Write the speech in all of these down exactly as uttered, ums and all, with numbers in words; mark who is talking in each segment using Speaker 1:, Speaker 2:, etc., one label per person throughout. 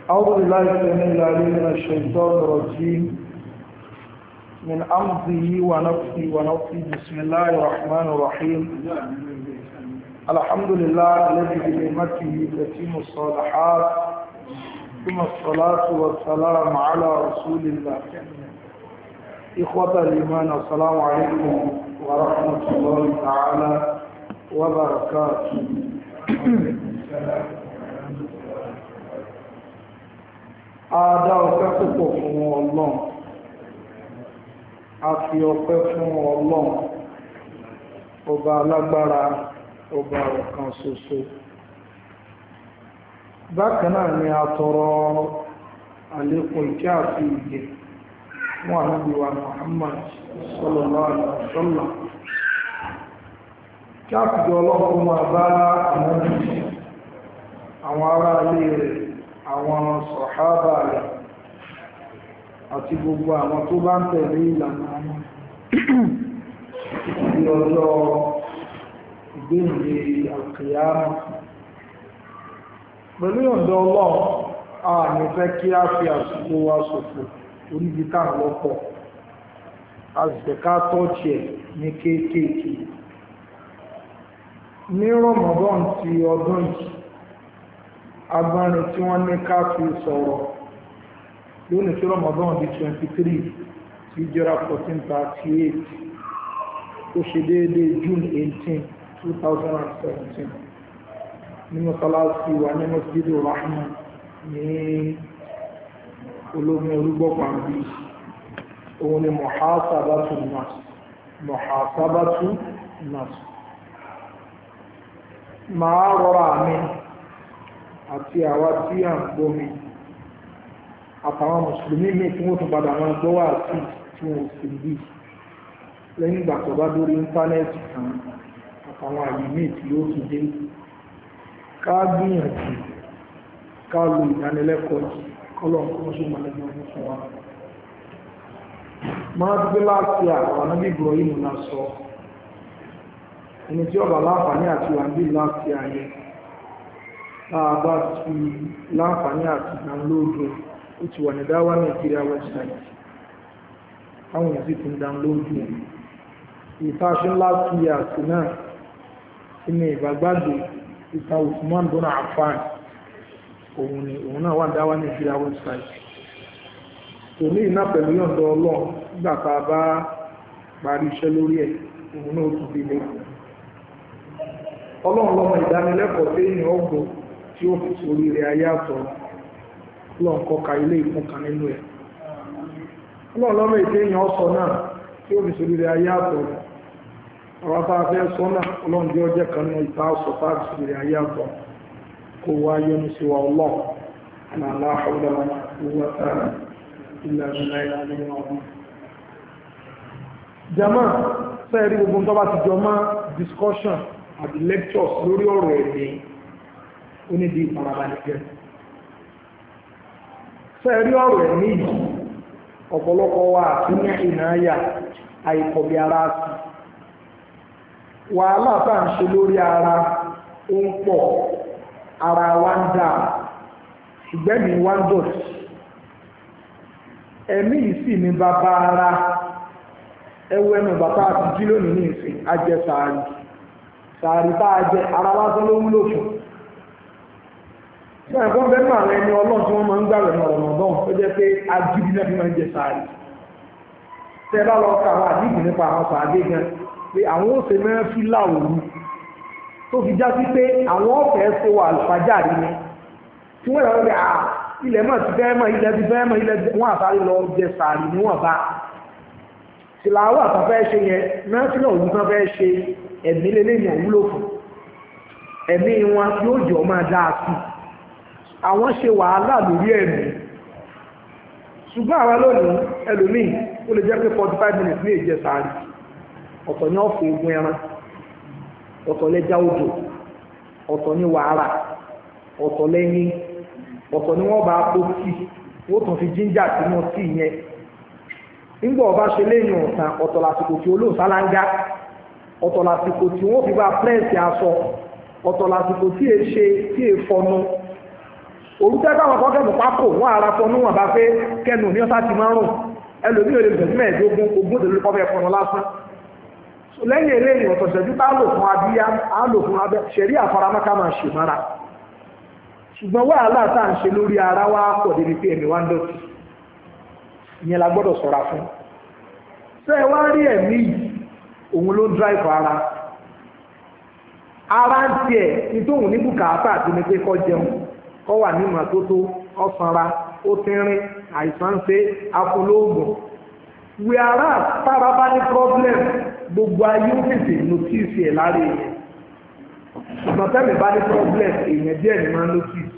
Speaker 1: أعوذ بالله السميع العليم من الشيطان الرجيم من أمضه ونفسه ونفسه بسم الله الرحمن الرحيم الحمد لله الذي بنعمته تتم الصالحات ثم الصلاة والسلام على رسول الله إخوة الإيمان السلام عليكم ورحمة الله تعالى وبركاته. Adá ọpẹ́ púpọ̀ fún Ọlọ́run, a fi ọpẹ́ fún Ọlọ́run, ọba alágbára, ọba ọ̀kan ṣoṣo. Bákan náà ni a tọrọ àlékún ìkẹ́ àti ìgẹ̀ fún Ànábì wa Muhammad sallallahu alaihi wasallam. Kí a fìdí Ọlọ́run máa bá Ànábì, àwọn ará ilé rẹ̀, àwọn sọ̀hábà rẹ̀ àti gbogbo àwọn tó bá ń tẹ̀lé ìlànà àwọn ìdí ọjọ́ ìgbéǹde àkìyámà. Pẹ̀lú ìyọ̀ǹda Ọlọ́run, a ní fẹ́ kí a fi àsìkò wa ṣòfò oríbi ká lọ́pọ̀, a sì fẹ́ ká tọ́ọ̀tì ẹ̀ ní kéékèèké. Ní Ramadan ti ọdún yìí, agbárin tí wọ́n ní ká fi sọ̀rọ̀ lónìí tí Ramadan di twenty-three tí jẹ́ra fourteen thirty-eight tó ṣe déédéé June eighteen two thousand seventeen ní mọ́sálásí wa ní Masjidur Rahman ní olómi olúgbọ́pàá bí òun ni muhasabatu nas muhasabatu nas máa rọra mi àti àwa tí à ń gbómi àtàwọn mùsùlùmí mi tí wọ́n tún padà wọn gbọ́ wà sí tí wọ́n sì bí lẹ́yìn ìgbà tó bá dórí íńtánẹ́ẹ̀tì kan àtàwọn àyè míì tí ó tún dé ká gbìyànjú ká lo ìdánilẹ́kọ̀ọ́ yìí kọ́lọ̀ kó ṣe mọ̀lẹ́bí ọdún fún wa. máa dúpé láti àwọn anábì Ibrahim náà sọ ẹni tí ọba láǹfààní àti wàǹdí láti àyè bá ti láǹfààní àti ìdánlóòdù ó ti wà ní Dáwà Nàìjíríà website àwọn èèyàn sì ti ń dánlóòdù ìtàṣí ńlá ti àti náà tí ní ìgbàgbàgbé ìta Usman bin Affan òun ni òun náà wà ní Dáwà Nàìjíríà website tò ní iná pẹ̀lú yọ̀ǹda Ọlọ́run nígbà tá a bá parí iṣẹ́ lórí ẹ̀ òun náà ó tún délé Ọlọ́run lọ́mọ ìdánilẹ́kọ̀ọ́ tí èèyàn ọgbọ̀n tí ó fi sórí rẹ̀ ayé àtọ̀ lọ́n kọka ilé ìfún kan nínú ẹ̀. ọlọ́ọ̀lọ́mọ̀ èdè èèyàn sọ náà tí ó fi sórí rẹ̀ ayé àtọ̀ àwọn afẹ́fẹ́ sọ náà ọlọ́njẹ́ ọjẹ́ kan ní ìta ọ̀sọ̀ tá fi sórí rẹ̀ ayé àtọ̀ kó wá yẹnu sí wa ọlọ́ọ̀ àlàlá ọ̀dọ̀ owó tààrà ilẹ̀ ìlànà ọdún. jama sẹ́ẹ̀rí gbogbo tó bá ti jọ mọ́ discussion àti lectures lórí ọ̀rọ̀ ẹ̀mí ó ní bí ìfarabalẹ̀ jẹ́. Fẹ́ẹ̀rí ọ̀rọ̀ ẹ̀mí yìí ọ̀pọ̀lọpọ̀ wa àti ní ìnáyà àìkọ̀bí ara sí. Wàhálà tá à ń ṣe lórí ara ó ń pọ̀, ara wa ń dà, ìgbẹ́mi wa ń dọ̀tí. Ẹ̀mí yìí sì ní bàbá ara ẹwọ ẹnu bàtà àti jí lónìí ní ìsìn ajẹ sàárì. Sàárì tá a jẹ ara lásán ló ń lò fún. Ṣé ẹ̀kọ́ bẹ́ẹ̀ náà rẹ ni Ọlọ́run tí wọ́n máa ń gbà rẹ̀ ọ̀rọ̀ náà tó jẹ́ pé agídí náà fi máa ń jẹ sàárì. Tẹ́ bá lọ ka àwọn àdìgbì nípa àwọn sàádé gan pé àwọn òsè mẹ́rin fi láwòrú tó fi já sí pé àwọn ọ̀fẹ́ ṣe wà àlùfájà rí ni. Tí wọ́n yọ̀ pé ilẹ̀ mọ̀ ti fẹ́ mọ̀ ilẹ̀ ti fẹ́ mọ̀ ilẹ̀ wọn àtàrí lọ jẹ sàárì níwọ̀n bá. Tìlàwọ̀ àtàfẹ́ ṣe yẹn náà sílẹ̀ òun kan fẹ́ ṣe ẹ̀mí lélẹ́yìn òwúlò fún. Ẹ̀mí wọn yóò jọ máa dáa sí àwọn ṣe wàhálà lórí ẹ̀mí ṣùgbọ́n àwọn lónìí ẹlòmíì ó lè jẹ́ pé forty five minutes ní èjẹ sàárì ọ̀tọ̀ ní ọ̀fọ̀ ogun ẹran ọ̀tọ̀ lẹ́jà odò ọ̀tọ̀ ní wàhálà ọ̀tọ̀ lẹ́yìn ọ̀tọ̀ ní wọ́n bá kó tíì wọ́n tún fi jíńjà sínú tíì yẹn nígbà ọba ṣe lẹ́yìn ọ̀tàn ọ̀tọ̀ lásìkò tí olóhùn sálángá ọ̀tọ̀ lásìkò tí wọ́n fi bá pẹ́ẹ̀sì aṣọ ọ̀tọ̀ lásìkò tí è ṣe tí è fọnu òrùtẹ́ káwọn kan kẹ́nu pákó wọ́n ara fọ níwọ̀n bá pé kẹ́nu ní ọ́sá ti máa ń rùn ẹlòmí ò lè bẹ̀rẹ̀ mẹ́ẹ̀ẹ́dógún ogún òdòdó kọ́ fẹ́ fọnà lásán lẹ́yìn eléyìí ọ̀tọ̀ṣẹ́jú tá lò fún abíyá á lò fún abẹ́ ṣẹ̀rí àfaramọ́ká máa ṣe mára ṣùgbọ́n wàhálà tá à ń ṣe lórí ara wa pọ̀ débi pé ẹ̀mí wá ń dọ̀tí ìyẹn la gbọ́dọ̀ ṣọ́ra fún ṣé ẹ wá rí ẹ̀mí yìí òun ló ń drive ara ara ń tiẹ̀ nítorí ní bùkátà àti ní pé kó jẹun kó wà ní ìmọ́tótó ó sanra ó tínrín àìsàn ṣe afúnlóògùn wí ara tára bá ní problem gbogbo ayé ó tètè notice ẹ̀ lára èèyàn ṣùgbọ́n tẹ́lẹ̀ bá ní problem èèyàn díẹ̀ ní máa ń notice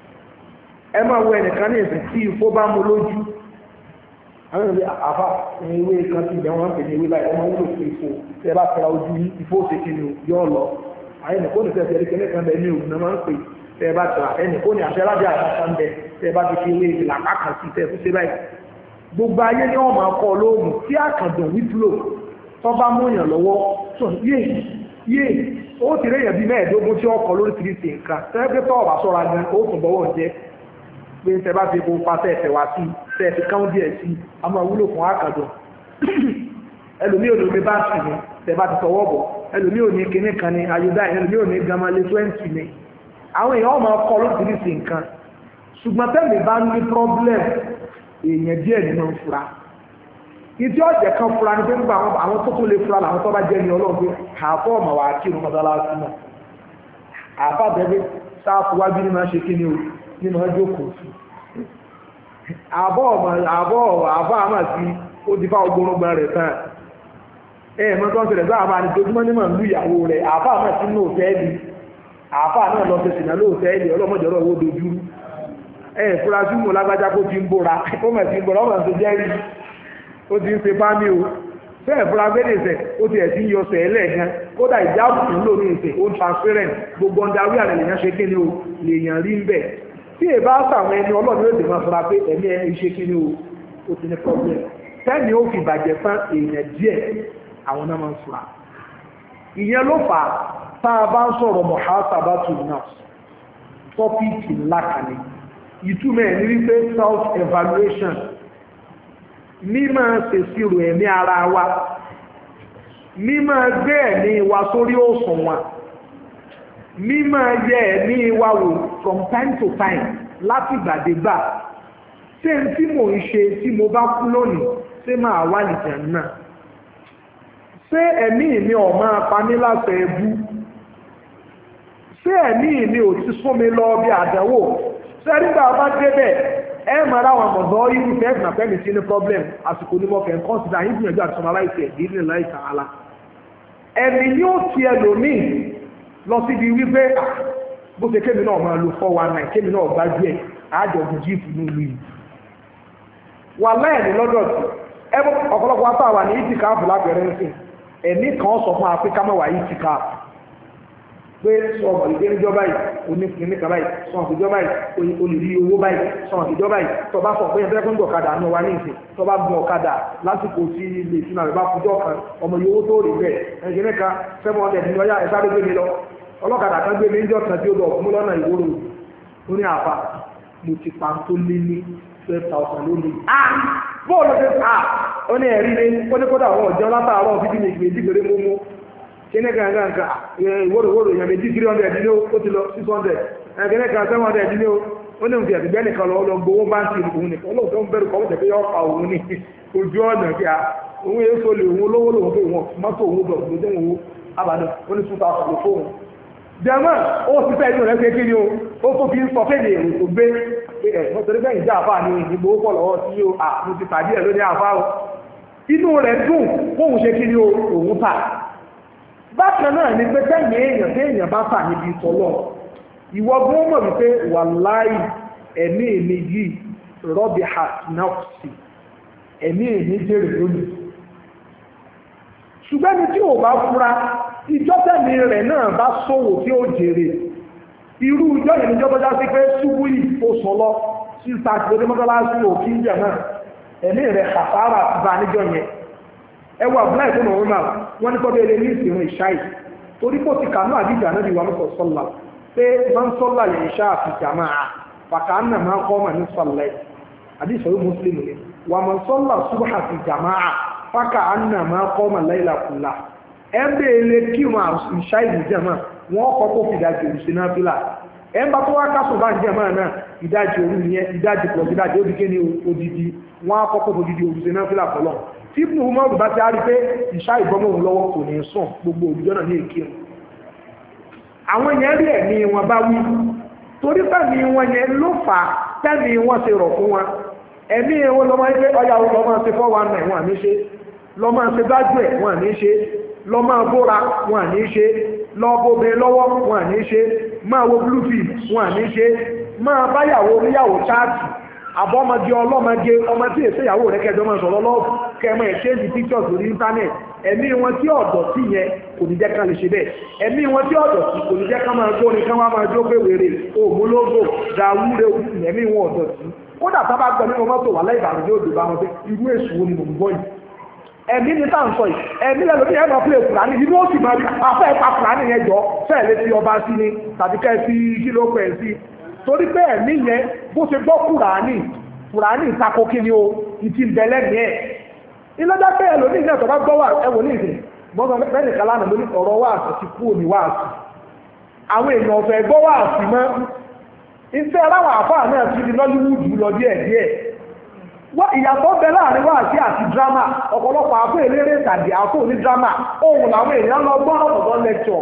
Speaker 1: ẹ máa wọ ẹnìkan ní ìsìn tí ifó bá mú lójú àwọn ìwé àfà ìwé kan tí ìbẹ̀ wọn ń pè ní ìwé báyìí ọmọ wúlò fún ifó tẹ́ bá fara ojú ifó ṣe kí ni yóò lọ àyẹ̀ nìkó ní sẹ́ẹ̀sì ẹ̀ríkẹ́ kan bẹ̀ ní òun náà máa ń pè tẹ́ bá tẹ̀ra ẹnìkó ní àṣẹ lábẹ́ àṣà ń bẹ tẹ́ bá ti fi ìwé ìlà káàkiri sí tẹ́ fún ṣe báyìí gbogbo ayé ni wọ́n máa kọ́ lóògùn tí àkàndùn wípúlò tó bá múyàn lọ́wọ́ tó yé yé ó ti réyàn bí mẹ́ẹ̀ẹ́dógún tí ọkọ̀ lórí ti ti nǹkan tẹ́lẹ̀ tó ọ̀bà sọ́ra gan ó tún bọ́wọ́ jẹ́ pé tẹ́ bá fi gbogbo pàṣẹ ẹ̀fẹ̀ wá sí tẹ́ fi káwọn díẹ̀ sí a máa wúlò fún àkàndùn ẹlòmíì ò ní omi báńkì ni tẹ́ bá ti tọwọ́ bọ̀ ẹlòmíì ò ní kinní kan ni ayọ̀dá ẹlòmíì ò ní gamale twenty ni àwọn èèyàn máa kọ́ lórí ti nǹkan ṣùgbọ́n tẹ́lẹ̀ bá ní problem èèyàn díẹ̀ nínú fura ìdí ọ̀jẹ̀ kan fura ní pé nígbà àwọn tó tó lè fura làwọn tó bá jẹ́ ní ọlọ́run pé àfọ́ ọmọ wà kí ní mọ́sálásí náà àfá bẹ́ẹ̀ sáàfù wájú ní máa ṣe kí ní o ní máa jókòó sí àbọ̀ ọmọ àbọ̀ àbọ̀ àmà sí ó ti fá ogbónúgbà rẹ̀ tán ẹ̀ mọ́ tó ń ṣẹlẹ̀ sáà máa ní tojúmọ́ ní màá lú ìyàwó rẹ̀ àfá àmà sí ní òtẹ́ẹ̀lì àfá náà lọ sí ìsìnà lóòtẹ́ẹ̀lì ọlọ́mọdọ̀rọ̀ owó dojú ẹ̀ fura sí mọ̀ lágbájá kó ti ń bóra ó mẹ̀ sí ń bóra ó mẹ̀ sí jẹ́rìí ó ti ń ṣe bá mi o fẹ́ẹ̀ fúra gbẹ́dẹ̀ẹ̀sẹ̀ ó ti ẹ̀sí yọ sẹ̀ẹ́lẹ̀ gan kódà ìjáàbù tó ń lò ní ìsẹ̀ ó ń transparent gbogbo ọ̀dàwí àrẹ̀ lèyàn ṣe kíni o lèyàn rí ń bẹ̀ tí è bá sàwọn ẹni ọlọ́run yóò dè máa fura pé ẹ̀mí ẹni ṣe kíni o ó ti ní problem tẹ́ni ó fi bàjẹ́ fún èèyàn díẹ̀ àwọn náà máa ń fura ìyẹn ló fà tá a bá ń sọ̀rọ̀ muhasabatu nafs tọ́pìkì ńlá kan ní ìtumọ̀ ẹ̀ ní wípé self evaluation mímọ̀ ṣèṣirò ẹ̀mí ara wa mímọ̀ gbé ẹ̀mí wa sórí òṣùwọ̀n mímọ̀ yẹ ẹ̀mí wa wò from time to time láti gbàdégbà ṣé n tí mò ń ṣe tí mo bá kú lónìí ṣé máa wà nìjẹ̀ náà ṣé ẹ̀mí mi ò máa pa mí láṣẹ ẹbú ṣé ẹ̀mí mi ò ti sún mi lọ bí àdánwò ṣé nígbà bá débẹ̀ ẹ máa ra àwọn ọmọdé irú fẹ́ẹ̀fì náà fẹ́ẹ̀mì sí ní problem àsìkò onímọ̀ kẹ́ ń kọ́nsìdá yín gbìyànjú àti sọmọ aláìsí ẹ̀dí ní láìka ala ẹ̀mí ni ó ti ẹlòmíì lọ síbi wípé bó ṣe kémi náà máa lo four one nine kémi náà gbájú ẹ̀ àjọ̀gùn jíìpù nílùú yìí wà láìní lọ́dọ̀ tí ẹ ọ̀pọ̀lọpọ̀ apá wà ní ìtìkáàfù lápẹ̀rẹ̀ ń sìn ẹ̀mí kan sọ fún Áfíríkà mẹ́wàá ìtìkáàfù pé sọ̀rọ̀ ìdí níjọ́ báyìí onífìní kan báyìí sọ̀rọ̀ ìjọ́ báyìí olùrí owó báyìí sọ̀rọ̀ ìjọ́ báyìí tó bá sọ pé ẹgbẹ́ fún ọ̀kadà náà wá ní ìsìn tó bá gun ọ̀kadà lásìkò tí ilé ìsinmi àrẹ̀ bá fújọ́ kan ọmọ yòówó tó rí bẹ́ẹ̀ ẹ̀jẹ̀ mẹ́ka seven hundred ní ọyá ẹ̀sáré gbé mi lọ ọlọ́kadà kan gbé mi níjọ́ kan tí ó lọ fún lọ́nà ìwòrò ó ní àfà mo ti pa tó lé ní twelve thousand lónìí. bóòlù ṣe à ó ní ẹ̀rí ni ó ní kódà àwọn ọ̀jọ́ látàárọ̀ fídí ní ìgbèjì gbèrè mọ́mọ́ kíní kan kan kan ìwòròwòrò èèyàn méjì three hundred ní ó ti lọ six hundred kíní kan seven hundred ní ó ní òun ti ẹ̀sìn bẹ́ẹ̀ nìkan lọ lọ gbowó báńkì òun nìkan olóòtú tó ń bẹ̀rù kọ́ wọ́n tẹ̀ pé yọ pa òun ní ojú ọ̀nà kí a òun yóò sọ lè òun olówó lòun pé wọn mọ́tò òun bọ̀ lójú òun abàdàn ó ní two thousand fóun. jẹ́mọ́ ó ti fẹ́ inú rẹ̀ pé kí ni o ó tó fi ń sọ fẹ́ẹ̀lì èrò tó gbé pé ẹ̀ wọ́n torí bẹ́ẹ̀ ìjà àfà ni ìdìbò pọ̀ lọ́wọ́ sí o à mo ti pàdé ẹ̀ lóní àfà o inú rẹ̀ dùn kóun ṣe kí ni o òun tà bákan náà ni pé tẹ́yìn èèyàn téèyàn bá fà níbi ìtọ́lọ̀ ìwọ gbọ́n mọ̀ wípé wàláì ẹ̀mí èmi yìí rọ́bì hàtnáfsì ẹ̀mí èmi jèrè lónìí ṣùgbọ́n ní tí ò bá fura ìjọ tẹ̀mí rẹ̀ náà bá sòwò tí ó jèrè irú ìjọ yẹn níjọ́ bọ́já sí pé ṣubú yìí ó sọ lọ sí sàtìlódé mọ́tọ́lásí òkè ìjà náà ẹ̀mí rẹ̀ kàfàrà bá níjọ yẹn ẹwà bláì tó mọ̀ wọ́n wọ́n ní kọ́bẹ̀ ilé ní ìsìnkú ìṣáì torí pò ti kànú àdíjà náà di wà mọ́sọ̀ sọ́lá pé máa ń sọ́lá lè ṣá àfìjà máa فكأنما قام نصف الليل حديث صحيح مسلم ومن صلى الصبح في جماعة فكأنما قام الليل كله ẹgbẹ́ ilé kí wọn ìṣá ìdíjẹ́mọ́ wọn kọ́kọ́ fi ìdájì òru sí náà fílà ẹgbà tó wá kásùn bá ń jẹ́mọ́ náà ìdájì òru yẹn ìdájì pọ̀ ìdájì ó di ké ní odidi wọn kọ́kọ́ fi odidi òru sí náà fílà fọlọ́ tí ibùdó umaru bá ti á rí pé ìṣá ìbọ́mọ̀ òun lọ́wọ́ kò ní sùn gbogbo òbíjọ́ náà ní èké àwọn yẹn rí ẹ̀mí wọn bá wí torí fẹ́mi wọn yẹn ló fà tẹ́mi wọn ṣe rọ̀ fún wọn ẹ̀mí wọn lọ́mọ ẹgbẹ́ ọ̀yà lọ́mọ ṣe fọ́ wa náà wọn àní ṣe lọ́mọ ṣe gbájú ẹ̀ wọn àní ṣe lọ máa bóra wọn àní ṣe lọ bóbe lọ́wọ́ wọn àní ṣe máa wo bluefield wọn àní ṣe máa báyàwó oníyàwó chaati àbọ́mọdé ọlọ́mọdé ọmọ tí èsè ìyàwó rẹ̀ kẹjọ máa sọ̀rọ̀ lọ́wọ́ kẹmọ exchange pictures lórí internet ẹ̀mí wọn tí ọ̀dọ̀ sí yẹn kò ní jẹ́ ká lè ṣe bẹ́ẹ̀ ẹ̀mí wọn tí ọ̀dọ̀ sí kò ní jẹ́ ká máa jóni ká máa jó pé wèrè òmúlógò dàwúre ẹ̀mí wọn ọ̀dọ̀ sí kódà tá bá gbọ́ nínú mọ́tò wà láì bàrùn yóò dùn bá wọn pé irú èṣù wo ni mò ń gbọ́ yìí ẹ̀mí ní tá à ń sọ yìí ẹ̀mí lẹ́nu ní ẹ̀mọ́ pílẹ̀ fúlàní inú ó sì máa rí afẹ́ ipa fúlàní yẹn jọ fẹ́ẹ̀ lé sí ọba sí ni tàbí kẹ́ sí kíló pẹ̀ sí torí pé ẹ̀mí yẹn bó ṣe gbọ́ fúlàní fúlàní ìtakò kí ni o ìtì ń bẹ̀lẹ̀ ní ẹ̀ ìlọ́jà pé ẹlòmíì náà tọ́ba gbọ́ wà ẹ̀wọ̀n ní ìsìn mọ́tò bẹ́ẹ̀ni kálá nà lórí ọ̀rọ̀ wà àti kú òní wà àti àwọn èèyàn ọ̀fẹ́ gbọ́ wà àti mọ́ ìfẹ́ aláwọ̀ àfáà náà ti di lọ́líwúdù lọ díẹ̀ díẹ̀ ìyàtọ̀ bẹ láàrin wá sí àti drama ọ̀pọ̀lọpọ̀ àfẹ́ eléré tàbí àfẹ́ òní drama ohun làwọn èèyàn lọ gbọ́ ọ̀pọ̀lọpọ̀ lecture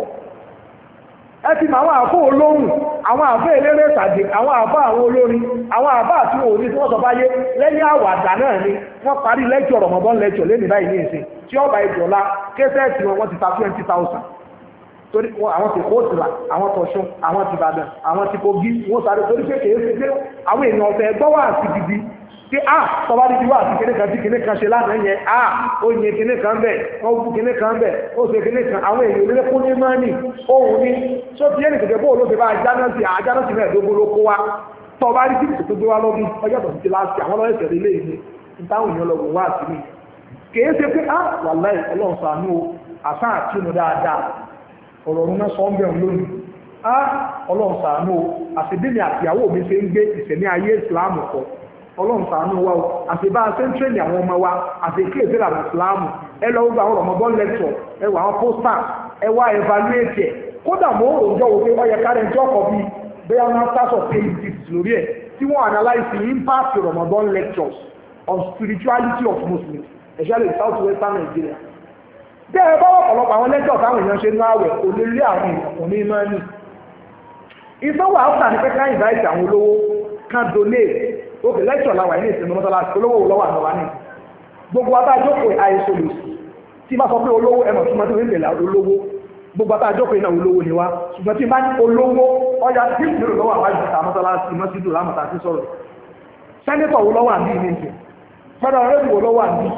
Speaker 1: ẹ ti mọ àwọn àfẹ́ olóhùn àwọn àfẹ́ eléré tàbí àwọn àfẹ́ àwọn olórin àwọn àfẹ́ àti òní tí wọ́n sọ báyé lẹ́yìn àwàdà náà ni wọ́n parí lecture Ramadan lecture lẹ́nu báyìí ní ìsìn tí ọba ìjọba kẹsẹ̀tì wọn wọ́n ti ta twenty thousand torí àwọn ti kó tìlà àwọn tọ̀ṣun àwọn ti Ìbàdàn àwọn ti Kogi wọ́n sáré torí pé kèé ṣe pé àwọn èèyàn ọ̀fẹ́ gbọ́ wà sí gidi tí a tọba ní ti wá àti kìnnì kan tí kìnnì kan ṣe lánàá yẹn a ó yin kìnnì kan bẹ̀ ó bú kìnnì kan bẹ̀ ó ṣe kìnnì kan àwọn èèyàn olóyè kún ní mọ́nì ohun ní tó ti yẹnì kẹ̀kẹ́ bó olóṣèlú bá jáná sí àjáná sí mẹ́ẹ̀ẹ́dógún ló kó wa tọba ní tí kò gbé wa lọ́bí ọjọ́ tó ti láti àwọn ọlọ́yẹ̀ tẹ̀lé ilé ìní ìtàwọn èèyàn lọ́wọ́ wá sí mi kìí ṣe pé a wà láì ọlọ́run ṣàánú àṣà àtúnú dáadáa ọ̀rọ̀ ọ̀run náà sọ ń bẹ̀rù lónìí a ọlọ́run ṣàánú àṣìbíni àtìyàwó mi ṣe ń gbé ìṣẹ̀mí ayé ìsìláàmù kọ ọlọ́run ṣàánú wa o àṣìbá sẹ́ńtírẹ́nì àwọn ọmọ wa àti ìkéèsè àwọn ìsìláàmù ẹ lọ gbogbo àwọn Ramadan lecture ẹ wà àwọn pósítà ẹ wá evaluate ẹ kódà mọ́ òòjọ́ wo pé ọyẹ kárẹ̀ ń jọ́kọ̀ bíi bẹ́ẹ̀ masters of phd lórí ẹ̀ tí wọ́n analyse the impact of Ramadan lectures on spirituality of Muslims especially in South Western Nigeria. bẹ́ẹ̀ bá ọ̀pọ̀lọpọ̀ àwọn lectures táwọn èèyàn ṣe ní àwẹ̀ kò lè rí àwọn èèyàn kò ní máa ní. ìsanwó àwùjọ ní pẹ́ká invite àwọn olówó kan donate okay lecture làwà ní ìsinmi mọ́tàlásì olówó lọ́wọ́ àwọn wa ní. gbogbo abájókòó àìsàn lòsì tí bá sọ pé olówó ẹ̀mọ̀ tó máa tó ń bèèrè olówó gbogbo àtàjọ́pọ̀ iná olówó ni wá ṣùgbọ́n tí bá ní olówó ọya tí ìlú lọ́wọ́ àwájú ìta mọ́sálásí mọ́sídù lámọ̀ta sí sọ̀rọ̀ sẹ́nẹ́tọ̀ wo lọ́wọ́ àbí ní ìṣẹ́ fẹ́rẹ̀ ọ̀rẹ́dì wo lọ́wọ́ àbí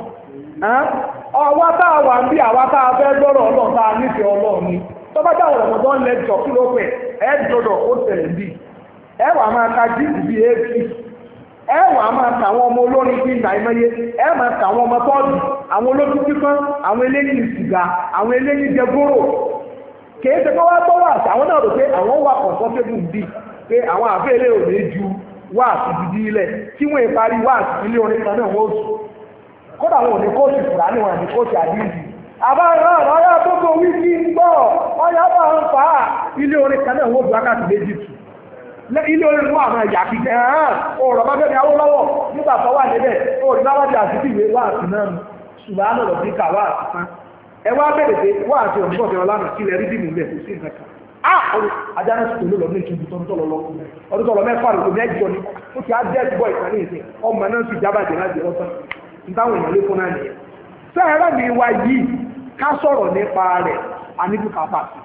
Speaker 1: ọwọ́ táà wà ń bí àwa táà fẹ́ gbọ́rọ̀ ọlọ́run táà nífẹ̀ẹ́ ọlọ́run ni tó bá jáwọ̀ Ramadan lecture kí ló pẹ̀ ẹ́ dọ́dọ̀ ó tẹ̀lẹ̀ bí ẹ wà máa ka jíìsì bí éèkì ẹ wà máa ka àwọn ọmọ olórin bí ìgbà ìmọye ẹ máa ka àwọn ọmọ tọ́ọ̀dù àwọn olójú kíkan àwọn eléyìí sìgá àwọn eléyìí jẹgúrò kìí ṣe kọ́ wá tọ́ wà sí àwọn náà rò pé àwọn wà kọ̀ǹtọ́tébù bí pé àwọn àfẹ́lẹ́ ò ní ju wà sí gidi ilẹ̀ tí wọ́n ìparí wà sí ilé orin kan náà wọ́n sùn kódà wọn ò ní kóòtù fúra ní wọn àti kóòtù àdíjì àbára ọ̀yá tó kó wíkí ń gbọ́ ọ̀yá bá ń fà á ilé orin kan náà wọ́n ju wákàtí méjì tù ilé orin wọn àwọn ìyá kíkẹ́ hàn ọ̀rọ̀ bá bẹ́ẹ̀ ni Awólọ́wọ̀ nígbà tó wà níbẹ̀ orin náà wájú àti ìwé wà sí náà ṣùgbọ́n àná lọ sí ká wà sí fán ẹ wá bẹ̀rẹ̀ pé wà àti ọ̀dọ́ ọ̀dọ́ lánàá kílẹ̀ rí dìmú lẹ̀ kò sí nǹkan kan ah ọdún ajáná sí tòló lọ ní ìtúbi tó ń tọ̀lọ̀ lọ ọdún tọ̀lọ̀ mẹ́fà lòdò mẹ́jọ ni ó ti á jẹ́ ìbọ̀ ìkan ní ìsìn ọmọ náà sì jábàjẹ́ láti ọ̀tán nítawọn èèyàn lé fún náà nìyẹn sẹ́ẹ̀rẹ́ mi wá yìí ká sọ̀rọ̀ nípa rẹ̀ àníbù kápá sí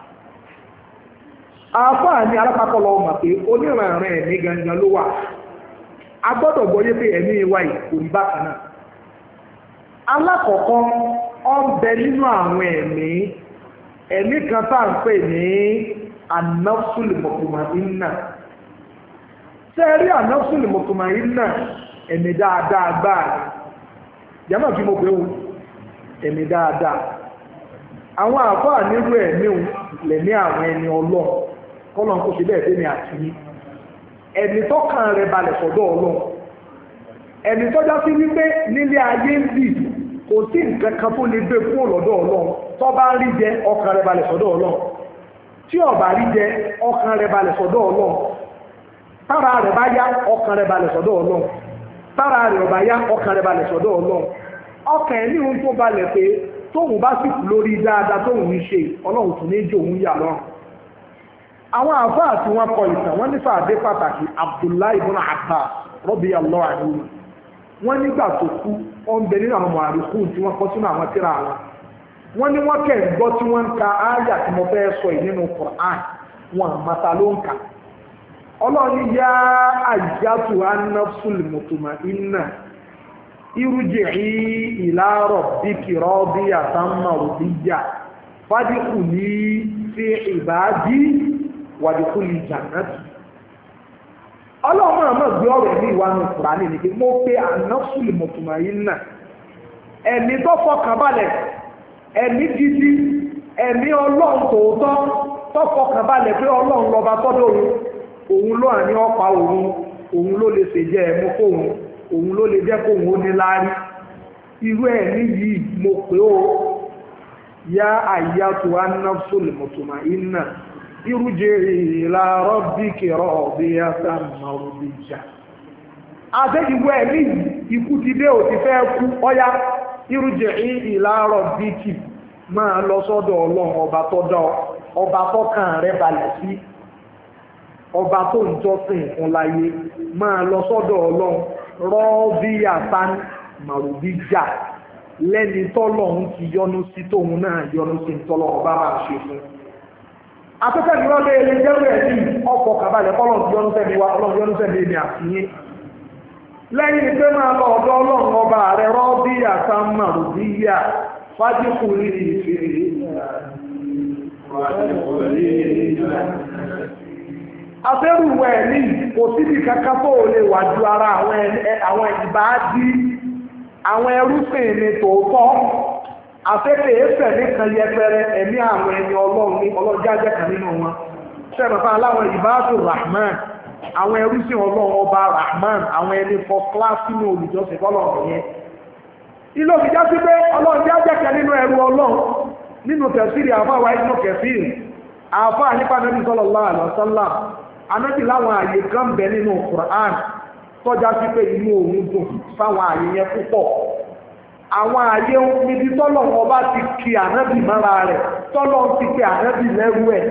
Speaker 1: àfáà ní alápapọ̀ lọ mọ̀ pé onírànràn ẹ̀mí gangan ló wà a gbọ́dọ̀ gbọ́ yé pé ẹ̀mí wa yìí kò ní bákan náà alákọ̀ọ́kọ́ ọ ń bẹ nínú àwọn ẹ̀mí ẹ̀mí kan tá à ń pè ní anáfúlì mọ̀kùnmáínà sẹ́ẹ̀rí anáfúlì mọ̀kùnmáínà ẹ̀mí dáadáa gbáà ni jàmá fi mo pé wù ẹ̀mí dáadáa àwọn àfáà nírú ẹ̀mí lẹ̀mí àwọn ẹni ọlọ́ọ̀ kọ́lọ̀ kó ṣe bẹ́ẹ̀ fẹ́ ni àti ní ẹni tọ́kàn rẹ̀ balẹ̀ sọ́dọ̀ Ọlọ́run ẹni tọ́já sí wípé nílé ayé ń bì kò sí nǹkan kan tó lè gbé fún ọlọ́dọ̀ Ọlọ́run tó bá rí jẹ ọkàn rẹ̀ balẹ̀ sọ́dọ̀ Ọlọ́run tí ó bá rí jẹ ọkàn rẹ̀ balẹ̀ sọ́dọ̀ Ọlọ́run tára rẹ̀ bá yá ọkàn rẹ̀ balẹ̀ sọ́dọ̀ Ọlọ́run tára rẹ̀ ọba yá ọkàn rẹ̀ balẹ̀ sọ́dọ̀ Ọlọ́run ọkàn ẹ̀ ní ohun tó balẹ̀ pé tóun bá sì kú lórí dáadáa tóun ń ṣe Ọlọ́run tún ní jẹ́ òun yà lọ́rùn àwọn àfáà tí wọ́n kọ ìtàn wọ́n ní sàádé pàtàkì Abdullahi ibn Abbas radiyallahu anhu wọ́n nígbà tó kú ó ń bẹ nínú àwọn mọ̀àríkù tí wọ́n kọ́ sínú àwọn tírà wọn wọ́n ní wọ́n kẹ́ gbọ́ tí wọ́n ń ka ááyà tí mo fẹ́ sọ yìí nínú Qur'an wọn àmàta ló ń kà ọlọ́ọ̀ni yá àyàtù an-nafsul mutma'inna irji'i ila rabbiki radiyatan mardiyyah fadkhuli fi ibadi wadkhuli jannati ọlọ́run àmọ́ gbé ọ̀rọ̀ ní ìwà ní Kùránì ní pé mo pé an-nafsul mutma'inna ẹ̀mí tó fọkàn balẹ̀ ẹ̀mí gidi ẹ̀mí ọlọ́run tòótọ́ tó fọkàn balẹ̀ pé ọlọ́run lọ́ba tọ́dọ̀ òun òun ló àní ọ̀pá òun òun ló lè ṣèjẹ́ ẹ̀mú fóun òun ló lè jẹ́ kóun ó ní láárí irú ẹ̀mí yìí mo pé ó yá ayyatu an-nafsul mutma'inna irji'i ila rabbiki radiyatan mardiyyah àtẹ́jìwò ẹ̀mí ikú ti dé ò ti fẹ́ kú ọya irji'i ila rabbiki máa lọ sọ́dọ̀ ọlọ́run ọba tó dá ọba tọ́kàn rẹ̀ balẹ̀ sí ọba tó ń jọ́sìn fún láyé máa lọ sọ́dọ̀ ọlọ́run radiyatan mardiyyah lẹ́ni tọ́lọ́run ti yọ́nú sí tóun náà yọ́nú sí tọ́lọ́run ọba máa ṣe fún afẹ́fẹ́ ni wọ́n lé ilé jẹ́rù ẹ̀ ní ọkọ̀ kàbálẹ̀ kọ́lọ̀ tí ọdún fẹ́mi wá ọlọ́run yọ́nú fẹ́mi èmi àfihàn lẹ́yìn pé máa lọ ọ̀dọ̀ ọlọ́run ọba rẹ̀ rọ́bí àtàmàrùdíyà fájíkùnrin ìfẹ́ afẹ́rùwẹ̀ ní kò síbi kankan tó lè wà ju ara àwọn ìbáàdí àwọn ẹrúsìn ní tòótọ́ afẹ́fẹ́ ẹ̀fẹ́ nìkan yẹpẹrẹ ẹ̀mí àwọn ẹni ọlọ́run ní ọlọ́jájẹ́ kan nínú wọn ṣẹ́bàbá aláwọn ìbáàdù Rahman àwọn ẹrúsìn ọlọ́run ọba Rahman àwọn ẹni fọ kíláàsì ní olùjọsìn fọlọ́run yẹn ilé òfìjá sí pé ọlọ́jájẹ́ kan nínú ẹrú ọlọ́run nínú tẹ̀síìrì àfáwà inú kẹfíìrì àfáà nípa Nábì sallallahu alaihi wasallam anábì láwọn àyè kan bẹ nínú Qur'an tọ́já sí pé inú òun dùn fáwọn àyè yẹn púpọ̀ àwọn àyè níbi tọ́lọ̀ wọn bá ti kí ànábì mára rẹ̀ tọ́lọ̀ ti kí ànábì lẹ́rú ẹ̀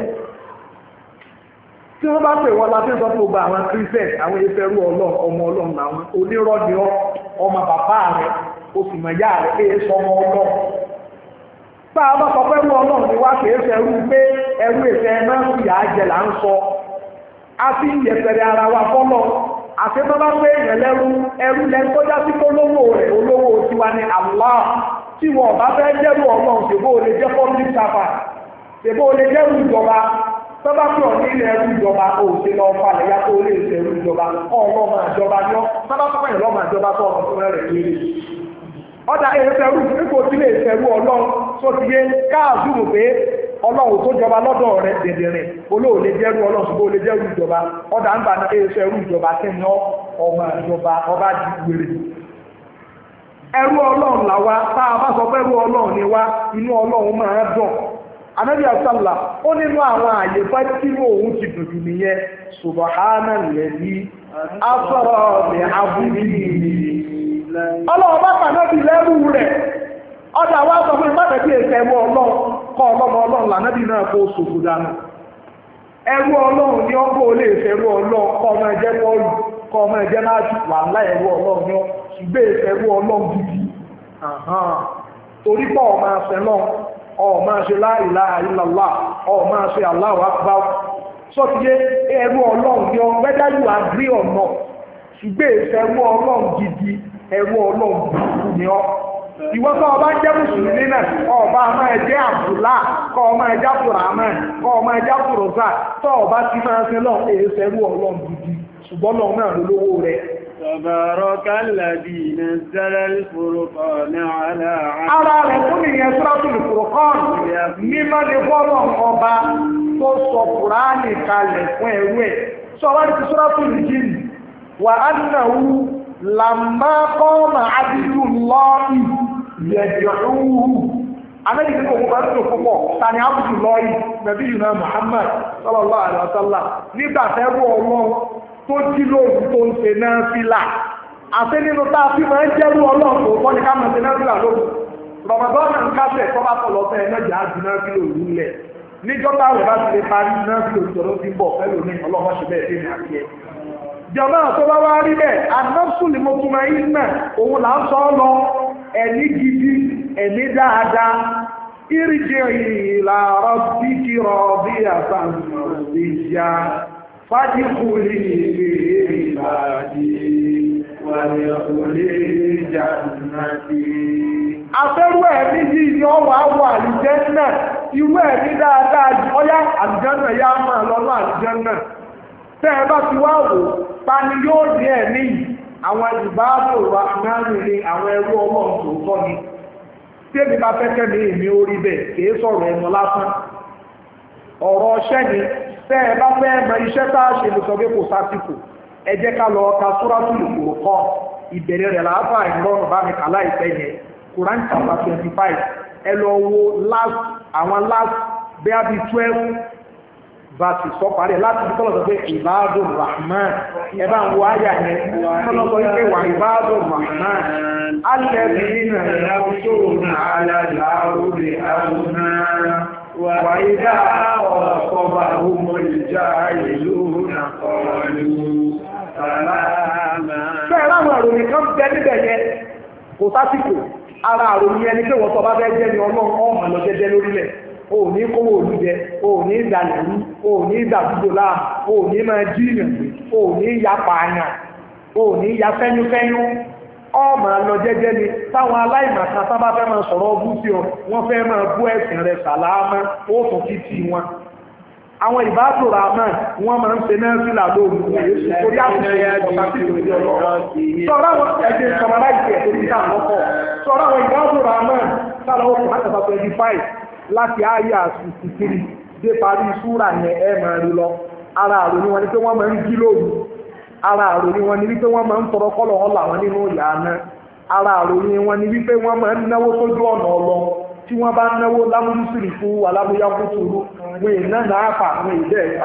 Speaker 1: tí wọ́n bá pè wọ́n láti sọ fún àwọn Christian àwọn ìfẹ́rú ọlọ́run ọmọ ọlọ́run làwọn onírọ́ni ọmọ bàbá rẹ̀ oṣù mọ̀yá rẹ̀ pé é sọ ọmọ ọlọ́run bá a bá sọ pé ẹrú ọlọ́run ni wá kì í fẹ́ rú pé ẹrú ìfẹ́ náà ń fìyà jẹ là ń sọ a fi ń yẹpẹrẹ ara wa fọ́lọ́ àti tó bá pé èèyàn lẹ́rú ẹrú lẹ́nu tó já sí kó lówó rẹ̀ olówó tiwa ní Allah tí wọn bá fẹ́ jẹ́rú ọlọ́run ṣèbó o lè jẹ́ public servant ṣèbó o lè jẹ́rú ìjọba tó bá pè ọ́ ní ilẹ̀ ẹrú ìjọba o ò ṣe lọ falẹ̀ ya kó o lè ṣe ẹrú ìjọba ọlọ́mọ àjọba ni ọ́ sábà tó pẹ̀lú ọmọ àjọba tó ọmọ tó rẹ̀ kéré ọ̀dà ẹ̀ẹ́fẹ̀rú nípò tí lè fẹ̀rú ọlọ́run tó ti yé káàdùrù pé ọlọ́run tó jọba lọ́dọ̀ rẹ̀ dẹ̀dẹ̀rẹ̀ olóòlé jẹ́rú ọlọ́run ṣùgbọ́n olè jẹ́rú ìjọba ọ̀dà ń gbà náà ẹ̀ẹ́fẹ̀rú ìjọba kẹ́ni ọmọ ìjọba ọba di wèrè ẹrú ọlọ́run làwa tá a bá sọ pé ẹrú ọlọ́run ni wá inú ọlọ́run máa dùn anábì àṣàlà ó nínú àwọn àyè fẹ́ tí òun ti dùdù nìyẹn subahana lẹ́bí afọ́rọ̀ ní abúlé ọlọ́run bá pàdánù lẹ́rù rẹ̀ ọjà wá sọ fún ìpàdé tí èsì ẹ̀wọ̀ ọlọ́run kọ́ ọlọ́run ọlọ́run lànàbì náà kó sòkò dànù ẹrú ọlọ́run ní ọgbọ́ olè ìfẹ́rú ọlọ́run kọ́ ọmọ ẹjẹ́ bọ́ọ̀lù kọ́ ọmọ ẹjẹ́ láti wà ńlá ẹrú ọlọ́run ní ṣùgbẹ́ ìfẹ́rú ọlọ́run gidi torí pọ̀ ọmọ àṣẹ náà ọmọ àṣẹ la ilaha illallah ọmọ àṣẹ Allahu akbar sọ́tìyé ẹrú ọlọ́run ní ọ whether you agree or not ṣùgbẹ́ ìfẹ́rú ọlọ́run gidi ẹrú ọlọ́run burúkú ni ọ́ ìwọ́n tó ọba jẹ́ mùsùlùmí náà ọba ọmọ ẹjẹ́ àbùlá kọ́ ọmọ ẹjẹ́ àbùràmẹ́ kọ́ ọmọ ẹjẹ́ àbùrọ̀sà tó ọba ti máa ṣe lọ èyí ṣẹrú ọlọ́run gidi ṣùgbọ́n lọ́run náà ló lówó rẹ̀. Tabarakalladi nazzala al-furqana ala abdihi. Ara rẹ̀ fún ìyẹn Suratul Furqan mímọ́ ni fọ́lọ̀ ọba tó sọ Kùránì kalẹ̀ fún ẹrú ẹ̀ sọ wá ní ti Suratul Jinn wà annahu lamma qama abdullahi yad'uhu anáyí tí kò mú bá tó púpọ̀ tani abdullahi nabiyuna Muhammad sallallahu alaihi wasallam nígbà tẹ́rù ọlọ́run tó jí lóòrùn tó ń ṣe náà fílà àti nínú tá a fi máa ń jẹ́rú ọlọ́run tó kọ́ ní ká máa ṣe náà fílà lóòrùn rọmọdọ́nà ń kásẹ̀ tó bá tọ̀lọ́ fẹ́ ẹ̀mẹ́jà á di náà fílà òru lẹ̀ níjọ́ táwọn bá ti lè parí náà fílà òru tó ti ń bọ̀ fẹ́ lómi ọlọ́run ṣe bẹ́ẹ̀ fẹ́mi àti ẹ̀ jọba tó bá wá rí bẹ́ẹ̀ anọ́sùlì mọ́túnmọ́ ìmọ̀ òun là ń sọ lọ ẹni gidi ẹni dáadáa ìrìjẹ ìlà rabbiki radiyatan mardiyya fadkhuli fi ibadi wadkhuli jannati. afẹ́rú ẹ̀mí yìí ni ọ wà wọ àlùjánnà irú ẹ̀mí dáadáa ọyá àlùjánnà yá máa lọ́nà àlùjánnà tẹ́ ẹ bá ti wá wò ta ni yóò ní ẹ̀mí yìí àwọn ìbáàbò wa mẹ́rin ni àwọn ẹrú ọlọ́run tòótọ́ ni tí èmi bá fẹ́kẹ́ ní èmi orí bẹ́ẹ̀ kìí sọ̀rọ̀ ẹnu lásán ọ̀rọ̀ ọṣẹ́ ni tẹ́ ẹ bá fẹ́ mọ iṣẹ́ tá a ṣe lè sọ pé kò sásìkò ẹ jẹ́ ká lọ ka Suratul Furqan ìbẹ̀rẹ̀ rẹ̀ láàbà ìrọ̀rùn bá mi kà láìpẹ́ yẹn Quran chapter twenty five ẹ lọ wo last àwọn last bẹ́ẹ̀ bí twelve bàtì sọ parí láti bí tọ́lọ̀ sọ pé Ibadur Rahman ẹbá ń wo ayà yẹn tọ́lọ̀ sọ pé wà Ibadur Rahman alladhina yamshuna ala al-ardi hawna wa idha khatabahumul jahiluna qalu salama. bẹ́ẹ̀ láwọn àròyìn kan bẹ níbẹ̀ yẹn kò sásìkò ara àròyìn ẹni pé wọ́n tọ́ bá fẹ́ jẹ́ ni ọlọ́run ọ̀hún lọ jẹ́jẹ́ lórílẹ̀ o ní kówó olújẹ o ní ìdàlẹ̀rú o ní ìdàdúgbò láà o ní máa jí ìrìnàjò o ní ya pààyàn o ní ya fẹ́yúfẹ́yú ọmọ lọ jẹ́jẹ́ ni táwọn aláìmọ̀kan sábà fẹ́ máa sọ̀rọ̀ ọbú sí ọ wọ́n fẹ́ máa bú ẹ̀sìn rẹ̀ sàlámà ó fún títí wọn àwọn ìbádùn rahman wọ́n máa ń ṣe náà sílà lóòrùn torí àtúnṣe ọ̀tà sí ìròyìn ọlọ́rọ̀ sọ̀rọ̀ àwọn ẹgbẹ́ ìsọmọlá ìfẹ́ tó ti dáa lọ́kọ̀ sọ̀rọ̀ àwọn ìbádùn rahman sálọ́wọ́ kò láti ọ̀tà twenty five láti àyà sixty three dé parí súrà yẹn ẹ máa rí lọ ara àròyìn wọn ni pé wọ́n máa ń jí lóru ara àròyìn wọn ni wípé wọ́n máa ń tọrọ kọ́lọ̀ wọn làwọn nínú ìyá náà ara àròyìn wọn ni wípé wọ́n máa ń náwó sójú ọ̀nà ọlọ tí wọ́n bá náwó lámúlùsìrì fún alábóyákútùrú wọn èèyàn náà fà wọn èdè ẹ̀ka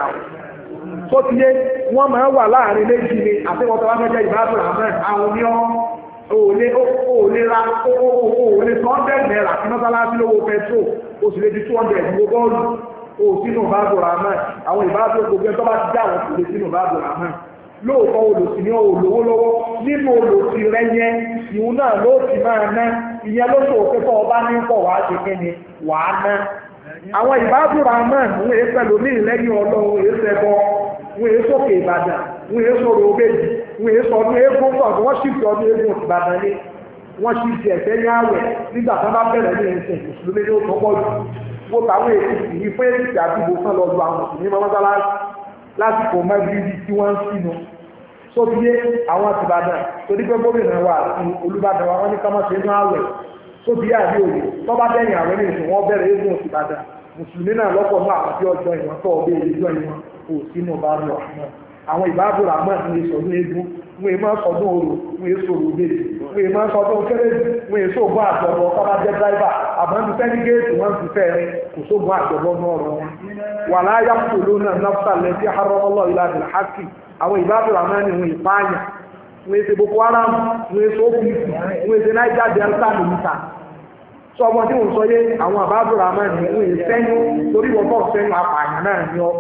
Speaker 1: tó ti yé wọ́n máa ń wà láàrin méjì ni àti wọn tó wá fẹ́ jẹ́ ìbáàbò àmọ́ àwọn ní ọ́ òòlé òòlé ra òòlé tó ń bẹ̀rẹ̀ náírà kí mọ́sálásí lówó pẹtrol oṣù lè di two hundred ní bọ́ọ̀lù o sínú ìbáàbò rahman àwọn ìbáàbò gbogbo ẹjọ́ bá ti dá àwọn kò lè sínú ìbáàbò rahman lóòótọ́ olùsí ní olówó lọ́wọ́ nínú olùsí rẹ yẹn ìhun náà ló ti máa ná ìyẹn ló sọ pé tó ọba ní pọ̀ wàá ṣe kí ni wàá ná àwọn ìbáàbò rahman wọ́n èé pẹ̀lú ní ìlẹ́yìn ọlọ́run èé sẹ́bọ wọ́n èé sókè ìbàdàn wọ́n èé sọ̀rọ̀ òbèjì wọ́n èé sọ ọdún eégún pọ̀ wọ́n sì fi ọdún eégún ìbàdàn ní wọ́n sì fi ẹ̀fẹ́ ní àwẹ̀ nígbà tó bá bẹ̀rẹ̀ ní ẹ̀sẹ̀ mùsùlùmí ní ó tó pọ̀ jù wọ́n tàwọn èsì yìí fún èsì àdúgbò kan lọ lu àwọn mùsùlùmí mọ́mọ́sálásí lásìkò mẹ́bírídì tí wọ́n ń sínú sóbíyé àwọn tìbàdàn torí pé gómìnà wa àti olùbàdàn wa wọ́n ní ká má ṣe inú àwẹ̀ sóbíyé àbí òye tó bá bẹ̀yìn àwẹ̀ ní ìsìn wọ́n bẹ̀rẹ̀ eégún tìbàdàn mùsùlùmí náà lọ́pọ̀ náà àti ọjọ́ ìwọ̀n tó ọbẹ̀ ìjọ ìwọ̀n kò sínú bá lọ àwọn ìbáàbòrò àmọ́ ní ìsọdún eégún wọ́n èé máa sọdún orò wọ́n èé sọ̀rọ̀ òbèjì wọ́n èé máa sọdún kérésì wọ́n èé sóògùn àjọ̀bọ̀ kọ́lá jẹ́ dráìbà àbọ̀n ti fẹ́ni géètì wọ́n ti fẹ́ rẹ kò sóògùn àjọ̀bọ̀ náà rọ wọn. wà láyà kúló náà náfà lẹ́sí harọ́mọ́lọ́ ìlànà hákì àwọn ìbáàbòrò àmọ́ ní wọn ìpáàyàn wọ́n èsè boko haram wọ́n èsè opc wọ́n èsè niger delta nìyíta sọ ọmọ tí wọ́n sọ yé àwọn ìbáàbòrò àmọ́ ní wọn èsẹ́yìn torí wọ́n bọ̀ sẹ́yìn apààyàn náà ní ọ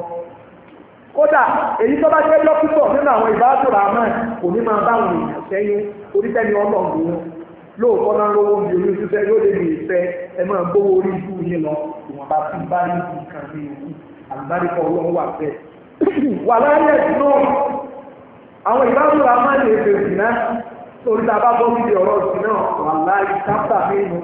Speaker 1: kódà èyí tó bá jẹ́ dókítọ̀ nínú àwọn ìbáàtò ràmọ́ kò ní máa báwọn èèyàn sẹ́yìn orítẹ́ni ọlọ́ọ̀gbò wọn lóòótọ́ náà lówó bí orí ṣiṣẹ́ yóò lè lè fẹ́ ẹ máa gbówó orí ibú yín lọ ìwọ̀nba tí bá ní ìlú kan ní ìlú àlùbáríkọ ọlọ́run wà bẹ́ẹ̀. wà láyé ẹ̀sìn náà àwọn ìbáàtò ràmọ́ lè fèsì náà torí tá a bá bọ́ síbi ọ̀rọ̀ ìsìn náà wà láyé kápítà mẹ́nu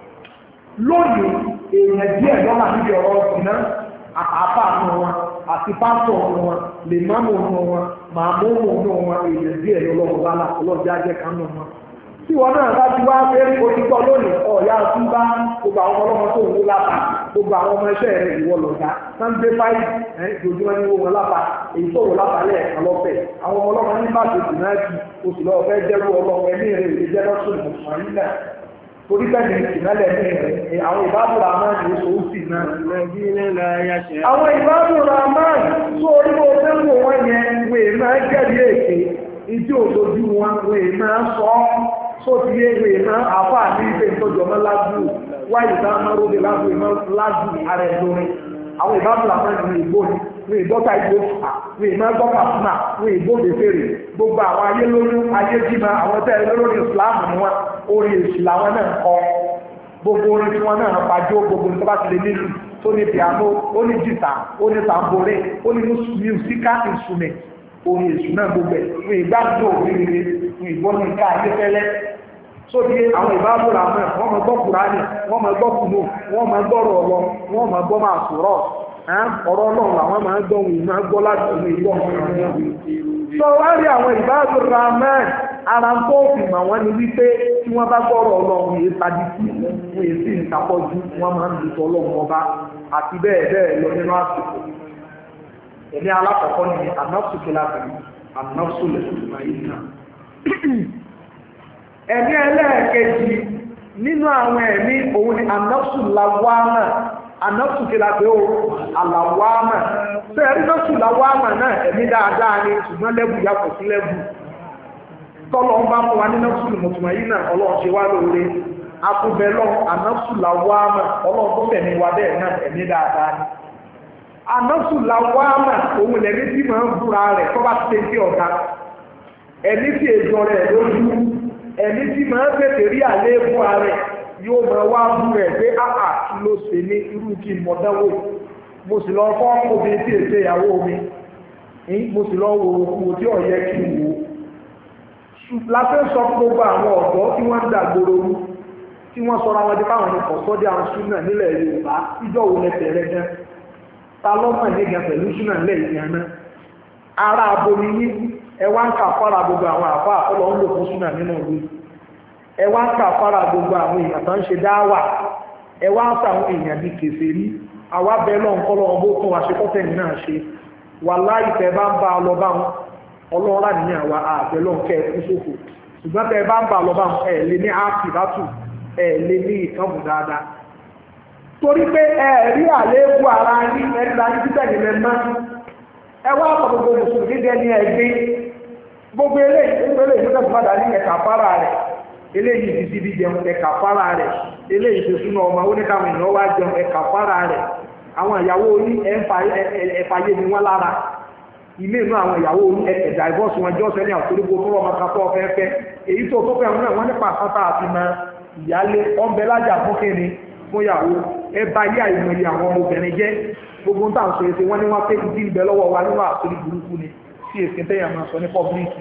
Speaker 1: lónìí èèyàn díẹ̀ lọ́la níbi ọ̀rọ̀ ìsìn náà àpapọ̀ àánú wọn àti pásọ̀ ọ̀nà wọn lè máàmù ọ̀nà wọn màmú ọ̀nà wọn èèyàn díẹ̀ lọ́wọ́ bá láti ọlọ́jà jẹ́ kánú wọn tí wọn náà bá ti wá pé onígbọ́ lónìí ọ̀ọ́yá tún bá gbogbo àwọn ọlọ́mọ tó ń wó lápá gbogbo àwọn ọmọ iṣẹ́ rẹ̀ ìwọ lọ̀gá sunday five ẹ̀ ìjọba ní wọn lápá èyí tó wọ lápá lẹ́ẹ̀kan lọ́fẹ̀ àwọn ọmọ ọlọ́mọ ní bàtò tì náà jù oṣù lọ́wọ́ fẹ́ jẹ́rú ọlọ́mọ ẹ̀mí rẹ̀ ìlú jẹ́ lọ́sùn mùsùlùmí náà torí bẹ́ẹ̀ ni ìsìnlẹ̀ ní rẹ̀ àwọn ìbádùrà máa ń oṣù òsì náà. àwọn ìbádùrà máa ń tó orí bó ṣe ń wò wọ́n yẹn wèé máa ń jẹ́rìí èké ìdí òdojú wọn wèé máa ń sọ ọ́ tó ti yé wèé máa àfà ní ilé ìtọ́jú ọmọ lájú wáyé dá máa róde lájú ìmọ̀ lájú ara ẹ̀ lórí àwọn ìbádùrà máa ń ní ìbò ní wèé gbọ́ta ìbò fà wèé máa gbọ́ta fúnà wèé gbóde fèrè gbogbo àwọn ayé lóyún ayé jíma àwọn tẹ́ ẹ lórí ìsìláàmù ni wọn orin èsì làwọn náà kọ gbogbo orin tí wọn náà pàjọ gbogbo nípa ti lè nílùú tó ní piano ó ní jìtà ó ní tambore ó ní musical instrument orin èsì náà gbogbo ẹ̀ fún ìgbàgbọ́ òrìrì fún ìgbọ́n ní ká ayéfẹ́lẹ́ sóbi àwọn ìbábúra mọ́ wọ́n mọ̀ gbọ́ kùránì wọ́n mọ̀ gbọ́ kùnú wọ́n mọ̀ gbọ́rọ̀ ọ̀lọ́ wọ́n mọ̀ gbọ́ máa sọ̀rọ̀ ọ̀rọ̀ ọlọ́run làwọn máa ń gbọ́ wọn máa gbọ́ láti ọmọ ìgbọ́ sọ wá rí àwọn ìbábúra mọ́ ara tó fi mà wọ́n ni wípé tí wọ́n bá gbọ́rọ̀ ọlọ́run yìí padì sí wọn èyí sì ń tapọ́jú wọ́n máa ń dùtọ̀ ọlọ́run ọba àti bẹ́ẹ̀ bẹ́ẹ̀ lọ nínú àsìkò ẹ̀mí alákọ̀ọ́kọ́ ni anọ́sùkìlá pẹ̀lú anọ́sùlẹ̀ ìmáyìnà ẹ̀mí ẹlẹ́ẹ̀kejì nínú àwọn ẹ̀mí òun ni anọ́sùláwámà anọ́sùkìlá pẹ̀lú àlàwámà tó ẹ̀rí nọ́sùláwámà náà ẹ̀mí dáadáa ni ṣùgbọ́n lẹ́bù yàtọ̀ sí lẹ́bù tọ́lọ ń bá mú wa ní nọ́sùlù mùtùmáyìnà ọlọ́run ṣe wá lóore akúbẹ̀lọ́ anọ́sùláwámà ọlọ́run tó fẹ̀mí wa bẹ́ẹ̀ náà ẹ̀mí dáadáa ni anọ́sùlá wáàmà òun lẹ́ni tí máa ń búra rẹ̀ tó bá ti ṣe sí ọ̀gá ẹni tí èjọ rẹ̀ lójú ẹni tí máa ń tètè rí àléébù rẹ̀ yóò máa wá bú rẹ̀ pé áhà kí ló ṣe ní irú kí n mọ̀dánwò mo sì lọ fọ́ obìnrin tí èsè ìyàwó mi mo sì lọ wo òkú tí ọ̀yẹ́ kí n wò láfẹ́ sọ gbogbo àwọn ọ̀dọ́ tí wọ́n ń dàgbòrò tí wọ́n sọra wọn di káwọn ní kọ̀sọ́dí àwọn súnà nílẹ̀ Yorùbá ìjọ wo lẹ́tẹ̀ rẹ̀ gan ta lọ́mọ̀ nígbà pẹ̀lú súnà ńlẹ̀ ìyànà ara abomi yí ẹwà ń kà fara gbogbo àwọn àfá àfọ́lọ́ ń lò fún súnà nínú ìlú ẹwà ń kà fara gbogbo àwọn èèyàn tó ń ṣe dáwà ẹwà ń sàwọn èèyàn bí kèfèrí àwa bẹ́ẹ̀ lọ́n kọ́ lọ́wọ́ bó fún wa ṣe kọ́tẹ̀ náà ṣe wà láì tẹ́ bá ń bá lọ bá wọn ọlọ́ọ̀rá ní àwa àbẹ̀ lọ́n kẹ́ ẹ̀kú sófò ṣùgbọ́n tẹ́ bá ń bá lọ bá wọn ẹ̀ lé ní áàpì látù ẹ̀ lé ní ìkànnì dáadáa torí pé ẹ̀rí àléébù ara ní ẹ̀ríra ní títẹ̀ nílẹ̀ mọ́ ẹwà àpapọ̀ mùsùlùmí gẹ́ ní ẹgbẹ́ gbogbo eléyìí eléyìí tó tẹ̀síwádà ní ẹ̀ka fara rẹ̀ eléyìí ti ti di jẹun ẹ̀ka fara rẹ̀ eléyìí tó súnmọ́ ọmọ oníkàwọn èèyàn wá jẹun ẹ̀ka fara rẹ̀ àwọn ìyàwó oní ẹ̀fàyè ni wọ́n lára ilé inú àwọn ìyàwó oní ẹ̀dà ìbọ́sùn wọn jọ́sẹ̀ ní àtòrígbò tó rọ̀ mọ́ta tó fẹ́fẹ́ èyí tó tó fẹ́ wọn nípa àpáta àti mọ ìyálé ọ̀bẹ lájà fún kíni fún ìyàwó ẹba yí àìmọye àwọn ọmọbìnrin jẹ́ gbogbo ń tàn sọ èsè wọ́n ní wọ́n pé ìdí ìbẹ̀ lọ́wọ́ wa níwà àtòrí burúkú ni sí èsì tẹ́yà máa sọ ní pọ́blíkì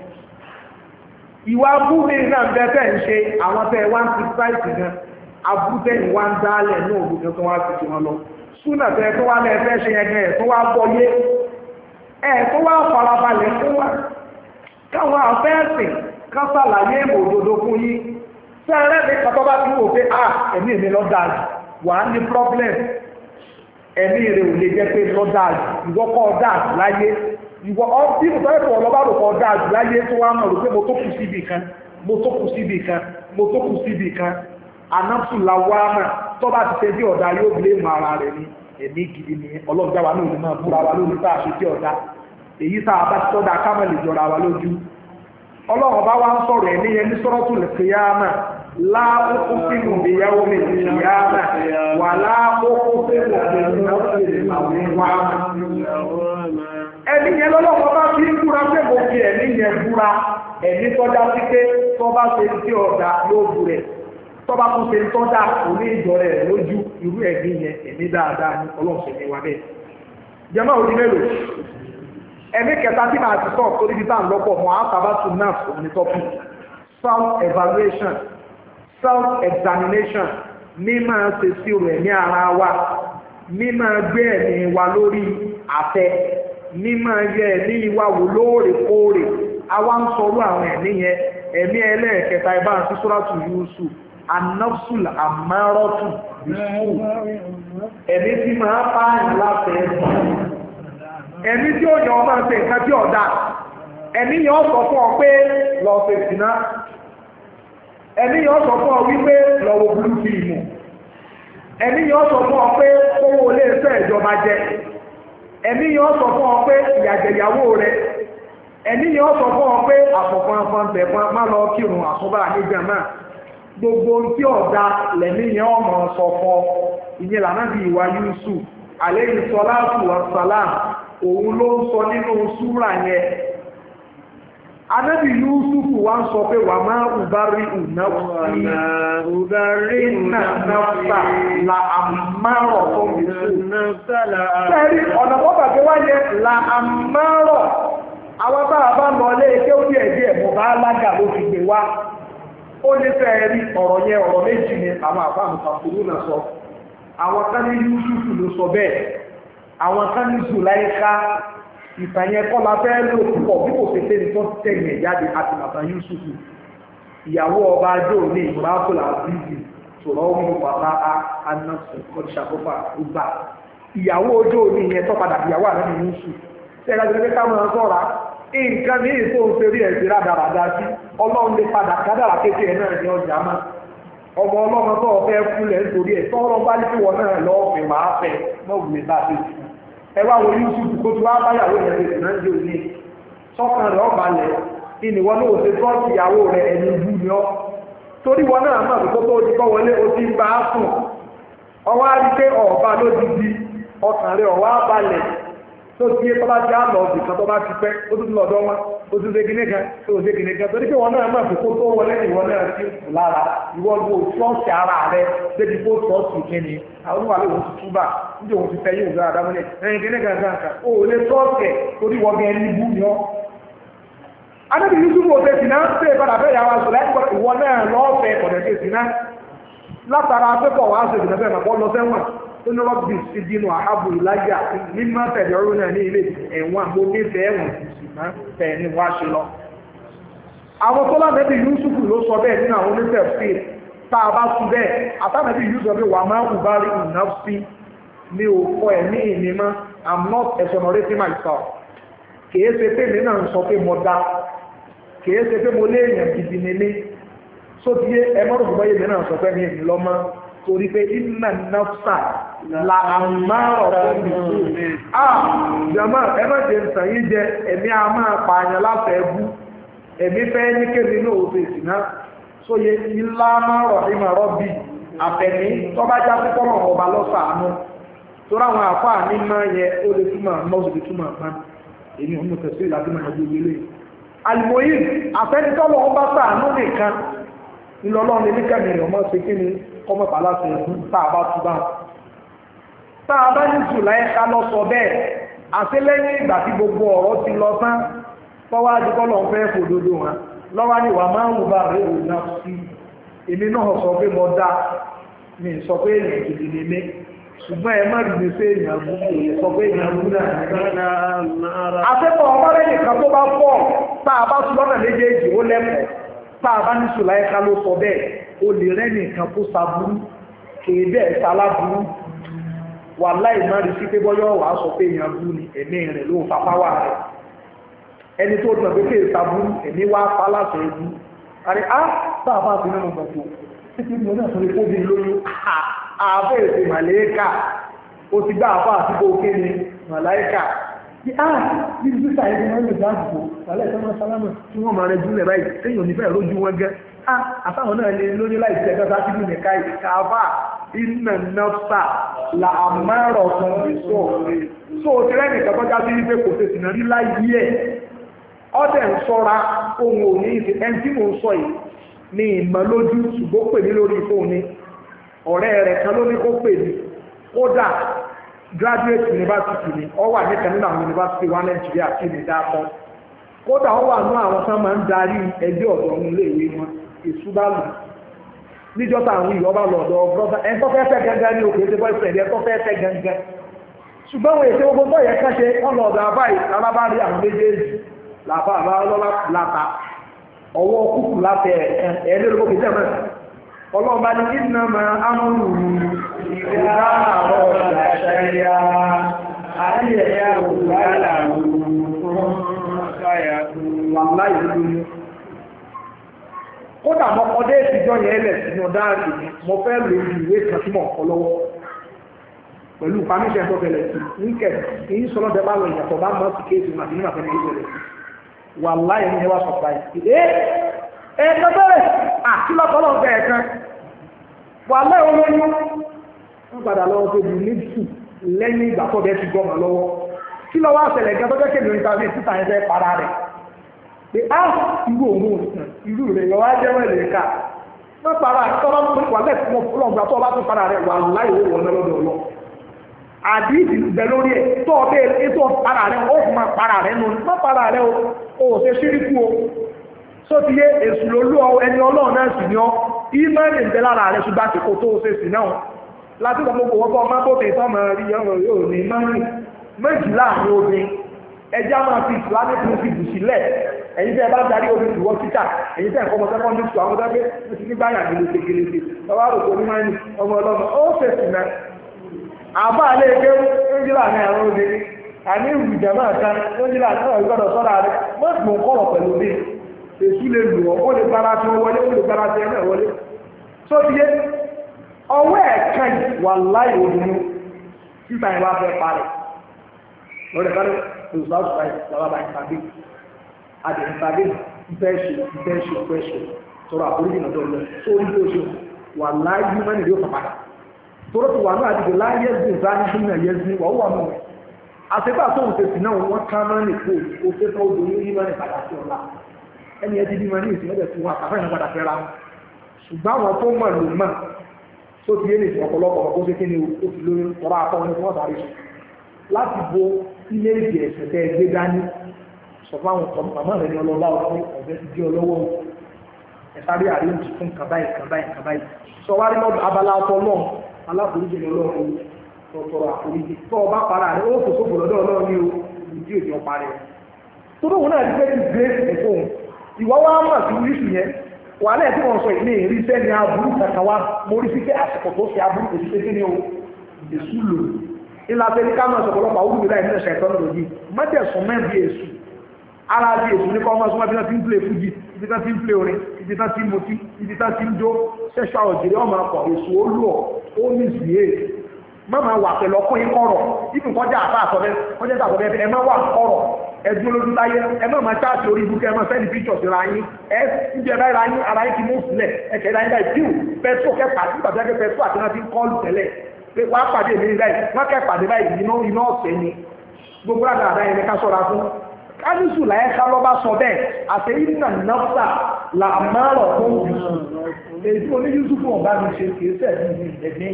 Speaker 1: ìwà abúlé náà bẹ́ẹ̀ ń ṣe àwọn tẹ́ wá ń ti sáìtì gan abútẹ́yìn wá ń dálẹ̀ ní òògùn tó wá ti ti wọn lọ súnà tẹ́ tó wá lẹ́ẹ̀fẹ́ ṣe yẹn gan ẹ̀ tó wá gbọ́ yé ẹ̀ tó wá farabalẹ̀ fún wa káwọn afẹ́ẹ̀sìn ká sàlàyé ìmọ̀ òdodo fún yín sẹ́rẹ́ ní kàtọ́ bá ti wò pé ah ẹ̀mí mi lọ dáa wà á ní problem ẹ̀mí rẹ̀ ò lè jẹ́ pé lọ dáa ìwọ kọ́ dáa láyé ìwọ ọtí mo tọ́jú wọn lọ́ba rò kọ́ dáa láyé tó wá mọ̀ rò pé mo tó kù síbì kan mo tó kù síbì kan mo tó kù síbì kan anásùlá wá mà tó bá ti ṣe bí ọ̀dà yóò blé mọ ara rẹ̀ ní ẹ̀mí gidi ni ọlọ́jà wa náà lè máa búra wa lórí tá a ṣe tí ọ̀dà èyí tá a bá ti tọ́da ká má lè jọra wa lójú ọlọ́run bá wá ń sọ̀rọ̀ ẹ̀mí yẹn ní suratul qiyamah láàkókò sínú ìyàwó mi ìyáàmà wà láàkókò sínú ìyàwó ẹni yẹn lọ́lọ́pọ̀ bá fi ń búra pé mo fi ẹ̀mí yẹn búra ẹ̀mí tọ́já sí pé tọ́ bá ṣe tí ọ̀dà yóò bú rẹ̀ tọ́ bá tún ṣe tọ́já òní ìjọ rẹ̀ lójú irú ẹ̀mí yẹn ẹ̀mí dáadáa ní ọlọ́ọ̀ṣẹ̀ ní wa bẹ́ẹ̀ jẹ́mọ́ òní mélòó ẹ̀mí kẹta tí màá ti sọ̀rọ̀ torí bí tá à ń lọ́pọ̀ mọ́ àtàbátù náà òní tọ́pù self-evaluation self-examination mímọ̀ ṣe sí rẹ̀ ní ara wa mímọ̀ gbé ẹ̀mí wa lórí àtẹ mímọ̀ yẹ ẹ̀mí wa wò lóòrèkóòrè àwa ń sọ̀rọ̀ àwọn ẹ̀mí yẹn ẹ̀mí ẹlẹ́ẹ̀kẹta ibà ń sí sóràtù Yusuf anafsul amárọ́tù bísú ẹ̀mí tí máa pààyàn láti ẹ̀sùn ẹ̀mí tí ó yàn ọmọ ṣe nǹkan tí ọ̀dà ẹ̀mí yẹn ó sọ fún ọ pé lọ́ọ́ fẹ́ sínú ẹ̀mí yẹn ó sọ fún ọ wípé lọ́wọ́ búrú fíìmù ẹ̀mí yẹn ó sọ fún ọ pé owó ilé iṣẹ́ ìjọba jẹ ẹ̀mí yẹn ó sọ fún ọ pé ìyàjẹ̀yàwó rẹ ẹ̀mí yẹn ó sọ fún ọ pé àfọ̀fọ̀nfọ̀n tẹ̀fọn má lọ kírun àsúbà nígbà náà gbogbo tí ọ̀dà lẹ̀mí yẹn ọmọ sọ fún ọ ìyẹn lànà bí ìwà Yusuf alayhi salatu wassalam òun ló ń sọ nínú súrà yẹn Anábì Yúsùfù wá ń sọ pé wà máa ùbárí ìnáfí ùbárí ìnáfà la àmárọ̀ tó ń bí sẹ́rí ọ̀nà pọ́pàá wáyé la àmárọ̀ àwọn bára bá lọ lé eke ó díẹ̀ díẹ̀ mọ̀ bá lága ló fi gbé wá ó ní fẹ́ rí ọ̀rọ̀ yẹn ọ̀rọ̀ méjì ni àwọn àfáàmù kàfùrú náà sọ àwọn kan ní Yúsùfù ló sọ bẹ́ẹ̀ àwọn kan ní Zùláíkà ìtànyẹ kọ́ la fẹ́ lò púpọ̀ bí kò ṣe tẹ́ni tó tẹ̀yìn ẹ̀ jáde àti màtà Yusufu ìyàwó ọba ajó ní ìmúratòlà bíbí sọ̀rọ̀ ọmọ bàbá anásùn kọ́díṣàkófà gbà ìyàwó ọjọ́ ní ìyẹn tó padà ìyàwó àrẹ́mì Yusuf tẹ́lá ti pé káwọn sọ́ra nǹkan ní ìfò òṣèré ẹ̀ sí rádaràdá sí ọlọ́run lè padà kádàrà kékeré náà ní ọjà máa ọmọ ọlọ́mọ tó ọ̀fẹ́ fúnlẹ̀ nítorí ẹ̀ tọ́rọ bá ní kí wọ́n náà lọ́ọ̀fẹ́ máa fẹ́ mọ́gbìnrin bá ti sùn ẹwà wo Yusuf kó tó wá báyàwó rẹ̀ lè náà jẹ́ òní sọ́kàn rẹ̀ ọba lẹ̀ ìníwọ́ náà ṣe tọ́ọ̀tì ìyàwó rẹ̀ ẹni bú ni ọ́ torí wọn náà mọ̀ tó tó ti kọ́ wọlé o ti ń bá a sùn ọwọ́ á rí pé ọba ló ti di ọkàn rẹ̀ ọwọ́ á balẹ̀ tó ti yé tọ́ba ti á lọ ọ̀sìn kan tó bá ti pẹ́ ó tún lọ́dọ́ wọn ó tún ṣe kíní kan tó ṣe kíní kan torí pé wọn náà mọ̀ tó tó wọlé ìwọ náà ti kù lára ìwọ ló ṣọ́ọ̀ṣì ara rẹ̀ débi kó ṣọ́ọ̀ṣì kíni àwọn oníwà lóun ti túbà níbi òun ti fẹ́ yóò gbé àdámọ́lẹ̀ ẹ̀yìn kíní kan kan kan ó lè ṣọ́ọ̀ṣì torí wọ́n gẹ́ ní bú ni ọ́. Adébí Yusuf òde sínú ṣe ìpadà fẹ́ yàrá sọ láì pọ̀ ìwọ náà lọ́ọ̀fẹ́ ọ̀dẹ̀ ṣe sínú látara akẹ́kọ̀ọ́ wa ṣe ìdìbò ẹ̀mọ̀ lọ sẹ́wọ̀n tó ní rọ́bì sí dínú àhábù ìláyà mímọ́ tẹ̀lé ọrún náà ní ilé ẹ̀wọ̀n àmọ́ nífẹ̀ẹ́ ẹ̀wọ̀n ṣùgbọ́n tẹ̀ ní wá ṣe lọ. àwọn tó lánàbí Yusuf ló sọ bẹ́ẹ̀ nínú àwọn onífẹ̀ẹ́ tá a bá tú bẹ́ẹ̀ àtànàbí Yusuf bí wà máa ń bá rí ìnáfí ní òkọ ẹ̀mí ìní mọ́ I'm not exonerating myself kìí ṣe pé mi náà ń sọ pé mo dá kìí ṣe pé mo lé èèyàn gidi nílé sótíyé ẹmọ́rùn gbọ́yé mi náà sọ pé mi ìlú lọ́mọ torí pé iná náfsà la àmárọ̀ tó ń bìí ah jama ẹ má jẹ ǹsàn yìí jẹ ẹ̀mí a máa pààyàn láfẹ́ ẹbú ẹ̀mí fẹ́ ní kéde náà ó fèsì náà sóye ilá márọ̀ ìmọ̀ rọ́bì àfẹ̀mí tó bá já sí pọ́nrọ̀ ọba lọ́sàánú tó ráwọn àfáà ní máa yẹ ó lè túmọ̀ mọ́sù lè túmọ̀ máa èmi ò ní kẹsí ìlàdí máa gbé ilé alimoyi àfẹ́nitọ́lọ́ ọba sàánú nìkan ìlọ́lọ́run ní kẹ́mìrì ọmọ sí kí ni ọmọ pàlásì ẹ̀kún tàbá túbá tàbá ní Zùláíkà lọ sọ bẹ́ẹ̀ àti lẹ́yìn ìgbà tí gbogbo ọ̀rọ̀ ti lọ tán tọ́wá dìkọ́lọ̀ fẹ́ fòdodo wọn lọ́wọ́ ní wà máa ń wù bá rẹ̀ òun náà sí èmi náà sọ pé mo dá mi sọ pé èèyàn gidi ni mí ṣùgbọ́n ẹ má rí mi pé èèyàn bú kò yẹ sọ pé èèyàn bú náà àtẹ́kọ̀ọ́ ọmọdé nìkan tó bá pọ̀ tàbá tún lọ́nà méjèèjì ó lẹ́kọ̀ọ́ tàbá ní Zùláíkà ló sọ bẹ́ẹ̀ o lè rẹ́ nìkan kó saburú kéèdè sálábúrú wà láì má rí sí pé bọ́yọ́ wà sọ pé èèyàn bú ni ẹ̀mí rẹ̀ ló fapá wà rẹ̀ ẹni tó dùn pé kéè saburú ẹ̀mí wá pálásẹ̀ ẹ̀bú àrí á sáàbá sí nínú gbọ̀tò títí mo náà sọ pé kóbi lóyún ààbẹ̀ èsè màlẹ́kà ó ti gbá àfá àti kó kéde màláìkà ah bí i sísà ẹgbẹ́ wọn lè dá àdùkò wàlẹ́ ìtọ́mọ́ sálámà tí wọ́n máa rẹ jùlẹ̀ báyìí téèyàn nífẹ̀ẹ́ lójú wọn gẹ́ ah àtàwọn náà lè lóní láì tẹ́ ẹgbẹ́ sáà nìka ìkàfà iná nọ́fà là àmárọ̀ kan bí sọ so ti rẹ́nì kan tọ́já sí wípé kò tètè náà rí láyé ẹ̀ ọdẹ ń sọ́ra ohun òní ìfẹ́ ẹni tí mò ń sọ yìí ní ìmọ̀ lójú ṣùgbọ́n pè mí lórí fóònù ọ̀rẹ́ rẹ̀ kan ló ní kó pè mí kódà graduate university ni ọ wà níkan nínú àwọn university wa Nàìjíríà tí ní dáàbọ̀ kódà ó wà ní àwọn tán máa ń darí ẹgbẹ́ ọ̀dọ́ ọ̀hún léèwé wọn ìṣúbàlù níjọ́ta àwọn ìyọ́bà lọ́dọ̀ brother ẹ̀ tó fẹ́ fẹ́ gangan ní òkè ṣe boyfriend ẹ̀ tó fẹ́ fẹ́ gangan ṣùgbọ́n wọn èsè gbogbo tó yẹ ká ṣe wọn lọ́dọ̀ àbáyé alábárí àwọn méjèèjì làbá àbá lọ́lá láta ọwọ́ kúkú láti ẹ̀ẹ́dẹ́gbẹ̀rún kò jẹ́ mẹ́ta ọlọ́run bá ní iná máa ámúrù ìgbà àrọ̀ ìgbàṣẹ́yà ayẹyẹ òwúrálà kódà mọ́ ọdẹ ìtìjọ́ yẹn lẹ̀ sínú dáàrí mo fẹ́ lò ìwé kan tí mọ̀ kọ́ lọ́wọ́ pẹ̀lú pàmíṣẹ́ tó fẹ́lẹ̀ sí ní kẹ̀kẹ́ èyí sọ́lọ́ bẹ́ẹ̀ bá lọ ìyàtọ̀ bá mọ́ sí kéèsì màdì nígbà fẹ́lẹ̀ ìṣẹ̀lẹ̀ wà láyé ní ẹwà sọ̀tà yìí ẹ ẹ tẹ́tẹ́rẹ̀ àti lọ́kọ́lọ́ bẹ́ẹ̀ kan wà láyé olóyún wọ́n padà lọ́wọ́ tó di níbùsù lẹ́yìn ìgbà tó bẹ́ẹ̀ ti gọ́mà lọ́wọ́ kí lọ́wọ́ àṣẹlẹ̀ gẹ́gẹ́ tó jẹ́ kéde ìtàgé títà ẹ̀ fẹ́ para rẹ̀ pé á irú òun irú rẹ̀ lọ́wọ́ á jẹ́ wẹ̀lẹ̀ ká wọ́n para tọ́lá ń pè wà lẹ́sìn mọ́ fúlọ̀gbà tó bá tún para rẹ̀ wà láyé owó wọn lọ́dọ̀ ọlọ́ àdìsí bẹ lórí ẹ̀ tó ọbẹ̀ ètò para rẹ̀ ó fún ma para rẹ̀ nù má para rẹ̀ o ò ṣe ṣíríkú o só ti yé èsù lólú ẹni ọlọ́run náà sì ní ọ ìmọ̀ẹ́nì ń bẹ lára rẹ̀ ṣùgbọ́n àsìkò tó ṣe sì náà láti gbogbo wọ́pọ̀ ọmọ bóde ìtọ́mọ̀ rí ọmọ yóò ní mọ́rin méjìlá ní obìn ẹjá máa fi islamic principle sílẹ̀ ẹ̀yin tẹ́ bá darí obìn ìwọ́ títà ẹ̀yin tẹ́ ẹ̀kọ́ ọmọ secondary school àwọn ọmọdé ó ti ní báyà ní lóṣè gẹ́lẹ́sẹ̀ lọ́wọ́ àròkọ ní mọ́rin ọmọ ọlọ́mọ ó fèsì náà àbá alẹ́ ẹgbẹ́ méjìlá ní àwọn obìnrin àní ìrù ìjàmọ́ kan méjìlá náà gbọ́dọ̀ sọ́ra rẹ̀ mọ́sùn kọ́rọ̀ pẹ̀lú bí èsù lè lù ọ́ ó lè gbára tí wọ́n wọlé ó lè gbára tí ẹ̀ wọlé sóbíyé ọwọ́ ẹ̀ka wà láì òdùnú títà ìwà fẹ́ parẹ́ lọ́rẹ̀ kárí òṣùwàṣù báyìí lọ́wọ́ báyìí tàbí adìyẹ tàbí ìfẹ́ ṣe ìfẹ́ ṣe ìfẹ́ ṣe tọrọ àforíjì náà lọ tó ń tó ṣe wà láì bí mẹ́rin ló fà padà tọrọ tó wà náà àdìgbò láì yẹ zin záni fún mi ẹ̀yẹ zin wà ó wà mọ́ ẹ̀ àtẹ́gbà tó ń tẹ̀sí náà wọ́n ká máa ń kó o ṣe tó odò ní mẹ́rin padà sí ọ̀la ẹni ẹ ti bí mẹ́rin ìsìn ẹ̀dẹ̀ tí wọ́n àtàfẹ́ yẹn padà fẹ́ra ṣùgbọ́n àwọn tó mọ̀ lò mọ̀ tó ti yé ní ọ̀pọ̀lọpọ̀ ọ̀pọ̀ tó kéde ó ti lóyún ọ̀rọ̀ akọ́ ní wọ́n sáré sùn láti bo ilé ìjẹ ẹ̀sẹ̀ tẹ́ gbé dání sọ fáwọn ọ̀pọ̀ màmá rẹ̀ ní ọlọ́lá ọ̀pọ̀ ọ̀bẹ ti di ọlọ́wọ́ ẹ̀sáré àríwùjì fún kàbáyì kàbáyì kàbáyì sọ wá rí lọ́dọ̀ abala ọ̀tọ̀ náà aláforíjì lọ́lọ́run tọ̀tọ̀rọ̀ àforíjì tó ọba para rẹ̀ ó kò sóbò lọ́dọ̀ ọlọ́run ní o ìdí òjì ọpa rẹ̀ tó lóun náà ti fẹ́ ti gbé ẹ̀fọ́ ìwọ wá mọ̀ sí oríṣi yẹn wà lẹ́ẹ̀ tí wọ́n sọ ìní ìrí sẹ́ni aburú kankan wá mo rí sí pé àsìkò tó fi aburú kò sí pé kí ni o èṣù lò ilà tẹ́lẹ̀ ká máa sọ̀pọ̀lọpọ̀ àwọn olùgbé láì ní ẹ̀ṣẹ̀ ìtọ́nà lòdì mọ́tẹ̀sùn mẹ́rin bí èṣù ara bí èṣù ní kọ́mọ́ súnmọ́ ibi tán ti ń play fújì ibi tán ti ń play orin ibi tán ti ń mutí ibi tán ti ń jó sẹ́ṣọ́ òjèrè ọmọ akọ̀ èṣù ó lù ọ́ ó ní ìsìyè má máa wà pẹ̀lú ọkùnrin kọ̀rọ̀ ìfún kọjá àbá àtọ́bẹ́ kọjá àtọ́bẹ́ ẹ má wà kọ̀rọ̀ ẹdún lójú táyé ẹ má máa ṣáàtì orí ibùkẹ́ ẹ má sẹ́ni píṣọ̀ sí ra yín ẹ níbi ẹ̀rọ ara yín ara yín ti mú sílẹ̀ ẹ̀kẹ́ ra yín láì tíù pẹ̀tró kẹfà tí bàbá ẹgbẹ́ pẹ̀tró àti náà ti ń kọ́ọ̀lù tẹ́lẹ̀ pé wàá pàdé mi nígbà yìí wọ́n kẹ́ pàdé báyìí iná iná ọ̀sẹ̀ ni gbogbo àgbàdá yẹn ká sọ́ra fún kánísù láyé ká lọ́ bá sọ bẹ́ẹ̀ àti ìnà náfà là márọ̀ fún èyí tí oní Yúsúfù ọ̀bá mi ṣe kìí sẹ́ẹ̀dì ẹ̀mí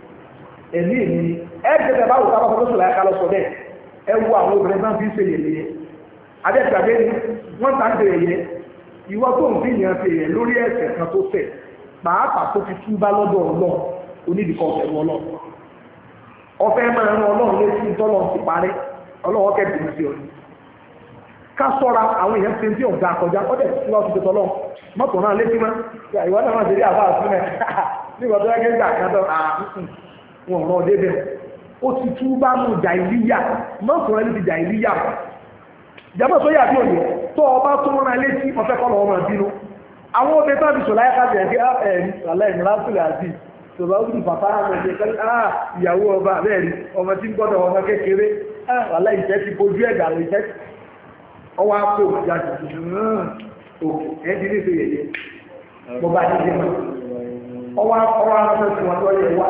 Speaker 1: ẹ̀mí èmi ẹ̀ẹ́dẹ̀gbẹ̀ báwo ká bá sọ láyé ká lọ sọ bẹ́ẹ̀ ẹ wo àwọn obìnrin náà fi ń ṣe yẹ̀yẹ́ adẹ́gbàgbé ni wọ́n ta ń ṣe yẹ̀yẹ́ ìwọ tó ń fi yàn ṣe yẹ̀ lórí ẹ̀ṣẹ̀ kan tó ṣẹ̀ pàápàá tó fi túbá lọ́dọ̀ Ọlọ́run onídìkọ̀ ọ̀fẹ́ Ọlọ́run ọ̀fẹ́ máa ń ran Ọlọ́run létí tọ́lọ́run ti parí Ọlọ́run kẹ́bìrì sí ọ ká sọ́ra àwọn èèyàn ti ń tí ọ̀gá àkọjá ọdẹ tí wọ́n ti tọ́lọ́ mọ́tò náà létí mọ́ ìwọ náà máa ṣeré àbá àtúnẹ̀ nígbà tó yẹ gbà kan tó ààrùn wọn rán ọdẹ bẹ́ẹ̀ ó ti tú bá mú jàìlíyà mọ́tò rẹ̀ ló ti jàìlíyà jàmọ́ tó yà bí òye tó ọba tó rán létí ọ̀fẹ́ kọ́ lọ́wọ́ máa bínú àwọn obìnrin tó ń fi sọ̀láyà ká bẹ̀rẹ̀ ẹ̀rí alẹ́ ìmúlásílẹ̀ àti tòbá ó ti bàbá àwọn ẹgbẹ́ kẹ́lẹ́ ah ìyàwó ọba abẹ́ẹ̀rí ọmọ tí ń gbọ́dọ̀ ọmọ kékeré ah alẹ́ ìfẹ́ ti bojú ẹ̀dà ìfẹ́ ọwọ́ àpò ìjáde òkè ẹ̀dí ní ìfẹ́ yẹ̀yẹ́ mo bá ní ìdí mọ́ ọwọ́ ọwọ́ àpò tí wọ́n lọ́yẹ̀ wá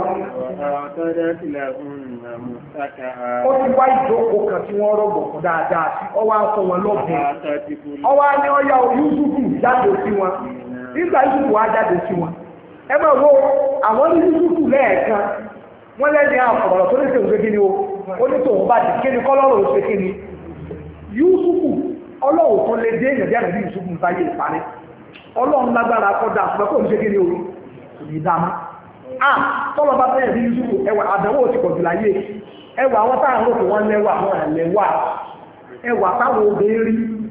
Speaker 1: ó ti wá ìjókòó kan tí wọ́n rọ̀gbọ̀ fún dáadáa sí ọwọ́ àpò wọn lọ́bùn ọwọ́ ní ọyá Yúsúfù jáde sí wọn nígbà Yúsúfù wá jáde sí wọn ẹ máa wo àwọn ní Yúsúfù lẹ́ẹ̀kan wọ́n lẹ́ni àkọ̀rọ̀ tó ní tòun ṣe kí ni o ó ní tòun bá ti kí ni kọ́lọ́rọ̀ ṣe kí ni Yúsúfù ọlọ́run tó lè dé èèyàn díẹ̀ bí Yúsúfù ń báyé ìparí ọlọ́run lágbára kọjá ṣùgbọ́n kò ní ṣe kí ni o kò ní dáná à tọ́lọ bá tẹ́yẹ̀ bí Yúsúfù ẹwà àdánwò ti pọ̀jù láyé ẹwà àwọn táwọn rò pé wọ́n lẹ́wà àwọn ẹ̀lẹ́wà ẹwà táwọn obìnrin rí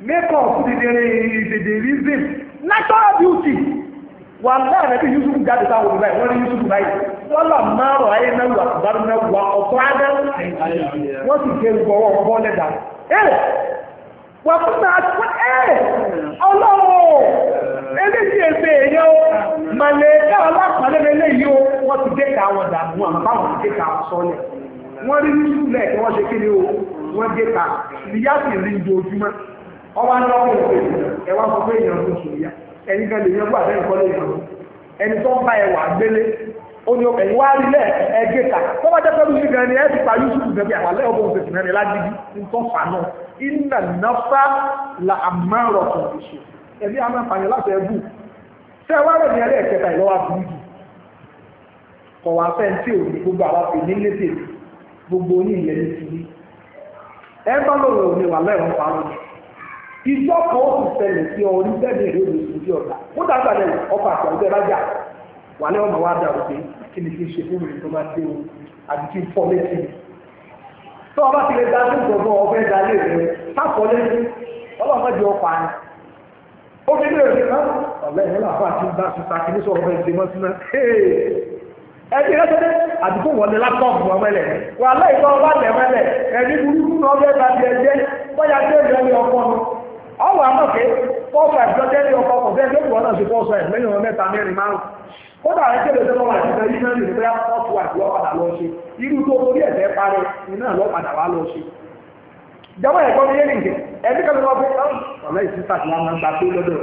Speaker 1: makeup the the the reason natural beauty wà láàrin bí Yusuf jáde táwọn olùbáyìí wọ́n ní Yusuf báyìí wọ́n lọ márùn ayé náà wà àbárò náà wà ọ̀tọ́ adé wọ́n sì ké gbọ́wọ́ ọ̀bọ́ lẹ́dà ẹ̀ wà fún náà ẹ̀ ọlọ́wọ́ eléyìí ẹsẹ̀ èèyàn o màlẹ́ká alápàlẹ́ eléyìí o wọ́n ti dé ká wọn dàbí wọn àbáwọn ti dé ká sọ́lẹ̀ wọ́n rí Yusuf lẹ̀ kí wọ́n ṣe kí ni o wọ́n dé ká ìyá sì rí ojoojúmọ́ ọba ní ọkọ̀ ìpè ẹ̀wá sọ pé èèyàn ló sùn yá ẹni kan lè yan gbà lẹ́yìn kọ́lé ìyàwó ẹni tó ń bá ẹwà gbélé ó ní ẹ̀yìn wá rí lẹ̀ ẹgbẹ́ ta tó bá jẹ́ pẹ́lú yìí gan ni ẹ ti pa Yusuf gẹ̀bí àwàlẹ́ ọgbọ̀n òṣèlú mẹ́rin lágídí nǹkan fà náà iná náfà la àmárọ̀ kan ìṣe ẹbí àwọn àǹfààní láti ẹbù tẹ́ wá rẹ̀ ní ẹlẹ́ ẹ̀kẹta ìlọ́wà burúkú kọ̀ wá fẹ́ tí ò ní gbogbo àwọn fi ní létè gbogbo oní ìyẹn ní ti ní ẹ bá lòrò òní wà lẹ́rọ̀ parọ́ ìjọ kan ó ti ṣẹlẹ̀ sí ọ ní bẹ́ẹ̀ ní èrè òṣèlú sí ọ̀dà ó dàgbà lẹ́yìn ọkọ̀ àti ọ̀dẹ́ rájà wà lẹ́ ọmọ wa dàrú pé kí ni kí n ṣe fún mi tó máa dé o àbí kí n fọ́ létí mi. tó o bá ti lè dá sí ìgbọ̀ngàn ọ̀fẹ́ dá lé rẹ sáfọ́ létí ọlọ́mọdé ọkọ̀ àná. ó fi lè rí náà ọ̀lẹ́ ìwọ́n làwọn àti bá ti sa kìíní sọ̀rọ̀ bẹ́ẹ̀ ṣe mọ́ sí náà. ẹbí rẹ tẹ́lẹ̀ àdúgbò wọlé lápọ́ọ̀mù wọn mẹ́lẹ̀ wà láì tọ́ ọba lẹ̀ mẹ́lẹ̀ ẹni burúkú náà bẹ́ẹ̀ bá ti ẹjẹ́ bóyá tó ìrẹ́lẹ̀ ọkọ̀ mi ọwọ́ àmọ́kẹ́ fọ́ọ̀fù àìjọ́jẹ́ ní ọkọ̀ ọ̀fẹ́ ẹgbẹ́ ìwọ̀n náà ṣe fọ́ọ̀sọ̀ ẹ̀ lẹ́yìn ọmọ mẹ́ta mẹ́rin márùn kódà rẹ̀ kéde tó lọ́wọ́ àti ìfẹ́ yìí ní bóyá fọ́ọ̀fù àti ọ̀padà lọ ṣe irú tó torí ẹ̀fẹ́ parẹ́ iná lọ́padà wá lọ ṣe. ìjọba ẹ̀kọ́ ní yéèyàn ẹbí kan lọ́wọ́ pé ọ̀lẹ́ ìsísà tí wọ́n máa ń gbà pé lọ́dọ̀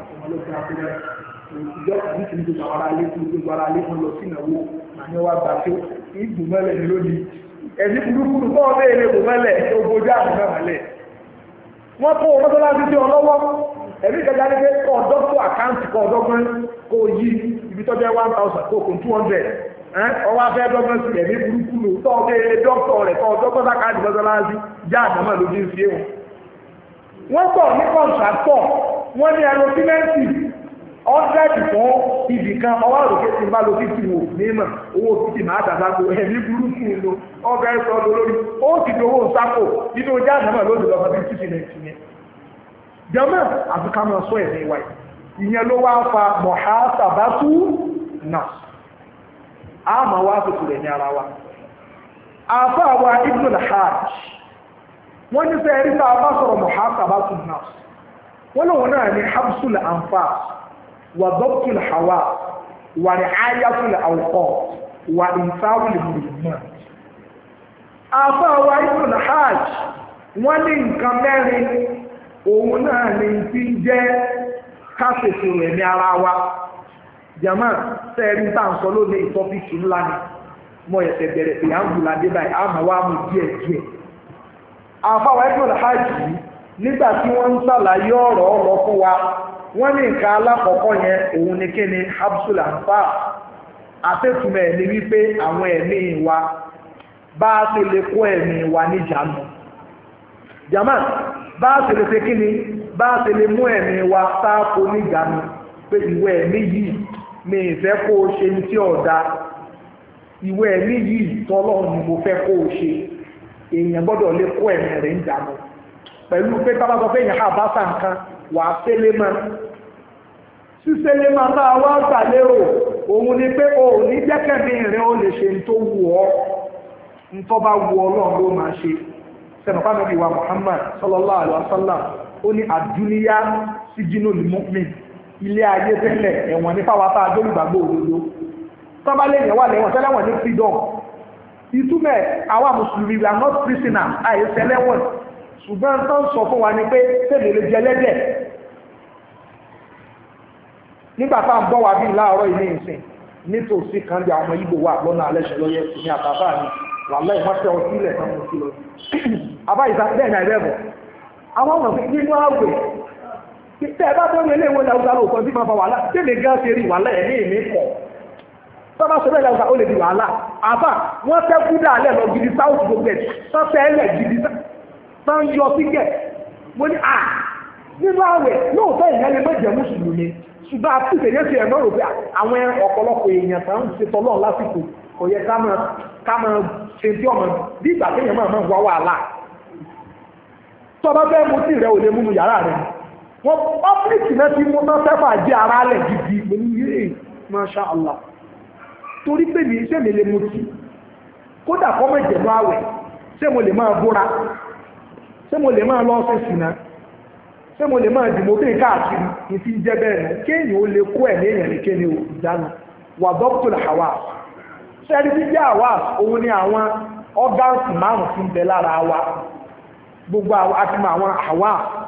Speaker 1: ìjọba ní ti ní gbogbo ara lé fún gbogbo ara lé fún lọ sí ìnáwó àní wá gbà pé ìgbùmọ́lẹ̀ ni lónìí ẹ̀sìn burúkú tó ọ̀bẹ́ ilé ìgbùmọ́lẹ̀ tó bojú àmì náà mọ́lẹ̀ wọ́n kó mọ́sálásí tí ọlọ́wọ́ ẹ̀rí kẹta ní pé kọ́ dọ́kítọ̀ àkáǹtì kọ́ ọdọ́gbọ́n kó yí ibi tó jẹ́ one thousand kó kún two hundred ọwọ́ afẹ́ dọ́gbọ́n sí ẹ̀mí burúkú lò tọ́ ọdẹ dọ́kítọ̀ rẹ̀ kọ́ ọdọ́gbọ́n àkáǹtì mọ́sálásí já àdámọ́ lójú ń fi éwọ̀n. wọ́n pọ̀ ní kọ́ńtàtọ̀ wọ́n ní ẹnu símẹ́ǹtì ọ́ndẹ́ẹ̀dì fún ibì kan ọwọ́ àròkè tí bá lo fífi wò mímọ̀ owó fífi máa dàgbà kó ẹ̀mí burúkú lò ọbẹ̀ sọ lórí ó ti dowó sápò nínú ojú àdámọ̀ lóde lọ́mọ bí fífi nẹ̀tì yẹn. jẹ́mọ̀ àti ká máa sọ ẹ̀mí wáyé ìyẹn ló wá fa mọ̀hásábátú náà a máa wá tuntun rẹ̀ ní ara wa. àfa wa ibnu al-hajj wọ́n ní sẹ́yìn rí tá a bá sọ̀rọ̀ mọ̀hásábátú náà wọ́n lóun náà ní habsul anfas وضبط الحواس ورعاية الأوقات وإنفاذ المهمات. àfáà Ibn al-Hajj wọ́n ní nǹkan mẹ́rin òun náà ní ti ń jẹ́ kásìkò rẹ̀ ní ara wa. jama sẹ́ẹ̀rí tá à ń sọ lónìí tọ́pìkì ńlá ni mo ẹ̀sẹ̀ bẹ̀rẹ̀ pé à ń gbùlà dé báyìí àmọ́ wa mú díẹ̀ díẹ̀. àfáà Ibn al-Hajj yìí nígbà tí wọ́n ń ṣàlàyé ọ̀rọ̀ ọ̀rọ̀ fún wa wọ́n ní nǹkan alákọ̀ọ́kọ́ yẹn òun ni kí ni habsul anfas àtẹ́tùmẹ̀ ní wípé àwọn ẹ̀mí wa bá a ṣe lè kó ẹ̀mí wa níjànú jama bá a ṣe lè ṣe kí ni bá a ṣe lè mú ẹ̀mí wa sáàpò níjànú pé ìwé ẹ̀mí yìí mi ìfẹ́ kó o ṣe ní tí ọ̀dà ìwé ẹ̀mí yìí tọ́lọ́run ni mo fẹ́ kó o ṣe èèyàn gbọ́dọ̀ lè kó ẹ̀mí rẹ̀ níjànú pẹ̀lú pé tábà sọ pé èèyàn hà bá sàn kan wà sẹ́lé mọ́ sísẹ́lé máa bá wá gbà lérò òun ni pé o ní jẹ́kẹ̀mí rẹ̀ ó lè ṣe tó wù ọ́ ntọ́ bá wù Ọlọ́run ló máa ṣe sẹ́nàpá nàbí wa Muhammad sallallahu alaihi wasallam ó ní àdúníyá síjínú ní mu'min ilé ayé tẹ́lẹ̀ ẹ̀wọ̀n ní fáwọn apá adólùgbàgbọ́ òdodo tọ́ba lè yẹn wà lẹ́wọ̀n tẹ́lẹ̀wọ̀n ní freedom ìtumẹ̀ àwa mùsùlùmí we are not prisoner àìsẹ́lẹ̀wọ̀n ṣùgbọ́n tó ń sọ fún wa ní pé tẹ́lẹ̀ lè jẹ lẹ́dẹ̀ nígbà tá à ń bọ́ wa bí láàárọ̀ ilé ìsìn nítòsí kan bí àwọn Ìgbò wà lọ́nà alẹ́ṣẹ̀ lọ́yẹ́ ní àtàbà ni wà láì wọ́n tẹ́ ọtí ilẹ̀ kan mú sí lọ. àbá ìta bẹ́ẹ̀ ní àìrẹ́bọ̀ àwọn ọmọ nínú àwẹ̀ tẹ́ ẹ bá tó ń lé ìwé làwùjá lóòótọ́ tí máa fa wàhálà tẹ́lẹ̀ gán ṣe rí wàhálà ẹ̀ ní ìmí pọ̀ tọ́ba sọ bẹ́ẹ̀ làwùjá ó lè di wàhálà àbá wọ́n tẹ́ kúdà alẹ́ lọ gidi south gbogbo ẹ̀ tọ́sẹ̀ ẹlẹ̀ gidi tán yọ sígẹ̀ mo ní à nínú àwẹ̀ lóòótọ́ ìyẹn lè mẹ́jẹ̀ mùsùlùmí ṣùgbọ́n àti ìtẹ̀yẹ ti ẹ̀mọ́ rò pé àwọn ọ̀pọ̀lọpọ̀ èèyàn tán ń ṣe tọ́lọ́ lásìkò kò yẹ ká máa ṣe tí ọmọ bí ìgbà téèyàn máa máa wá wàhálà tó bá fẹ́ mú tí rẹ̀ ò lè múnú yàrá rẹ̀ wọ́n pọ́pílìkì náà ti mú náà fẹ́fà jẹ́ ara lẹ̀ gidi pẹ̀lú yìí masha Allah torí pé mi ṣé mi lè mú tí kódà kọ́ mọ̀ jẹ̀mú àwẹ̀ ṣé mo lè máa búra ṣé mo lè máa lọ sí ṣìnà ṣé mo lè máa dìmọ̀ bí káàkiri ní ti jẹ́ bẹ́ẹ̀ nù kéèyàn ó lè kó ẹ̀ ní èèyàn ní kéèyàn ò ìdáná wà dọ́kítọ̀lù hawa ṣẹ́rí tí jẹ́ àwa òun ni àwọn ọ́gáǹsì márùn-ún ti ń bẹ lára wa gbogbo àti mọ àwọn àwa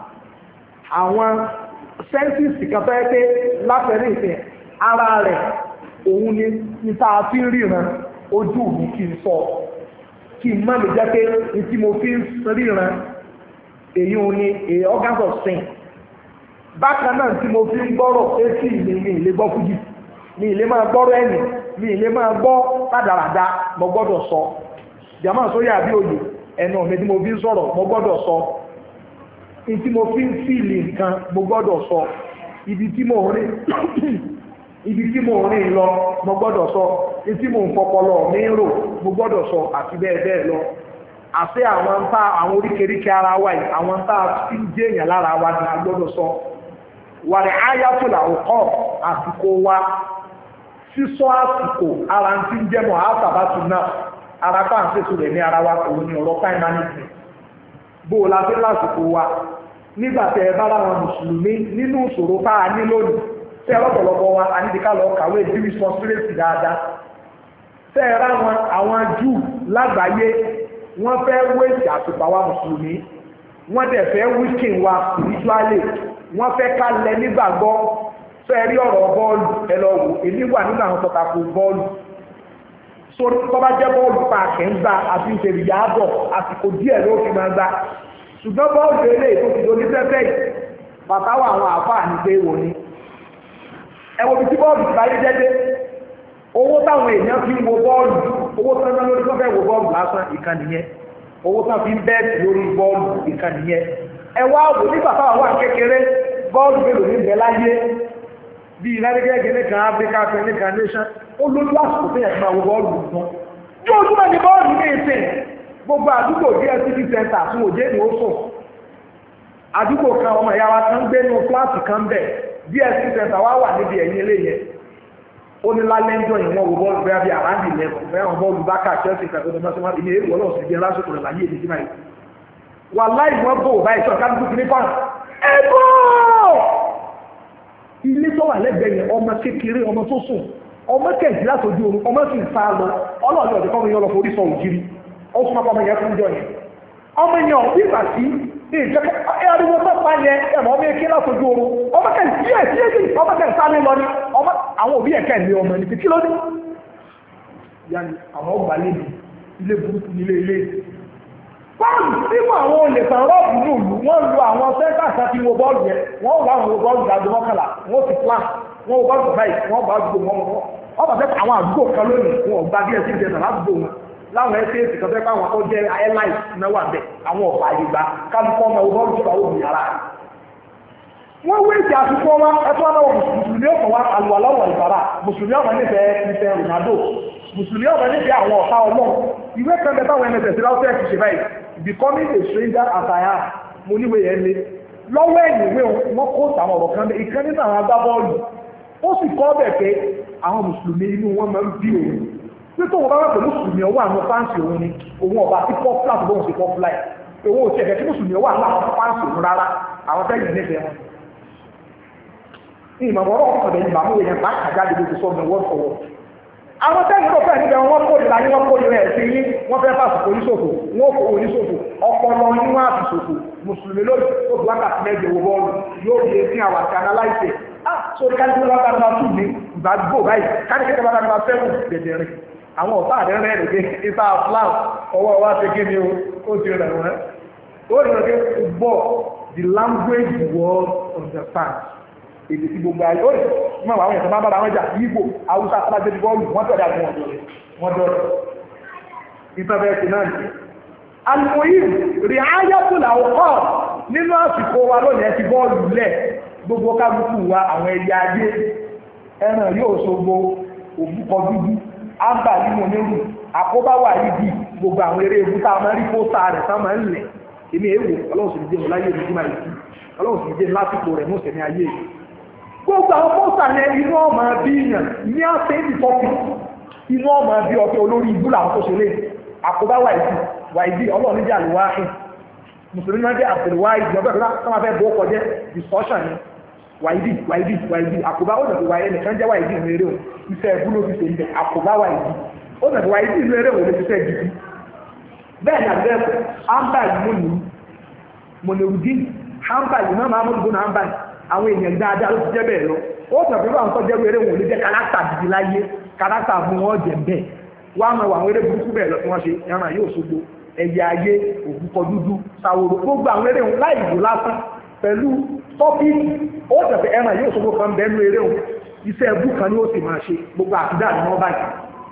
Speaker 1: àwọn sẹ́ńtìsì kan fẹ́ pé látẹ̀rí ìfẹ́ ara rẹ̀ òun ni níta fi ń ríran ojú mi kì í sọ kí n má lè jẹ́ pé ní tí mo fi ń ríran èyí ò ní a organs of sin bákan náà tí mo fi ń gbọ́rọ̀ etí mi ní ilé gbọ́ fújì ní ilé máa gbọ́rọ̀ ẹ̀yìn ní ilé máa gbọ́ rádaràda mo gbọ́dọ̀ sọ jàmá sórí àbí òye ẹnu mi tí mo fi ń sọ̀rọ̀ mo gbọ́dọ̀ sọ ní tí mo fi ń fìlì nǹkan mo gbọ́dọ̀ sọ ibi tí mo rìn ibi tí mo rìn lọ mo gbọ́dọ̀ sọ ibi tí mo ń fọpọlọ mi rò mo gbọ́dọ̀ sọ àti bẹ́ẹ̀ bẹ́ẹ̀ lọ àti àwọn tá àwọn oríkèríkè ara wa yìí àwọn tá fi ń jẹ́ èèyàn lára wa ni a gbọ́dọ̀ sọ wàrí ayatollah ọkọ̀ àsìkò wa sísọ àsìkò ara ń tí ń jẹ́ mọ̀ àtàbátù náà ara bá ń fèsò rẹ̀ ní ara wa òun ni ọ̀rọ̀ time management bó o la fi lásìkò wa nígbà tẹ ẹ bá láwọn mùsùlùmí nínú ìṣòro tá a ní lónìí tẹ ẹ lọ́pọ̀lọpọ̀ wa a níbi ká lọ kàwé bí responsibility dáadáa tẹ ẹ ráwọn àwọn Júù lágbàáyé wọ́n fẹ́ wéṣì àtùpà wa mùsùlùmí wọ́n dẹ̀ fẹ́ wíkìn wa spiritually wọ́n fẹ́ ká lẹ nígbàgbọ́ fẹ́ rí ọ̀rọ̀ bọ́ọ̀lù ẹlọ́wù èmi wà nínú àwọn tọ́tàkù bọ́ọ̀lù sórí tọ́bá jẹ́ bọ́ọ̀lù pààkẹ́ ń gba àti ìṣèlú yàbọ̀ àsìkò díẹ̀ ló fi máa gba ṣùgbọ́n bọ́ọ̀lù eléyìí tó ti do ní fẹ́fẹ́ yìí bàtà wà àwọn àfáà ní pé wò ni ẹ wo bí tí bọ́ọ̀lù ti báyé jẹ́dé owó táwọn èèyàn fi ń wo bọ́ọ̀lù owó tán náà lórí tó fẹ́ wo bọ́ọ̀lù lásán ìkànnì yẹn owó tán fi ń bẹ́ẹ̀tì lórí bọ́ọ̀lù ìkànnì yẹn ẹ wá wò nígbà táwọn wà kékeré bọ́ọ̀lù mélòó ní bẹ láyé bí ìlànìkẹ́gẹ́ nìkan Africa African nation ó lójú àsìkò tó yẹ kí máa wo bọ́ọ̀lù nìkan tí ojú náà ní bọ́ọ̀lù ní ìsìn gbogbo àdúgbò D S T V center fún òjé ni ó sùn àdúgbò kan ọmọ ìyá wa kan gbé nínú kíláàsì kan bẹ̀ D S T V center wá wà níbi ẹ̀yìn ilé yẹn ó ní lálẹ́ ń jọ ìwọ̀n wo bọ́ọ̀lù bẹ́ẹ̀ bí àrándì lẹ́kọ̀ọ́ bẹ́ẹ̀ wọn bọ́ọ̀lù bákà Chelsea kàtó ọdún mọ́sánmọ́ ìní èrò ọlọ́ọ̀sì bí lásìkò rẹ̀ láyé èdè símáyé wà láì wọ́n bò báyìí sọ ká dúdú ní fáwọn ẹ̀bọ́ ilé tó wà lẹ́gbẹ̀ẹ́ yẹn ọmọ kékeré ọmọ tó sùn ọmọ kẹ̀jì látòjú oorun ọmọ sì ń sá lọ ọlọ́ọ̀ni ọ̀dẹ̀ kọ́mọ yẹn lọ forí sọ ògiri ó súnmọ́ ọmọ yẹn fún jọ yẹn ọmọ yẹn ọ̀bí ìgbà sí ẹ̀rọ tó pa yẹn ẹ̀mọ́ ọmọ eke látòjú oorun ọmọ kẹ̀ díẹ̀ díẹ̀ díẹ̀ ọmọ kẹ̀ sáré lọ ní ọmọ àwọn òbí ẹ̀kẹ́ ní ọmọ ní kí ló dé yanni àwọn ọgbà lébi ilé burúkú nílé ilé bọ́ọ̀lù nínú àwọn olè tàn rọ́ọ̀bù ní òlù wọ́n lu àwọn sẹ́ńtàṣà tí wo bọ́ọ̀lù yẹn wọ́n wọ àwọn bọ́ọ̀lù ìdájọ́ mọ́kànlá wọ́n ti plan wọ́n wọ bọ́ọ̀lù báyìí wọ́n bá àdúgbò wọn wọ́n wọ́n bá fẹ́ àwọn àdúgbò kan lónìí wọn ò gba bí ẹsẹ̀ ìjẹta ládùúgbò wọn láwọn ẹsẹ̀ èsì kan fẹ́ pé àwọn tó jẹ́ airline náà wà bẹ́ẹ̀ àwọn ọ̀pá àyègbà kálukọ́ ọmọ bọ́ọ̀lù tó bá wò ní yàrá wọ́n wé ìjà àsìkò wa ẹ̀tọ́ náà mùsùlùmí ọ̀kan wa àlùwàlọ́wọ̀ ìbára mùsùlùmí ọ̀kan nífẹ̀ẹ́ nífẹ̀ẹ́ Ronaldo mùsùlùmí ọ̀kan nífẹ̀ẹ́ àwọn ọ̀tá ọlọ́run ìwé kan bẹ táwọn ẹ̀mẹ̀tẹ̀ sí láwùjọ ẹ̀kì ṣe báyìí becoming a stranger as I am mo níwèé yẹn lé lọ́wọ́ ẹ̀yìn ìwé wọn kó àwọn ọ̀rọ̀ kan bẹ ìkan nínú àwọn agbábọ́ọ̀lù ó sì kọ́ bẹ̀ pé àwọn mùsùlùmí inú wọn máa ń bí òun pé tó wọn bá wà pẹ̀lú mùsùlùmí ọwọ́ àwọn fáǹsì òun ni òun ọba tí pọ́pùlà tó bóun ṣe pọ́pùlà ẹ̀ òun ò tiẹ̀ kẹ́ kí mùsùlùmí ọwọ́ àwọn fáǹsì òun rárá àwọn tẹ́yìn nífẹ̀ẹ́ wọn ìmọ̀ ọ̀rọ̀ ọ̀pọ̀lọpọ̀ ìgbà mú èèyàn bá kàjáde ló ti sọ́nà wọ́n fọwọ́. àwọn tẹ́lẹ̀ tó fẹ́ níbẹ̀ wọ́n kó ìlà ní wọ́n kó ìrẹ̀ ẹ̀sìn yín wọ́n fẹ́ fàṣùkò oníṣòfò wọ́n kò oníṣòfò ọpọlọ ní wọ́n àfìṣòfò mùsùlùmí lónìí tó fi wákàtí mẹ́jọ wo bọ́ọ̀lù yóò di etí àwọn àti analyse ah sórí káníkì lọ́wọ́ bá dáná tù ní ìgbàgbọ́ báyìí káníkì lọ́wọ́ bá dáná fẹ́rù dẹ̀dẹ̀rẹ̀ àwọn ọ̀tá rẹ̀ rẹ̀ rẹ̀ ìta flam ọwọ́ wa ṣe kí ni ó ti rẹ̀ wọ́n ó rí ọdẹ gbọ́ the language the world understands èdè tí gbogbo ayé ó rí mọ́ àwọn èèyàn bá bára wọn jà Ìgbò Haúsá alájẹ́bí bọ́ọ̀lù wọ́n tọ́jà fún ọ̀dọ́ wọn dọ́rọ̀ ìtọ́bẹ̀ẹ́sì náà ní alimoyim rí ayábùlà ọkọ̀ nínú àsìkò wa lónìí ẹ ti bọ́ọ̀lù lẹ̀ gbogbo kálukú wa àwọn ẹ̀yà ayé ẹran yóò ṣogbo òbúkọ dúdú ámbà nínú onírù àkóbáwà yìí gbogbo àwọn eré ebú tá a máa rí pósà rẹ̀ tá a máa ń lẹ̀ èmi èèwò ọlọ́run sì ní jẹ́ láyé ìdí máa yìí ọlọ́run sì ní jẹ́ lásìkò rẹ̀ mú sẹ̀mí ayé yìí gbogbo àwọn pọ́sà yẹn inú ọmọ bí yàn ní àṣẹ ìtọ́kù inú ọmọ bí ọ̀pẹ olórí ibú làwọn tó ṣe lé àkóbá wàìdí wàìdí ọlọ́run níjà lè wá hìn mùsùlùmí náà jẹ́ àpèrèwá ìjọba ìjọba tó máa fẹ́ bọ́ kọjẹ́ discussion ni wàìdí wàìdí wàìdí àkóbá ó dàbí wàìdí nìkan jẹ́ wàìdí ìlú eré o iṣẹ́ ẹ̀bú ló fi ṣe ibẹ̀ àkóbá wàìdí ó dàbí wàìdí ìlú eré o lè fi ṣe gidi bẹ́ẹ̀ ni àbẹ́ẹ̀kọ́ ambal múni monirudin ambal náà máa mọ́tò náà ambal àwọn èèyàn dáadáa ló ti jẹ́ bẹ́ẹ̀ lọ ó dàbí wọn tó jẹ́ eré wọn lè jẹ́ kárátà gidi láyé kárátà mú wọn jẹ bẹ́ẹ̀ wọ́n á máa wà àwọn eré burúkú bẹ́ẹ̀ lọ tí wọ́n ṣe ẹran yóò ṣogbo ẹ̀yẹ ayé òkúkọ dúdú sàwòrò gbogbo àwọn eré wọn láì ìbò lásán pẹ̀lú tọ́pìkì ó tẹ̀fẹ̀ ẹran yóò ṣogbo kan bẹ́ẹ̀nu eré wọn iṣẹ́ ẹbú kan ni ó sì máa ṣe gbogbo àtidá ni wọ́n báyìí.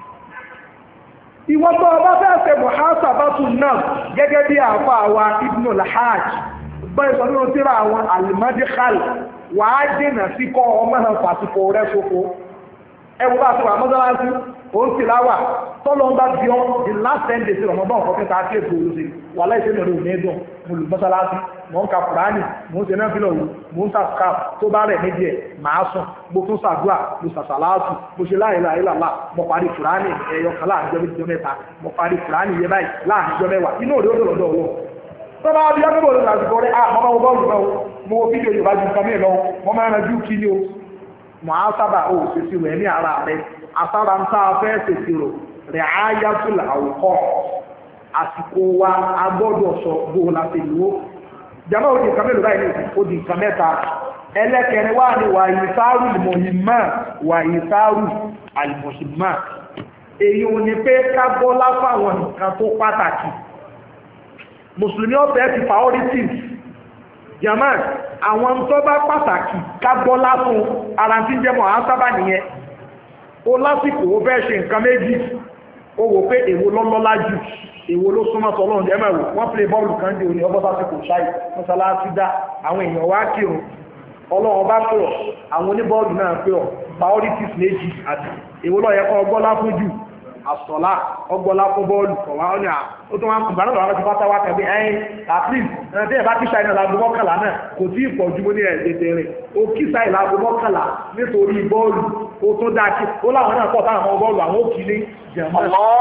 Speaker 1: ìwọ́n tó ọba fẹ́ ṣe muhasabatu náà gẹ́gẹ́ bí àfa àwa ibnu lahaj bẹ́ẹ̀ sọ nínú tíra àwọn alimadikal wàá dènà sí kọ́ ọmọ náà fàṣíkò rẹ̀ ṣoko ẹwọ bá sọ àmọ́sálásí òun sì láwà tọ́lọ́ ń bá bí ọ́ the last ten days ọmọdé ọ̀fọ́ kẹta àti ètò olóṣèlú wà láì sẹ́nu ọdún mẹ́dùn mo lù mọ́sálásí mo ń ka kùránì mo ń ṣe náà fílọ̀ wù mo ń sàkà tó bá rẹ̀ méjì ẹ̀ máa sùn mo tún sàdúà mo sàṣàlásù mo ṣe láì láì làlá mo parí kùránì ẹ̀yọ kan láàrin jọ méjì jọ mẹ́ta mo parí kùránì yẹ báyìí láàrin jọ mẹ́wàá inú òde ó dọ̀ lọ́dọ̀ ọlọ́ tó bá bí ọdún bòrò lásìkò rẹ̀ ah mọ́mọ́ bọ́ọ̀lù náà mo wo fídíò Yorùbá ju nǹkan mìíràn lọ mo máa ń ranjú kí ni o màá sábà ó ṣèṣì rẹ̀ ní ara rẹ̀ asára ń tá a fẹ́ ṣèṣì rò rẹ̀ áyátùlà àwòkọ́ àsìkò wa agbọ́dọ̀ sọ bó o láti lò ó jama ó di nǹkan mélòó báyìí ní ó di nǹkan mẹ́ta ẹlẹ́kẹrin wà ní wà yìí sáárù ìmọ̀hìmá wà yìí sáárù àìmọ̀hìmá èyí ò ní pé ká bọ́lá fáwọn nǹkan tó pàtàkì mùsùlùmí ọ̀fẹ́ ti priorities jama àwọn tó bá pàtàkì ká bọ́lá fún ara tí ń jẹ́ mọ̀ ásábà nìyẹn ó lásìkò ó fẹ́ ṣe nǹkan méjì ó wò pé èwo lọ́lọ́lá jù èwo ló súnmọ́ sọlọ́run jẹ́ mẹ́wò wọ́n play bọ́ọ̀lù kan dé òní ọbọ̀ sásìkò ṣáì mọ́sálásí dá àwọn èèyàn wá kírun ọlọ́run bá pè ọ́ àwọn oníbọ́ọ̀lù náà pè ọ́ priorities méjì àti èwo ló yẹ kó ọgbọ́lá fún jù àsọ̀lá ọgbọ́lá fún bọ́ọ̀lù kọ̀wá ó ní à ó tó wá ń gbà náà lọ́wọ́ ti pátá wá kẹ́bí ẹ̀yìn at least ẹ̀rọ tí ẹ̀ bá kí ṣáì náà lágbo mọ́kànlá náà kò tí ì pọ̀ ju ní ẹ̀ẹ́dẹ̀dẹ̀ rẹ̀ ó kí ṣáì lágbo mọ́kànlá nítorí bọ́ọ̀lù ó tó dáa kí ó láwọn náà pọ̀ táwọn ọmọ bọ́ọ̀lù àwọn ó kì í ní jẹ̀mọ́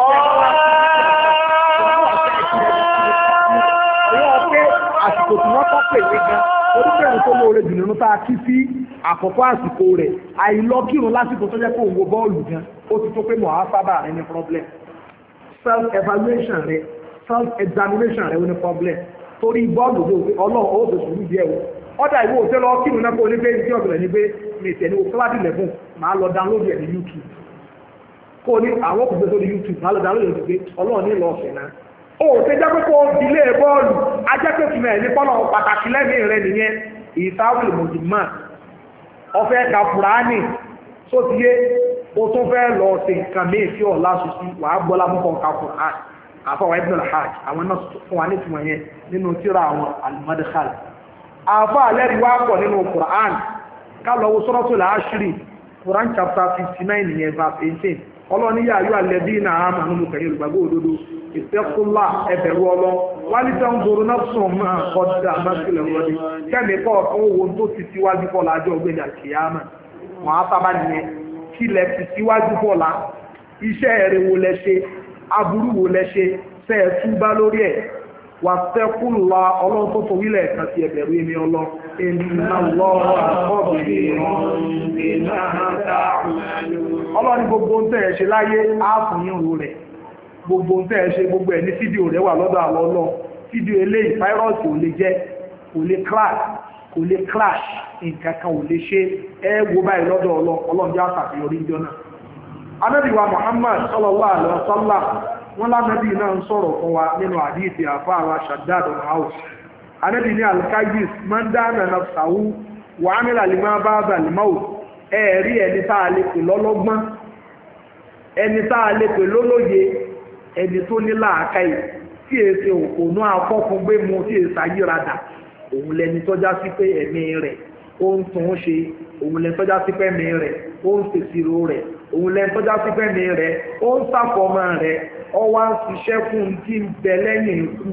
Speaker 1: àsìkò tí wọ́n tọ́pẹ̀ ìwé gan oríṣiríṣi tó lóore jù nínú tá a kí sí àkọ́kọ́ àsìkò rẹ̀ àìlọ́kírun lásìkò tó jẹ́ kó wo bọ́ọ̀lù gan ó ti tó pé mọ̀ á sábà rẹ ní problem self evaluation rẹ self examination rẹ ó ní problem torí bọ́ọ̀lù ló pé ọlọ́run ó bẹ̀ sùúrù díẹ̀ o ọ̀dà ìwé òtẹ́ lọ kírun náà kó ní pé ní ọ̀bẹ̀rẹ̀ ní pé ní ìtẹ̀ni o kíláàdì lẹ́fún máa lọ download ẹ̀ ní YouTube kó ní àwọn òkùnkùn tó ní YouTube máa lọ download ẹ̀ ní pé ọlọ́run ní ìlọ ọ̀fẹ́ náà ó ṣe jẹ́ pé kó ìdílé bọ́ọ̀lù ajẹ́pẹ́ fún ẹ̀ ní pọ́nà pàtàkì lẹ́mìí rẹ̀ nìyẹn ìsáwìlì mọ̀jìmá ọ̀fẹ́ ka Fùránì tó ti yé o tún fẹ́ lọ sí nǹkan míì tí ọ̀la ṣùsí wà á gbọ́lá fún kọ̀ọ̀ka Fùránì àfọwọ́ Ibn al-Hajj àwọn náà fún wa ní ìtumọ̀ yẹn nínú tírà àwọn al-Madkhal àfọ àlẹ́rìí wá pọ̀ nínú Fùránì ká lọ wo Suratul Ashri Quran chapter fifty nine yẹn verse eighteen ọlọ́ni yà yọ àlẹ́bí náà á máa nínú kẹ̀yìn olùgbàgbọ́ òdodo ìfẹ́kúnlá ẹbẹ̀rù ọlọ́ wálé tó ń gbòòrò náà sùn máa kọjá mọ́sílẹ̀ rọ́dí kẹ́mi kọ́ owó tó ti síwájú kọ́ lájọ́ ọgbẹ́ni àkìyàmà wọ́n á sábà nìyẹn kí lẹ ti síwájú kọ́ la iṣẹ́ rẹ̀ wo lẹ ṣe aburú wo lẹ ṣe fẹ́ ẹ túbá lórí ẹ̀ wà fẹ́kúnlá ọlọ́run tó fò wílẹ̀ kan ti ẹbẹ̀rù èmi ọlọ́ ọlọ́ni gbogbo ń tẹ̀ ṣe láyé áàfù yín ro rẹ̀ gbogbo ń tẹ́ ṣe gbogbo ẹ̀ ní fídíò rẹ̀ wà lọ́dọ̀ àwọn ọlọ́ fídíò eléyìí fáírọ́ọ̀sì ò lè jẹ́ kò lè crash kò lè crash nǹkan kan ò lè ṣe ẹ wo báyìí lọ́dọ̀ ọlọ́ ọlọ́njẹ́ àṣàfihàn ìjọ náà. Ànábì wa Muhammad sallallahu alaihi wasallam wọn lánàbì náà ń sọ̀rọ̀ fún wa nínú àdíìsì àfa àwa Shaddad house Ànábì ní alkayis man dana nafsahu wa amila lima ba'da al-maut ẹ̀ẹ̀rí ẹni tá a lè pè lọ́lọ́gbọ́n ẹni tá a lè pè lólóye ẹni tó ní láàkáì tí èsì òkòónú afọ́fún gbé mu tí èsì ayírada òun lẹni tọ́já sí pé ẹ̀mí rẹ̀ ó ń tún ṣe òun lẹni tọ́já sí pé ẹ̀mí rẹ̀ ó ń ṣèṣirò rẹ̀ òun lẹni tọ́já sí pé ẹ̀mí rẹ̀ ó ń ṣàfọ̀mọ́ rẹ̀ ó wá ń ṣiṣẹ́ fún tí ń bẹ lẹ́yìn ikú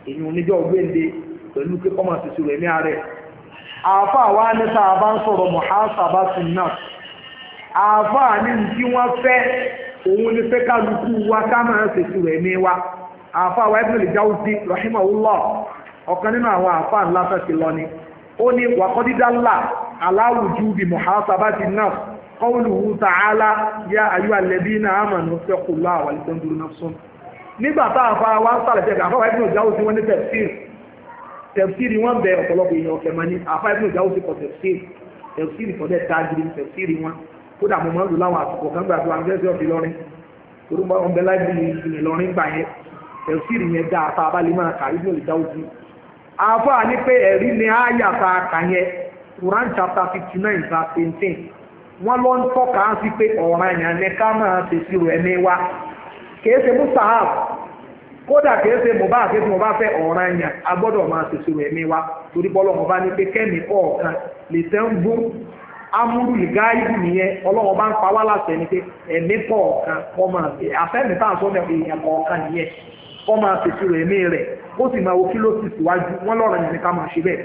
Speaker 1: èyí oníjọ́ gbéǹde pẹ̀lú pé kọ́mọ̀ sí sí rẹ̀ ní ààrẹ àáfà wa ní tá a bá ń sọ̀rọ̀ muhasabatun nafs àáfà ní tí wọ́n fẹ́ òun ní fẹ́ kálukú wa ká máa ṣe sí rẹ̀ ní wa àáfà wa Ibn al-Jawzi rahimahullah ọ̀kan nínú àwọn àáfà ńlá fẹ́ ti lọ ni ó ní wàkọ́dídálà ala wujubi muhasabatin nafs qawluhu ta'ala ya ayyuhal ladhina amanu ittaqullaha wa litanzur nafsun nígbà tá a fa wá sàlẹ̀ tẹ́lẹ̀ àfáwà Ibn al-Jawzi wọ́n ní tafsir tafsir wọ́n bẹ ọ̀pọ̀lọpọ̀ èèyàn ọ̀kẹ́ mọ́ ní àfáwà Ibn al-Jawzi kọ tafsir tafsir kọ́ dẹ̀ dágìrì tafsir wọn kódà mo máa ń lò láwọn àsìkò kan gbà tó àwọn fẹ́sẹ̀ ọ̀fìn lọ́rin torí wọn bẹ láìpẹ́ ìgbìmọ̀ lọ́rin gbà yẹn tafsir yẹn dá àtà abalẹ̀ máa kà Ibn al-Jawzi àfáà ní pé ẹ̀rí ni áyà tá a kà yẹn Quran chapter fifty nine verse eighteen wọ́n lọ ń tọ́ka sí pé ọ̀ràn yẹn ní ká máa tẹ̀sí rẹ̀ ní wa kìí ṣe mustahab kódà kìí ṣe mo bá àti mo bá fẹ́ ọ̀ràn ẹ̀yàn agbọ́dọ̀ máa ṣe ṣòro ẹ̀mí wa torí bọ́lọ̀ mo bá ní pé kẹ́mi kọ̀ọ̀kan lè tẹ́ ń bú amúrú ìgá ìbù nìyẹn ọlọ́wọ́ bá ń pa wá láṣẹ ni pé ẹ̀mí kọ̀ọ̀kan kọ́ máa ṣe àfẹ́mi tá à ń sọ èèyàn kọ̀ọ̀kan nìyẹn kọ́ máa ṣe ṣòro ẹ̀mí rẹ̀ ó sì máa wo kí ló sì síwájú wọ́n lọ́rọ̀ yẹn ní ká máa ṣe bẹ́ẹ̀.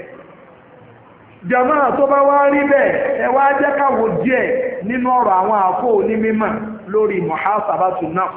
Speaker 1: jàmáà tó bá wá rí bẹ́ẹ̀ ẹ wá jẹ́ ká wo díẹ̀ nínú ọ̀rọ̀ àwọn àfọ onímímọ̀ lórí muhasabatun nafs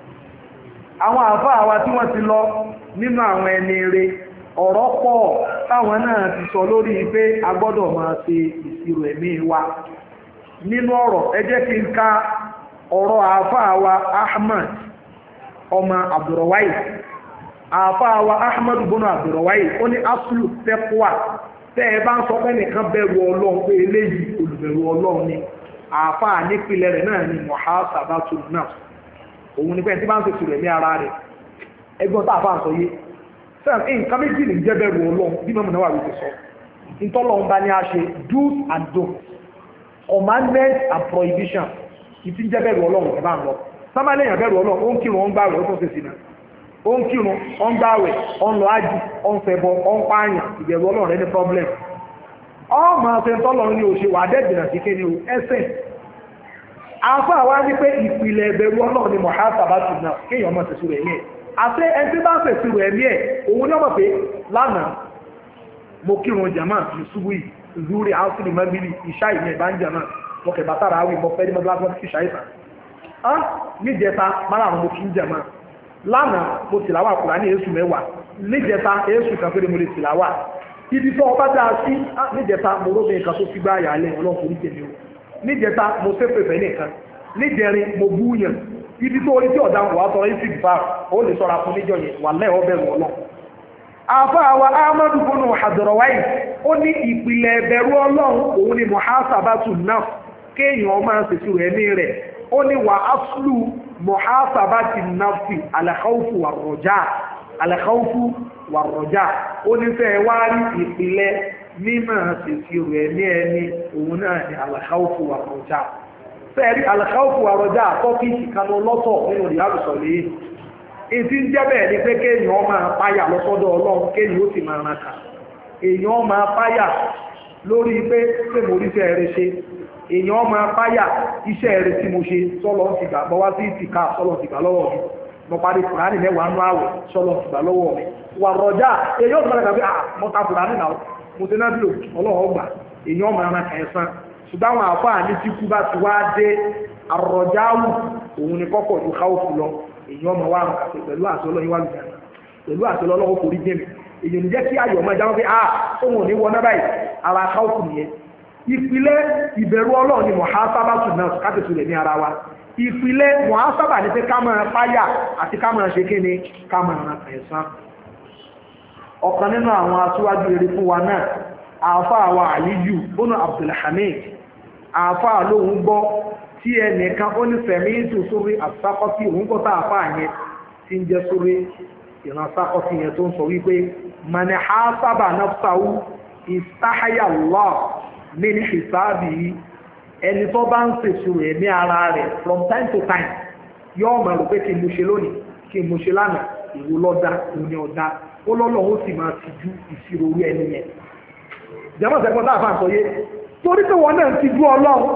Speaker 1: àwọn àfáà wa tí wọ́n ti lọ nínú àwọn ẹni rẹ̀ ọ̀rọ̀ pọ̀ táwọn náà ti sọ lórí pé a gbọ́dọ̀ máa ṣe ìṣirò ẹ̀mí wa nínú ọ̀rọ̀ ẹ jẹ́ kí n ka ọ̀rọ̀ àfáà wa Ahmad ọmọ Abdurrahman àfáà wa Ahmad bọ́nà Abdurrahman ó ní aslu taqwa tẹ́ ẹ bá ń sọ pé nìkan bẹ̀rù Ọlọ́run pé eléyìí olùbẹ̀rù Ọlọ́run ni àfáà nípìnlẹ̀ rẹ̀ náà ni muhasabatun nafs òun ni pé ẹni tí bá ń sèṣù rẹ̀ ní ara rẹ̀ ẹgbọ́n tá a fà ń sọ yé sẹ́yìn nǹkan méjì ní jẹ́bẹ̀rù Ọlọ́run bí mọ́mọ́ náà wà wípé sọ ìtọ́lọ́run bá ní a ṣe do's and don'ts commandments and prohibition ìtí jẹ́bẹ̀rù Ọlọ́run ẹ̀ bá ń lọ sábàlẹ̀ èèyàn bẹ̀rù Ọlọ́run ó ń kírun ó ń gbààwẹ̀ ó tó ṣe sínú ó ń kírun ó ń gbààwẹ̀ ó ń lọ ájì ó ń fẹbọ ó ń pààyàn ìbẹ̀rù Ọlọ́run rẹ̀ ní problem ọmọ àfẹ́ntọ́lọ́run ní òṣè wà dẹ́gbẹ̀rẹ̀ sí kéde ẹsẹ̀ afọ àwa ní pé ìpìlẹ̀ ẹ̀bẹ̀rù Ọlọ́run ni muhasabatun nafs kéèyàn mọ̀ ṣẹ̀ṣù rẹ̀ yẹn àti ẹni tí bá ń ṣẹ̀ṣù rẹ̀ ní ẹ̀ òun ní ọmọ pé lánàá mo kírun jàmá ní ṣubú yìí zúrí áùsìlì mẹ́bìlì ìṣá ìyẹn ìbá ń jàmá mo kẹ̀ bàtàrà àwì mo fẹ́ ní mọ́tò láti ṣá ìfà á níjẹta mara àwọn mo kí ń jàmá lánàá mo tìlàwà Kùránì ní èṣù mẹ́wàá níjẹta èṣù kan péré mo lè tìlàwà ibi tó ọba dáa sí níjẹta mo róbìn nǹkan tó fi gbá àyàlẹ̀ ọlọ́kùnrin tèmi o níjẹta mo fẹ́ pẹ̀fẹ́ nìkan níjẹrin mo búyàn ibi tó orí tí ọ̀dà wà sọ ìsìn bá ó lè sọ́ra fún níjọ yẹn wà lẹ́ẹ̀ ọbẹ̀ wọ̀ lọ. àfa àwa Ahmadu bonu Abdurrahman ó ní ìpìlẹ̀ ẹ̀bẹ̀rù Ọlọ́run òun ni muhasabatun nafs kéèyàn máa ṣèṣù rẹ̀ ní rẹ̀ ó ní wà aslu muhasabatin nafsi al-khawfu war-raja al-khawfu war-raja ó ní fẹ́ wá rí ìpìlẹ̀ mímọ̀ ṣèṣù rẹ̀ ní ẹni òun náà ni al-khawfu war-raja fẹ́ẹ̀rí al-khawfu war-raja tọ́kìtì kan lọ́tọ̀ nínú ìyàlùsọ̀ lè ìtí ń jẹ́ bẹ́ẹ̀ ni pé kéèyàn máa páyà lọ́sọ́dọ̀ Ọlọ́run kéèyàn ó sì máa ràn kà èèyàn máa páyà lórí pé pé mo rí iṣẹ́ rẹ̀ ṣe èèyàn máa páyà iṣẹ́ rẹ̀ tí mo ṣe sọ́lọ́ ti gbà bọ́ wá sí ìtìká sọ́lọ́ ti gbà lọ́wọ́ mi mo parí Kùránì mẹ́wàá nú àwẹ̀ sọ́lọ́ ti gbà lọ́wọ́ mi war-raja èèyàn tó máa kà pé ah mo ta Kùránì náà mo ti náà bílò Ọlọ́run gbà èèyàn máa ràn kà ẹ̀sán ṣùgbọ́n àwọn àfáà ní tí kú bá ti wá dé ar-raja'u òun ni kọ́kọ́ ju káwọ́fù lọ èèyàn ọmọ wa àti pẹ̀lú àtọ́lọ́ yíwá lùdà pẹ̀lú àtọ́lọ́ lọ́wọ́ kò rí jẹ́mi èèyàn ní jẹ́ kí ayọ̀ máa jáwọ́ pé a òun ò ní wọ náà báyìí ara káwọ́fù nìyẹn ìpìlẹ̀ ìbẹ̀rù Ọlọ́run ni muhasabatu nafs káàtẹ̀tù rẹ̀ ní ara wa ìpìlẹ̀ muhasaba ní pé ká máa páyà àti ká máa ṣe kíni ká máa ràn ẹ̀sán ọ̀kan nínú àwọn aṣíwájú rere fún wa náà àáfàá wa Aliyu bọ́nà Abdulhamid àáfàá lóhun gbọ́ tí ẹnìkan ó ní fẹ̀mí ìtù sórí àsákọ́sí òun kọ́ tá àáfàá yẹn tí ń jẹ́ sórí ìran àsákọ́sí yẹn tó ń sọ wípé mani hasaba nafsahu istahaya Allah min hisabihi ẹni tó bá ń ṣèṣirò ẹ̀mí ara rẹ̀ from time to time yóò mọ̀ rò pé kí n mo ṣe lónìí kí n mo ṣe lánàá ìwò lọ́dá òní ọ̀dá ó lọ́lọ́ ó sì máa ti ju ìṣirò orí ẹni yẹn jẹ́mọ̀ sẹ́kọ́ tá àfáà sọ yé torí pé wọ́n náà ti jú Ọlọ́run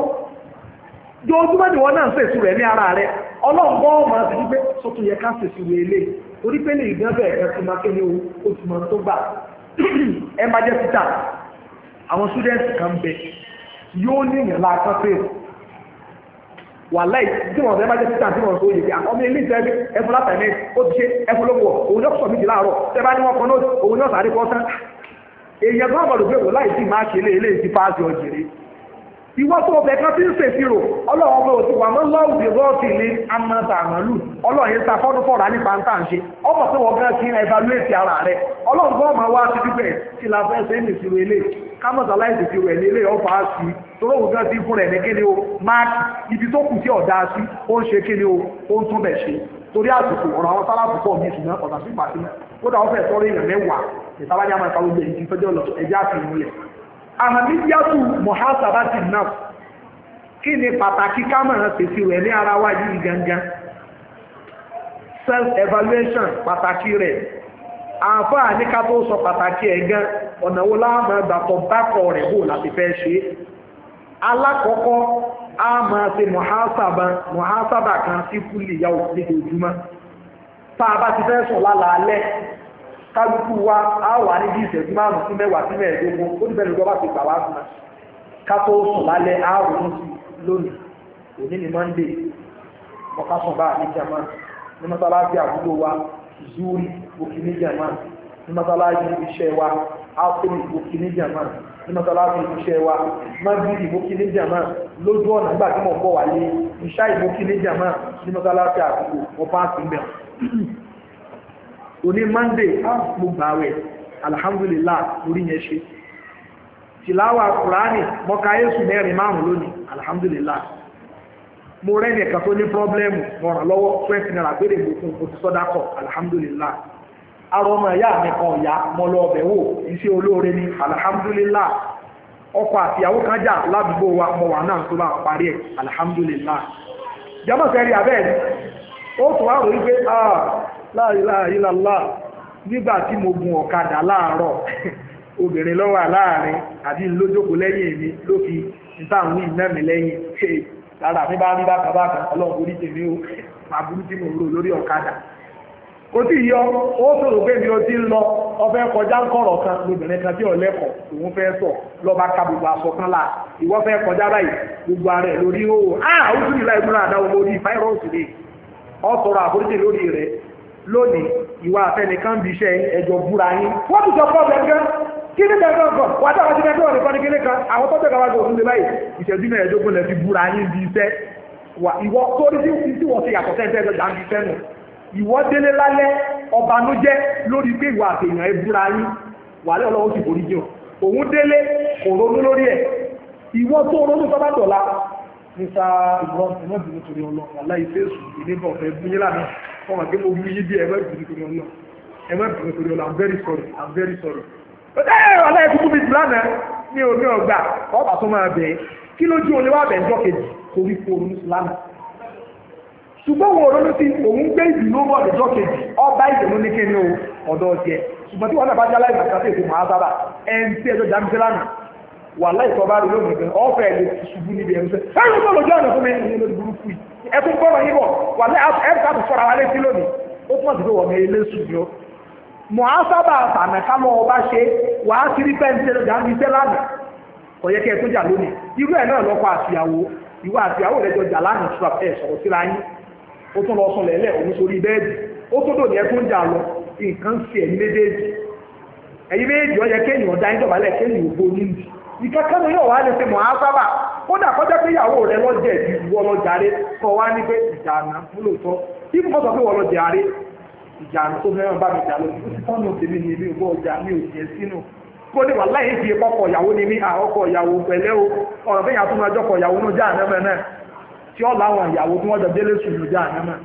Speaker 1: jọ ojúmọ́ ni wọ́n náà ń ṣèṣirò ẹ̀mí ara rẹ̀ Ọlọ́run gbọ́ máa ti dúpẹ́ sọ́tún yẹ ká ṣèṣirò ilé torí pé ní ìgbọ́nbẹ̀ ẹ̀ka ti máa kéde o ti mọ̀ tó gbà ẹ máa jẹ́ títà àwọn students kan bẹ yóò ní ìyànlá akọ́fẹ́ wà láì tí wọ́n fẹ́ máa jẹ́ títà tí wọ́n tó yẹ ọmọ ilé ìfẹ́ ẹfún látàmẹ́ ó ti ṣe ẹfún lówó òun yóò sọ méjì láàárọ̀ tẹ́ bá ní wọ́n kan náà òun yóò sáré kọ́ tán èèyàn kan àbọ̀dọ̀ pé wò láì sí máa ṣe lé ti fáàsì ọ̀jẹ̀rẹ̀ ìwọ́ tó ọbẹ̀ kan tí ń ṣèṣirò ọlọ́run ọmọ òsì wà mọ́ lọ́wọ́ bí rọ́ọ̀tì ní amọ́ta àmọ́lù ọlọ́run yẹn ta fọ́dún fọ́ra nípa ń tà ń ṣe ọmọ pé wọ́n gán kí ń evaluate ara rẹ̀ ọlọ́run bọ́ ọmọ wa ti dúpẹ́ tí la fẹ́ ṣe ń ìṣirò ilé kámọ́tà láìsí ti rẹ̀ nílé ọ̀fà sí torí òun gán sí fún rẹ̀ ní kíni o máàkì ibi tó kù sí ọ̀dà sí ó ń ṣe kíni o ó ń tún bẹ̀ ṣe torí àsìkò ọ̀rọ̀ àwọn sáláàbù pọ̀ ní ìṣúná ọ̀tà sí pàtí ó dà wọ́n fẹ́ sọ́rọ̀ èèyàn mẹ́wàá ìtawájá máa kàwé gbé ìdí fẹ́jọ́ lọ ẹjá sí ìmúlẹ̀ àmàmíyàtù muhasabati nafs kí ni pàtàkì kámọ̀ràn pèsè rẹ̀ ní ara wa yìí gangan self-evaluation pàtàkì rẹ̀ àǹfààní ní ká tó sọ pàtàkì ẹ̀ gan ọ̀nà wo láàmà gbàtọ̀ bákọ̀ rẹ̀ bò láti fẹ́ ṣe alákọ̀ọ́kọ́ a máa ṣe muhasaba muhasaba kan sí kúlì yàwó lójoojúmọ́ tá a bá ti fẹ́ sùn lálàálẹ́ kálukú wa á wà ní bí ìṣẹ́jú márùn-ún sí mẹ́wàá sí mẹ́ẹ̀ẹ́dógún ó ti bẹ̀rẹ̀ lọ́wọ́ ti gbà wá fún wa ká tó sùn lálẹ́ á ronú sí lónìí òní ni monday mọ́kásùn bá ní jama ní mọ́sálásí àdúgbò wa zuri bókì ní jama ní mọ́sálásí iṣẹ́ wa ápùlì bókì ní jama ní mọ́sálásí iṣẹ́ wa magidi bókì ní jama lójú ọ̀nà nígbà tí mo bọ̀ wálé ìṣá ìbókì ní jama ní mọ́sálásí àdúgbò mo bá ti mẹ́ òní monday mo gbààwẹ̀ alhamdulillah lórí yẹn ṣe tìláwà kùránì mọ́ká yéṣù mẹ́rin márùn lónìí alhamdulillah mo rẹ́ nìkan tó ní pọ́blẹ́mù mọ̀ràn lọ́wọ́ twenty naira gbére gbogbo òtù sọ́dákọ̀ alhamdulillah arọ ọmọ ẹ̀yà mi kan ọ̀yá mọ́ lọ ọbẹ̀ wò iṣẹ́ olóore ní alhamdulillah ọkọ àtìyàwó kan jà ládùúgbò wa mọ̀ wà náà tó bá parí ẹ̀ alhamdulillah jẹ́mọ̀ sẹ́rí abẹ́ẹ̀ni ó tún wá rò wípé ah la ilaha illallah nígbà tí mo gun ọ̀kadà láàárọ̀ obìnrin lọ́wọ́ láàrin àbí lójókòó lẹ́yìn èmi ló fi ìtàwọn ìná mi lẹ́yìn ṣe lára mi bá rí bákàbákà ọlọ́run orí tèmi ó máa burú tí mo rò lórí ọ̀kadà kò tí yọ ó sọ̀rọ̀ pé mi ò ti ń lọ ọfẹ́ kọjá ń kọ̀rọ̀ kan lóbìnrin kan tí ọ̀lẹ́kọ̀ òun fẹ́ sọ lọ́ba ka gbogbo aṣọ kan láà ìwọ́ fẹ́ kọjá báyìí gbogbo ara ẹ̀ lórí ó ah ó sì nílá ìmúra àdáwọ̀ lórí fáírọ́ọ̀sì rẹ̀ ọ sọ̀rọ̀ àforíjì lórí rẹ̀ lónìí ìwà àfẹnìkan bí iṣẹ́ ẹjọ́ búra yín wọ́n ti sọ problem gan kí ní bẹ̀rẹ̀ gan wà táwọn ti bẹ̀rẹ̀ nìkan ní kíní kan àwọn tó tẹ̀ka wájú òfin lè báyìí ìṣẹ́jú mẹ́ẹ̀ẹ́dógún lẹ fi búra yín bí iṣẹ́ wà ìwọ tó rí tí wọ́n ti yàtọ̀ sẹ́ńtẹ́ ẹjọ́ jà ń bí iṣẹ́ nù ìwọ délé lálẹ́ ọbanújẹ́ lórí pé ìwà àtẹ̀yàn ẹ búra yín wà lẹ́ ọlọ́wọ́ sì forí jìn òun délé kò ronú lórí ẹ̀ ìwọ tó ronú tó bá dọ̀la nípa ìwọ ìmọ̀bìnrin torí ọlọ́ aláì fèsù ìdíbọ̀ ọ̀fẹ́ búyé lánàá wọ́n wà pé mo bú yí bí ẹ̀mọ́bìnrin torí ọlọ́ ẹ̀mọ́bìnrin torí ọlọ́ I'm very sorry I'm very sorry ẹ̀ aláì kúkú bí ìlànà ní omi ọgbà ọba tó máa bẹ̀ẹ́ kí lójú olè wà bẹ̀ẹ́ jọ́kejì torí kó orin ìsìlámù ṣùgbọ́n wo ronú sí òun gbé ìdùnnú bọ̀ lọ́jọ́ kejì ọba ìdùnnú ní kí ni o ọ̀dọ̀ ọ̀tí ẹ̀ ṣùgbọ́n tí wọ́n náà bá jẹ́ aláìmọ̀ kàtẹ́ ètò màá sábà ẹn tí ẹjọ́ jàmí sílánà wà láìsọ bá rí lónìí gan ọ̀fẹ́ lè ṣubú níbi ẹ̀rù sẹ́ ẹ̀rù tó lójú ọ̀nà fún mi ní lórí burúkú yìí ẹtún gbọ́dọ̀ yín bọ̀ wà láì ẹ̀rù ká tó fọ́ra wa létí lónìí ó túmọ̀ sí pé wọ́n ilé ṣùgbọ́n mọ̀ á sábà sàmẹ̀ ká lọ ọba ṣe wà á kiri pẹ́ǹtì ẹjọ́ jàmí sílánà kò yẹ kí ẹ tó jà lónìí irú ẹ̀ náà lọ́kọ̀ àtìyàwó ìwọ àtìyàwó lẹ́jọ́ jà lánàá ṣùgbọ́n ẹ̀ sọ̀rọ̀ síra yín ó tún lọ sọ lẹ́lẹ̀ òun sórí bẹ́ẹ̀dì ó tó dò ní ẹ tó ń jà lọ nǹkan sí ẹ̀yìn méjèèjì ẹ̀yìn méjèèjì ó yẹ kéèyàn ọ̀dá ìjọbalẹ̀ kéèyàn ògbó níbi ìkẹ́kẹ́nu yóò wá lè ṣe mọ̀ á sábà ó dà kọjá pé ìyàwó rẹ lọ́jẹ̀ ìwọ lọ́jàre kọ wá ní pé ìjà àná múlòtọ́ bí mo sọ pé wọ́n lọ́jàre ìjà àná tó fẹ́ràn bá mi jà lọ sí tọ́nù tèmi ní ilé ìwọ ọjà mi ò jẹ́ sínú kó ní wà láyé fi ọkọ̀ ìyàwó ni mí àkọ́kọ̀ ìyàwó pẹ̀lẹ́ o ọ̀rọ̀ fẹ́yà tó máa jọkọ̀ ìyàwó náà já àná mẹ́rin tí ó láwọn ìyàwó tí wọ́n jọ délé sùn já àná mẹ́rin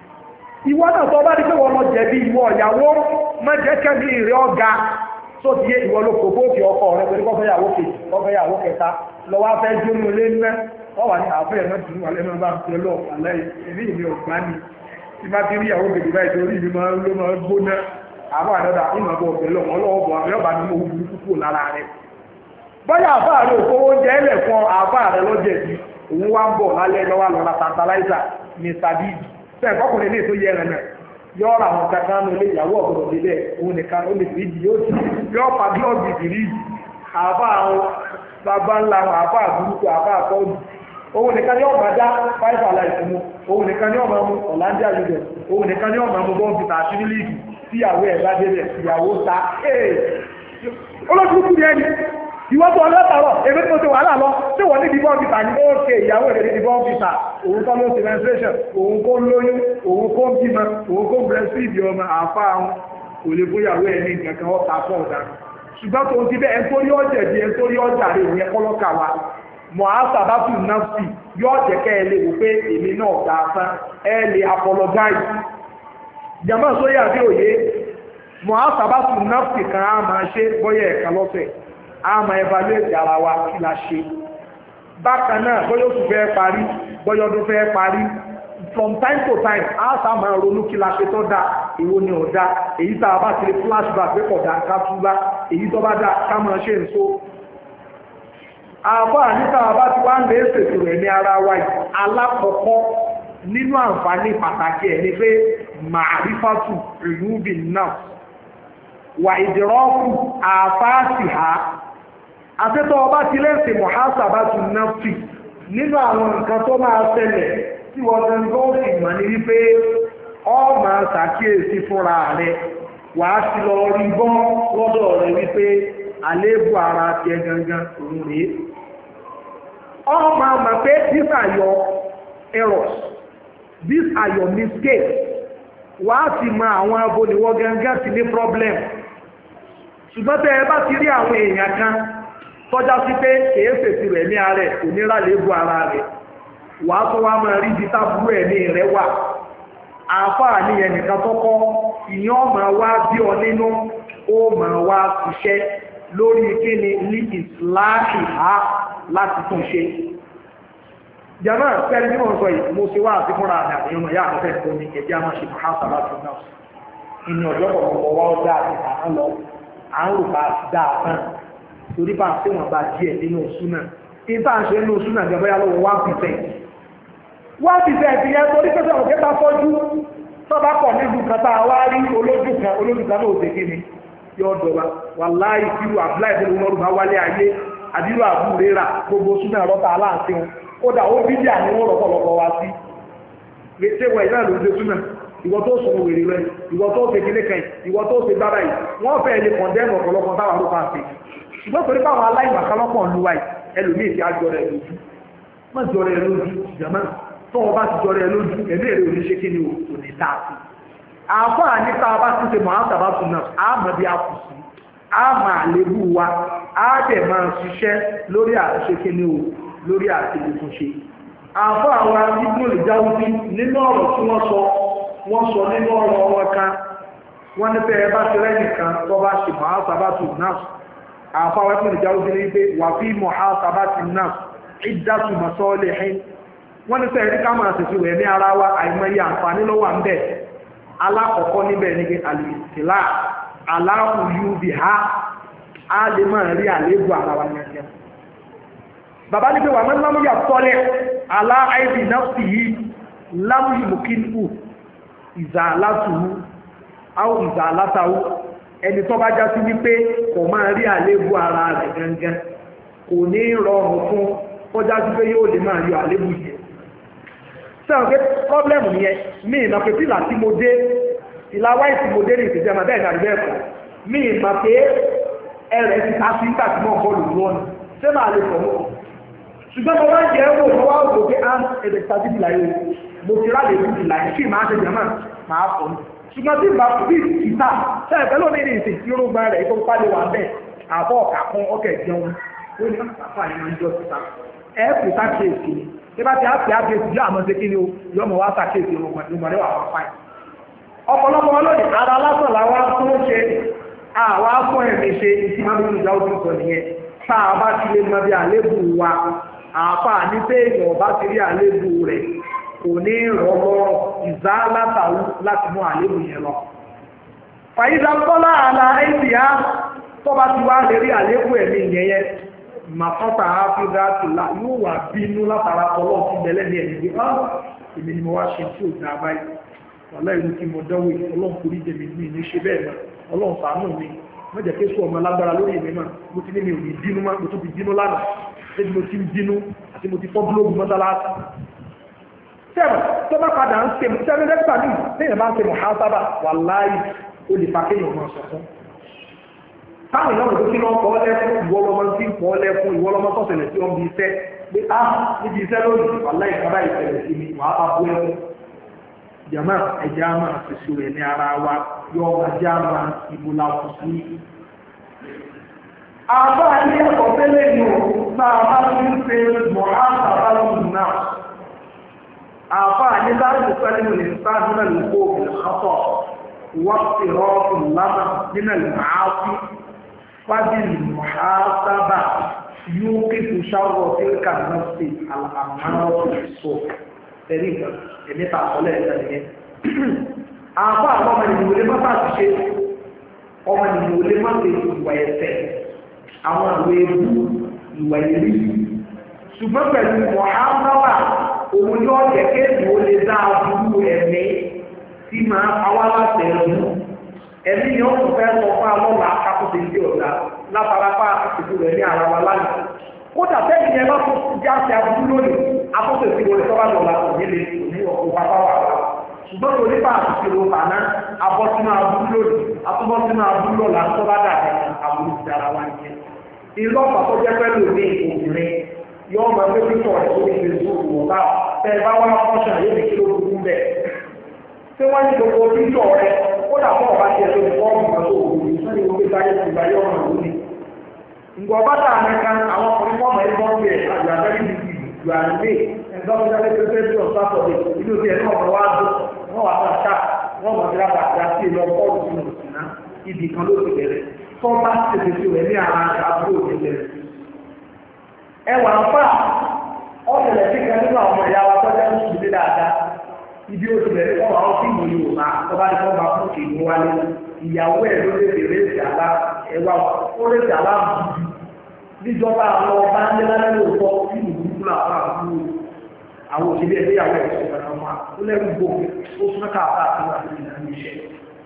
Speaker 1: ìwọ náà tó bá rí pé wọ́n lọ jẹ̀bi ìwọ ìyàwó mẹ́jẹ́kẹ́bí rẹ̀ ọ̀gá tó ti yé ìwọ ló kò bóòkì ọkọ rẹ̀ pẹ̀lú kọfẹ́yàwó kejì kọfẹ́yàwó kẹta lọ́wọ́ afẹ́ jónú lé ńlẹ́ wọ́n wà ní àfẹ́ ẹ̀mọ́ tìǹ wà lẹ́nu bá ń pẹ́ lọ àlẹ́ ìrí ìmí ọ̀gbá ni tí bá ti rí ìyàwó kejì báyìí torí ìlú máa ń ló máa ń gbóná àwọn àdọ́dà ìmọ̀ bọ̀ ọ̀bẹ̀ lọ wọn lọ́wọ́ bọ̀ àbẹ́ ọ̀bà ni mo wù burúkú kúrò lára rẹ̀ bọ́yá àfáà rẹ̀ òkówó oúnjẹ ẹlẹ̀ fún àfáà rẹ̀ lọ́jẹ̀ bí òun wá ń bọ̀ lálẹ́ lọ́wọ́ lọ́ra tantalizer mr big fẹ́ ẹ̀kọ́kùnrin ní ètò yẹ rẹ̀ náà yọ ọ̀rọ̀ àwọn kankan ní ilé ìyàwó ọ̀gbọ̀dọ̀ nílẹ̀ òun nìkan ó lè fìdí yóò ti yọ ọ̀pá gílọ́ọ̀gì ìdìrí àbá àwọn bàbá ńlá àwọn àbá àbúrúkú àbá àkọ́ọ̀dù òun nìkan ní ọ̀mà dá five alive mú òun nìkan ní ọ̀mà mú ọ̀làndíà yúgẹ̀ òun nìkan ní ọ̀mà mú bọ́ǹfìtà àti mílíìkì tíyàwó ẹ̀ bá débẹ̀ ìyàwó ta ee olóṣùkú ni ẹni ìwọ́n tó ọlọ́tàrọ̀ èmi tó ṣe wàhálà lọ tí wọ́n ní dìbọn fìtà ní ókè ìyàwó rẹ̀ ní dìbọn fìtà òun kọ́ ló ti menstruation òun kó lóyún òun kó bímọ òun kó breastfeed ọmọ àfa àwọn kò lè fún ìyàwó ẹ̀ ní nǹkan kan ọ̀tà fún ọ̀dà ṣùgbọ́n tó ti bẹ́ ẹ̀ tó rí ọjà bí ẹ̀ tó rí ọjà rẹ̀ ìyẹn kọ́lọ́kà wa mọ̀ á sàbátù náfsì yóò jẹ́ kẹ́ ẹ lè wò pé èmi náà dá sán ẹ lè apologize jàmọ́ sóyè àbí òye mọ̀ á sàbátù náfsì kan á máa ṣe bọ́yẹ̀ ẹ̀ka lọ́sẹ̀ a máa evaluate ara wa kí la ṣe bákan náà bóyá oṣù fẹ́ parí bóyá ọdún fẹ́ parí from time to time a sá máa ronú kí la ṣe tó dá èwo ni ò dá èyí tá a bá ti lè flashback pé kò dá ká túbá èyí tó bá dá ká máa ṣe nso àbọ̀ àníta bá ti wá ń lè ṣètò rẹ̀ ní ara wa yìí alákọ̀ọ́kọ́ nínú àǹfààní pàtàkì ẹ̀ ni pé màrífàtù ìlúbì náà wà ìdìrọ́kù àfáàsì ha àtẹ́tọ́ ọba ti lẹ́sẹ̀ mọ̀hásábàtù náfì nínú àwọn nǹkan tó máa ṣẹlẹ̀ tí wọ́n gan gọ́ọ̀fì mọ̀ ní wípé ọ máa ṣàkíyèsí fúnra rẹ̀ wà á ti lọ rí bọ́ lọ́dọ̀ rẹ̀ wípé àléébù ara ti ẹ gangan òun rèé ọ máa mọ̀ pé these are your errors these are your mistakes wà á ti mọ àwọn abo ni wọ́n gangan ti ní problem ṣùgbọ́n tẹ́ ẹ bá ti rí àwọn èèyàn kan tọ́já sí pé kìí fèsì rẹ̀ ní ààrẹ kò ní rà lébu ara rẹ̀ wàá tó wá máa rí ibi tábúrú ẹ̀mí rẹ̀ wà àáfàá níyẹn nìkan tọ́kọ́ ìyẹn ọmọ wa bí ọ nínú ó máa wá ṣiṣẹ́ lórí kíni ní ìsìláàṣì á láti tún ṣe. jama fẹ́rẹ́ tí wọ́n sọ yìí mo ṣe wá àti fúnra àdá ìyọ̀nà yá àtọ́fẹ́ tó ní ẹ̀jẹ̀ àmọ́ ṣe mọ̀hásábà tó náà ìní ọjọ́ kọ̀ọ̀kan wá ọjà àti ìtàn lọ à ń rò bá dáa tán torí bá ṣe wọn bá díẹ̀ nínú oṣù náà tí bá ń ṣe nínú oṣù náà gẹ́gẹ́ yá lọ́wọ́ one percent one percent yẹn torí pé sọ̀rọ̀ kẹta fọ́jú tó bá pọ̀ nílùú kan tá a wá rí olójú kan olójú kan náà òde kíni yóò dọ̀ba wàláì kírù àbúláì tó lọ́rùn bá wálé ayé àdírò àbúrè rà gbogbo oṣù náà rọ́ta aláàfin kódà ó bídí àwọn wọn rọ̀pọ̀lọpọ̀ wá sí ṣé wọ ìlànà òde oṣù náà ìwọ tó sọ̀rọ̀ wèrè rẹ ìwọ tó ṣe kíní kan ìwọ tó ṣe bára yìí wọ́n fẹ́ẹ́ lè kọ̀ndẹ́mù ọ̀pọ̀lọpọ̀ táwọn ló máa ṣe ṣùgbọ́n torí báwọn aláìmọ̀kálọ́pọ̀ ń luwa yìí ẹlòmíì ti àjọ rẹ̀ lójú má jọ rẹ̀ lójú jàmá tó o bá ti jọ rẹ̀ lójú ẹ̀mí èrè òní ṣe kí ni ò ní dáa sí. àfáà ní ká bá tún ṣe mọ̀ àtàbà tún náà á mọ̀ bí a kù sí á mọ̀ àlébù wa á dẹ̀ máa ṣiṣẹ́ lórí àṣẹ kí ni o lórí àṣẹ tuntun ṣe. àfáà wa ibùdó lè jáwé bí nínú ọ̀rọ̀ tí wọ́n sọ wọ́n sọ nínú ọ̀rọ̀ wọn kan wọ́n ní fẹ́ ẹ bá ṣe lẹ́yìn kan tó bá ṣe mọ̀ àtàbà tún náà àfáwà tí ìjà ó dínú wípé wà fí muhasabati náà ìdásù masọ́ọ̀lẹ̀ ẹ̀hìn wọ́n ní sẹ́ẹ̀rí ká máa tẹ̀sí wẹ̀ ní ara wa àìmọye àǹfààní ló wà ń bẹ̀ alákọ̀ọ́kọ́ níbẹ̀ ní pé àlìsílà aláhùyú bì ha á lè máa rí àléébù ara wa yẹn bàbá ní pé wà mọ́ lámúyà tọ́lẹ̀ aláàìdì náà sì yí lámúyì mùkínú ìzàlátùú àwọn ìzàlátàú ẹni tó bá já sí wípé kò máa rí àléébù ara rẹ̀ gangan kò ní rọrùn fún ó já sí pé yóò lè máa yọ àléébù yẹn sẹ́wọ̀n pé pọ́blẹ́mù yẹn mí ìmọ̀ pé fìlà tí mo dé ìlà wáì tí mo dé ní ìfìdí ẹ̀mà bẹ́ẹ̀ nàrí bẹ́ẹ̀ kọ́ mí ìmọ̀ pé ẹrẹ̀ ti ta sí nígbà tí mo bọ́ lòlú ọ̀nà ṣé máa lè sọ mọ́ ṣùgbọ́n mo wá ń jẹ́ wò mo wá wò pé á ẹ̀dẹ̀ ti ta sí ìlà yìí mo ti rálẹ̀ ìlú ìlà yìí kí máa ṣe jẹ́mọ̀ máa fọ́ mi ṣùgbọ́n tí ìgbà bí ìta sẹ́yìn pẹ̀lú ní ìsìn tí ó gbá rẹ̀ tó pálẹ̀ wà bẹ́ẹ̀ àbọ̀ ọ̀kà fún ọkẹ̀ jẹun ó ní àpá yìí máa ń jọ síta ẹ̀ pè sákèèsì ni bí bá ti àpè àpèsì yóò àmọ́ ṣe kí ni o yóò mọ̀ wá sákèèsì ìmọ̀lẹ́ wà wọ́n fáì. ọ̀pọ̀lọpọ̀ ọlọ́dì ara lásán làwọn fún ṣe àwọn fún ẹ̀mí ṣe ìtì máa ń bí ìjà ojú sọ nìyẹn tá a bá ti lè mọ bí àlébù wa àpá ní pé èèyàn bá ti rí àlébù rẹ̀ kò ní rọ̀rọ̀ ìzá látàwú láti mú àlébù yẹn lọ. fàyídà kọ́lá àlà ẹ̀sìá tó bá ti wá lè rí àlébù ẹ̀mí ìyẹn yẹn màkọ́ta áfíríkà ti là yóò wà bínú látara ọlọ́ ti bẹ̀lẹ́ ní ẹ̀mí gbé ọ́ èmi ni mo wá ṣe tí ò dá báyìí wàláhì ìlú kí mo dánwò ọlọ́run forí jẹ mi ní ṣe bẹ́ẹ̀ náà ọlọ́run ṣàánú mi má jẹ́ kí sọ ọmọ lágbára lórí ìmí náà mo ti ní mi ò ní bínú má mo tún ti bínú lánàá lẹ́yìn mo ti ń bínú àti mo ti fọ́ búlóògù mọ́sálásí. sẹ́wọ̀n tó bá padà ń ṣe sẹ́wọ̀n lẹ́gbà ní téèyàn bá ń ṣe mọ̀hásábà wàláhì ó lè fa kéèyàn máa sọ fún. táwọn ìlànà tó kí lọ́ọ́ kọ́ lẹ́fún ìwọ lọ́mọ tí ń kọ́ lẹ́fún ìwọ lọ́mọ tó ṣẹlẹ̀ sí ọmọ iṣẹ́ pé á níbi iṣẹ́ lónìí wàláhì kábà ìṣẹ̀lẹ̀ sí mi wàá bá bú ẹkún. jama ẹja máa fèsì rẹ̀ ní ara wa yọ ọjà máa ìbúlá kù sí. àbá ní ẹ̀kọ́ tẹ́lẹ̀ ní o náà bá ń ṣe mọ̀hásábà lónìí náà. àbá ní láti sẹ́lẹ̀ ní sáà nínú ìkó ìlẹ̀kọ́tọ̀ واقتراف اللمع من المعاصي فبالمحاسبة يوقف شر تلك النفس الأمارة بالسوء تريد أن يتعصل إلى àbá àwọn ọmọ ènìyàn olè má bàtì ṣe ọmọ ènìyàn olè má ṣe ìwà ẹ̀ṣẹ̀ àwọn àwọn ewu ìwà ìlú ṣùgbọ́n pẹ̀lú mọ̀hámáwà òun yóò jẹ́ kéèdì ó lè dá àbúrú ẹ̀mí tí máa pawá láti ẹ̀rù ẹ̀mí yóò tún fẹ́ sọ fún alọ́lá akápòtò ìdí ọ̀dà lábarapá ìsìnkú rẹ̀ ní ara wa lánàá kódà bẹ́ẹ̀ ni ẹ bá tún já sí abúlé lónìí akókò ìsìnkú rẹ̀ tọ́ba dọ̀la kò ní lè ní ọkọ̀ bàbá wà wá ṣùgbọ́n tó nípa àtìsíro bàná abọ́sínú abúlé lónìí atúbọ́sínú abúlé lọ́la tọ́ba dàbí àbúrò ti ara wa nìyẹn ìlọ́pàá tó jẹ́ pẹ́lú òní obìnrin yóò máa gbé pípọ̀ rẹ̀ tó ní Facebook wọ̀ká tẹ́ bá wá fọ́ṣàn yóò ní kí ló burú bẹ́ẹ̀ tí wọ́n ní gbogbo pípọ̀ rẹ̀ ó dàbọ̀ ọ̀bá tiẹ̀ tó ní fọ́ọ̀mù kan tó wù ní sọ́ni ó gbé báyé tó báyé ọ̀nà lónìí. ǹgbọ̀n bá tà ní kan àwọn ọkùnrin fọ́ọ̀mù ẹ̀ bọ́ bẹ̀ àjọ abẹ́rẹ́ bíbí ìlú àlùmé ẹ̀ńdọ́gbẹ́sẹ̀ pẹ́pẹ́ tó sátọ̀dẹ̀ inú ti ẹ̀ náà wá dùn wọ́n wà á ká wọ́n mọ̀ sí lábàá àti àti ìlọ bọ́ọ̀lù sínú ìsìná ibì kan ló ti bẹ̀rẹ̀ tó bá tètè sí rẹ̀ ní ara àbúrò òde bẹ̀rẹ̀. ẹwà ń fà ọ̀sẹ̀lẹ̀ sí kan nínú àwọn ìyá wa tọ́jà ń sùn dáadáa ibi ó ti bẹ̀rẹ̀ fún àwọn fíìmù Yorùbá ọba ní wọ́n bá fún ìlú wálé ìyàwó ẹ̀ ló lè bèrè èsì àlá ẹwà ó lè sì àlá bùbù níjọba àwọn ọba ń lé lálẹ́ lóòótọ́ fíìmù burúkú làwọn àbúrò àwọn òṣèlú ẹgbẹ́ ìyàwó ẹ̀ sọ̀rọ̀ náà wà ó lẹ́rù gbòógì ó súná káàpá àti wà ní ìlànà iṣẹ́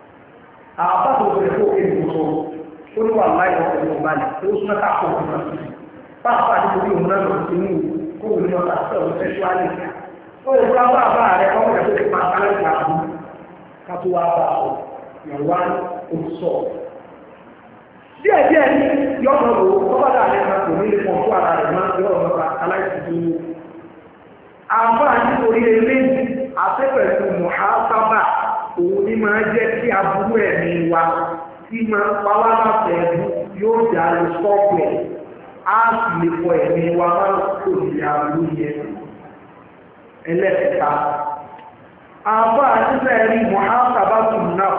Speaker 1: àbá tó bẹ̀rẹ̀ fún òkè ìwòsàn ó ní wà láì ọ̀pọ̀ ọba ní ó súná káàpá òkè náà sí pàápàá nítorí òun náà lọ sí inú kó wọ́n ní ọ̀tà sọ̀rọ̀ sẹ́ṣuálì ó lè fúra bá àbá rẹ̀ ọmọ ìyàwó ti máa kálẹ̀ ìgbà àbú ká tó wá bá ọ ìyàwó òṣùṣọ́ díẹ̀ díẹ̀ ní yọ̀ọ̀nà wò ó bá dà lẹ́ka kò ní lè pọ̀ fún ara rẹ̀ máa ń yọ̀ ọ̀nà aláìsí àwọn nítorí eléyìí àtẹ́pẹ̀lú mọ̀hásábà òun ní máa jẹ́ kí aburú ẹ̀mí wa tí máa ń pa wá láti ẹ̀dú yóò jà lè sọ́ọ̀pù ẹ̀ á sì lè fọ ẹ̀mí wa máa ń kó ìyá aburú yẹn ẹlẹ́ẹ̀ta. àwọn àtẹ́pẹ̀ rí mọ̀hásábà tún náà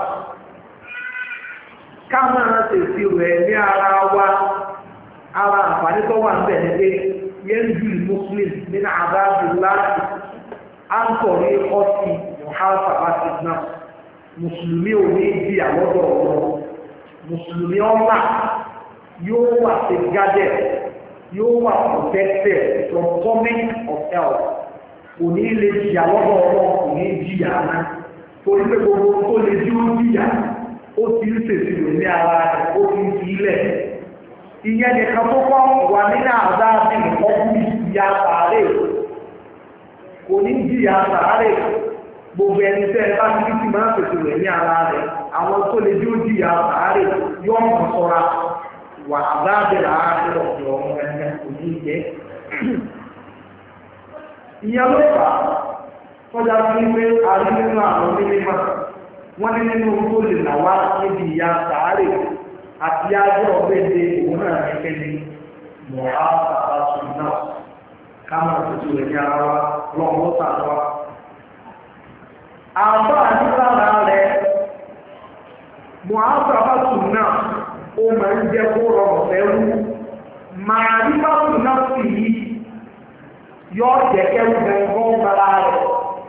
Speaker 1: ká máa tètè rẹ̀ ní ara wa ara àǹfààní tó wà ń bẹ̀ ní pé ينجو المسلم من عذاب الله عن طريقة محاسبة النفس مسلمي ونيجي على ضرورة مسلمي الله yóò wà safeguarded yóò wà protected from coming of hell kò ní lè jìyà lọ́dọ̀ ọ̀rọ̀ kò ní jìyà náà torí pé gbogbo tó lè jí ó jìyà ó ti ń tètè rẹ̀ ní ara rẹ̀ ó ti ń fi ilẹ̀ ìyẹn nìkan tó kọ́ wà nínú àdáàbí ọkùnrin ìyá sàárè kò ní jìyà sàárè gbogbo ẹni tẹ́ ẹ bá ti ní ti máa ń pèsè rẹ̀ ní ara rẹ̀ àwọn tó lè dúró jìyà sàárè yóò mọ̀ sọ́ra wà àdáàbí làárẹ̀ ọ̀dọ̀ ọmọ ẹ̀yẹ kò ní jẹ́. ìyẹn ló fà á tọ́jà sí pé a rí nínú àwọn onímọ̀ wọ́n ní nínú tó lè là wá níbi ìyá sàárè àti ajọ́ ọ̀gbẹ́dẹ òun náà ní kẹ́ni mọ̀á àbáṣọ náà ká máa tuntun rẹ̀ ní ara wa lọ́wọ́ sàtọ́. àbá àdúrà rẹ̀ mọ̀á àbáṣọ náà ó máa ń jẹ́ kó rọrùn fẹ́rú màá rí báṣọ náà sì yí yọ jẹ́kẹ́rú gbẹ̀ngàn gbára rẹ̀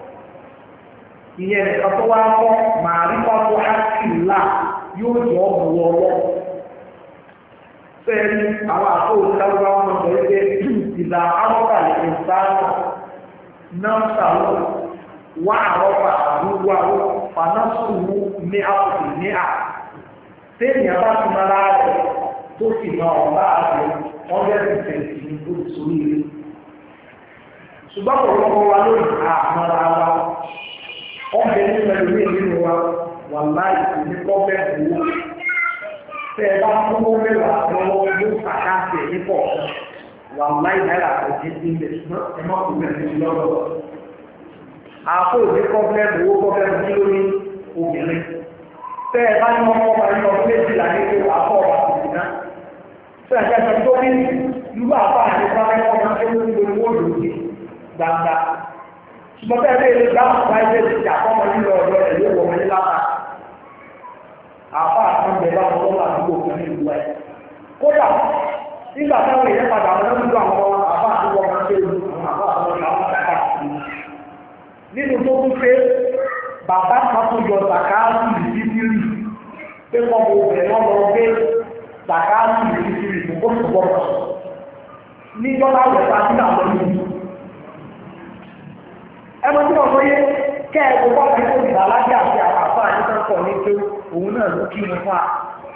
Speaker 1: ìyẹn nìkan tó wá kọ́ màá rí báṣọ àkìlá yóò jọ ọ̀bùwọ̀ ọwọ́ fẹ́ẹ̀rí àwọn àkóòrò lágbà wọn sọ wípé ìlà áwọ́kà lè sáàtà náà sàlọ́ wá àrọ́pà àbúrò àwọn fanásùnmù ní àpòtì ní à téèyàn bá ti mara rẹ̀ tó sì mọ ọ̀bá àti hundred percent ní olùsórí rẹ̀ ṣùgbọ́n ọ̀pọ̀lọpọ̀ wa lórí àmọ́ra wa ọ̀bẹ ní ẹlòmíì nínú wa wà láì ní gọ́ọ̀mẹ̀ntì owó tẹ́ ẹ bá fún owó mẹ́wàá lọ́wọ́ yóò sàkáàtì ẹ̀ nípọ̀ wà láì náírà àti ìdílé ṣùgbọ́n ẹ má kó bẹ̀rẹ̀ sí lọ́wọ́ àpò òní gọ́ọ̀mẹ̀ntì owó gọ́ọ̀mẹ̀ntì ní lórí obìnrin tẹ́ ẹ bá ní ọmọ ọmọ ẹni ọdún méjìlá ní pé àpọ̀ ọ̀bà kò sí ná tẹ́ ẹ fẹ́ tó ní irú àpá àti sáfẹ́ ọmọ ẹni tó ní gbogbo òdòdó gbangba ṣùgbọ́n bẹ́ẹ̀ bẹ́ẹ̀ lè gbá àpá ẹgbẹ́ ti àkọ́mọ nílò ọ̀dọ́ ẹ̀ ló wọ̀ wọlé lápá àpá àtúndẹ̀ bá wọn lọ́wọ́ àdúgbò kan ní ìlú ẹ̀ kódà nígbà táwọn èèyàn padà wọn lọ́dún àwọn àpá àdúgbò máa ń ṣe ìlú àwọn àpá àtúndẹ̀ àwọn àpá nínú tó tún pé bàbá kan tó yọ sàkáàtì ìdíjírì pé wọ́n mọ obìnrin wọn lọ gbé sàkáàtì ìdíjírì tó kó tó gbọ́dọ̀ níjọ́ láwùjọ bá nígbà wọn ní ìlú ẹmọ tí wọ́n sọ yé kẹ́ẹ̀kọ́ bá fi kó ìgbà alájẹ́ àti àpapọ̀ àyíkọ́ ní pé òun náà ló kí ní fún à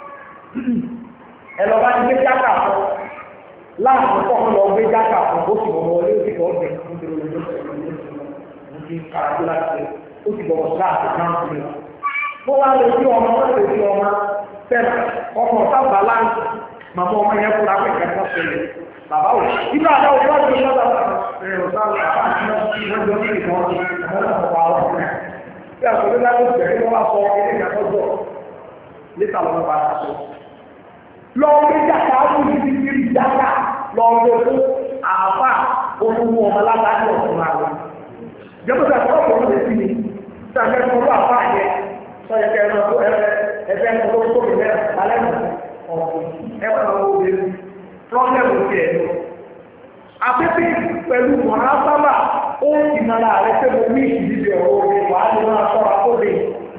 Speaker 1: ẹlọ bá ti gbé jákà fún láàrín pọ̀ lọ gbé jákà fún ó sì bọ̀wọ̀ lé òsì kọ́ ọ̀gbẹ̀ nítorí olóòjọ́ ìṣẹ̀lẹ̀ ti kàràdé láti ó sì bọ̀wọ̀ láti náà fún mi mo wá lè fi ọmọ wọn lè fi ọmọ tẹ́lẹ̀ ọkọ̀ sábà láǹtì màmá ọmọ yẹn kúra pẹ̀ kẹ́kọ̀ọ́ ṣẹlẹ̀ bàbá wò nígbà àdáwò tí wọ́n ti lọ́dọ̀ ẹ̀rọ sáà bàbá àti wọ́n jọ sí ìkan ọdún àwọn ọ̀pọ̀ àwọn ọ̀pọ̀ tí a sọ nígbà tó bẹ̀rẹ̀ wọ́n wá sọ ilé ìyàtọ̀jọ́ létà lọ́wọ́ bá ta sọ. lọ rí jàkà áwù yìí ti rí jàkà lọ rí fún àbá olówó ọmọ látàkì ọ̀tún àwọn. jẹ́pọ̀ sọ àkọ́kọ́ ọ̀pọ̀ lè sí ni tí a fẹ́ fún ọdún àbá yẹ sọ yẹ kẹ́ ẹ̀fẹ́ ẹ̀fẹ́ tó kò lẹ́ alẹ́ mọ̀ ọ̀pọ̀ ẹ̀fẹ́ problem ti ẹ̀ lọ. Afẹ́fẹ́ pẹ̀lú mọ̀nà sábà ó ti nara rẹ̀ pé mo ní ìdíje ọ̀rọ̀ òde wà á lè máa sọ́ra kóde.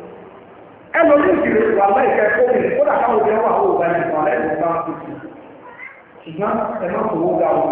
Speaker 1: Ẹ lọ ní ìdílé wà láìpẹ́ kóde kódà káwọn obìnrin wà ó gbà ní ìgbà lẹ́yìn bá ń tóbi. Ṣùgbọ́n ẹ má kò wó ga o.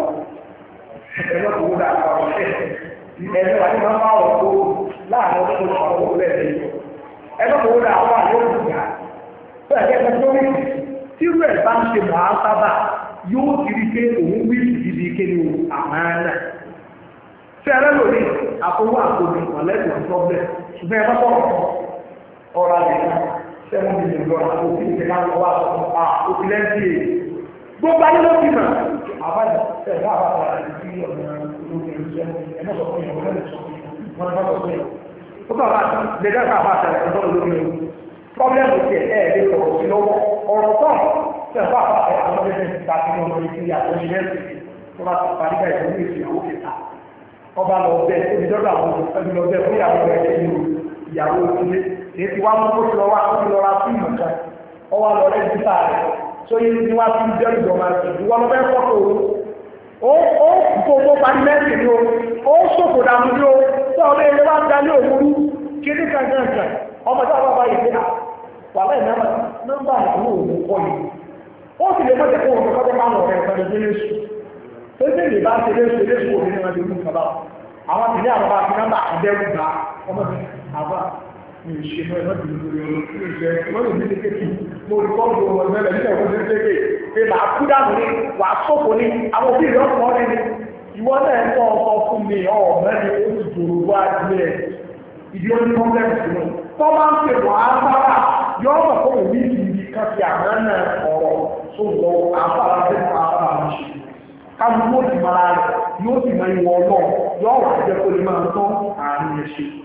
Speaker 1: Ẹ má kò wó ga àgbà ọ̀ṣẹ́. Ẹ̀mí wà ní máa ń bá ọ̀rọ̀ tó láàrin ọdún tó sọ̀rọ̀ owó lẹ́ẹ̀dẹ́. Ẹ má kò wó ga àwọn àyọ̀ òkúta. Bẹ́ẹ̀ kẹ́ tó ní tírú ẹ̀ bá ń ṣe mọ̀ á sábà yóò ti rí pé òun wí ìdíbi kéde àmàlà tí a lẹ́lò ní àfọwọ́ àkóbí ọ̀lẹ́dùn problem ṣùgbọ́n ẹ bá bọ̀ ọ̀rọ̀ àlẹ́ seven million dollars àti òfin ìṣẹ̀lá lọ́wọ́ àtọ̀tọ̀ à òfin lẹ́ńtì èyí gbogbo ayé ló ti mọ̀ àbájá ẹ̀ bá àbájá àti sí ọ̀nà olóògbé ìṣẹ́ ẹ̀ mọ̀ sọ fún yẹn wọ́n sọ fún yẹn wọ́n bá sọ fún yẹn ó bá bá lè dá bá àbájá ẹ̀ sọ́dọ̀ olóògbé problem ti ẹ̀ ẹ̀ lè sọ̀rọ̀ sí lọ́wọ́ ọ̀rọ̀ tán sẹ́fà àpapọ̀ àwọn ọmọdé ti ta sí ọmọ ìṣẹ́ àtọ́ yunifásitì tó bá ti parí ká ìṣòro ìṣòro kẹta ọba lọ bẹ ẹbí dọ́dọ̀ àwọn ẹbí lọ bẹ fún ìyàwó rẹ̀ ṣe ìyàwó ìdílé èyí ti wá mú kó ti lọ wá kó ti lọ ra fíìmù kan ọwọ́ lọ rẹ̀ nípa rẹ̀ tó yẹ ní wá fún jẹ́rù ìjọba rẹ̀ ìwọ lọ bẹ fọ́tò o ó kó tó parí mẹ́sìn ni o ó ṣòfò dàmú ni o tó ọdún ilé wá dalé òmùrú kiri kankan ọmọ tí a bá bá yìí dé wà láì nọ́mbà ìlú òun kọ́ yìí ó sì lè mọ́jẹ̀ fún ọmọ ọjọ́ máa wọ̀n ẹ̀fẹ́ lójú léṣù tó sì lè bá ṣe léṣù léṣù òní ní ọdún ìlú kọba àwọn ìdílé àwọn bá fi nọ́mbà àdẹ́rù gbà ọmọ mi àbá mi ò ṣe mọ́ ẹ̀mọ́ ìlú lórí ọ̀rọ̀ tí ó jẹ́ wọ́n lè ní kékeré mo rí kọ́ọ̀dù ọmọ ẹ̀mẹ́lẹ̀ nígbà ìwọ́n ti ṣe pé màá kú dànù ní wàá sófò ní àwọn òbí rẹ̀ ọ̀pọ̀ ní ìwọ náà ń tọ́ ọkọ̀ fún mi ọ̀mẹ́ni ó ti dòrò wá ilé ìdí ó ní kọ́ńtẹ́ǹtì náà tọ́ máa ń pè wọ́n á sábà yọ ọmọ fún òbí ìdí kan fi àmọ́ náà ọ̀rọ̀ tó lọ àfàrà bẹ́ẹ̀ fún àfàrà máa ṣe káwọn yóò ti mara rẹ̀ yóò ti mọ ìwọ náà yóò wà jẹ́ kó lè máa tán àárín ẹ̀ ṣe.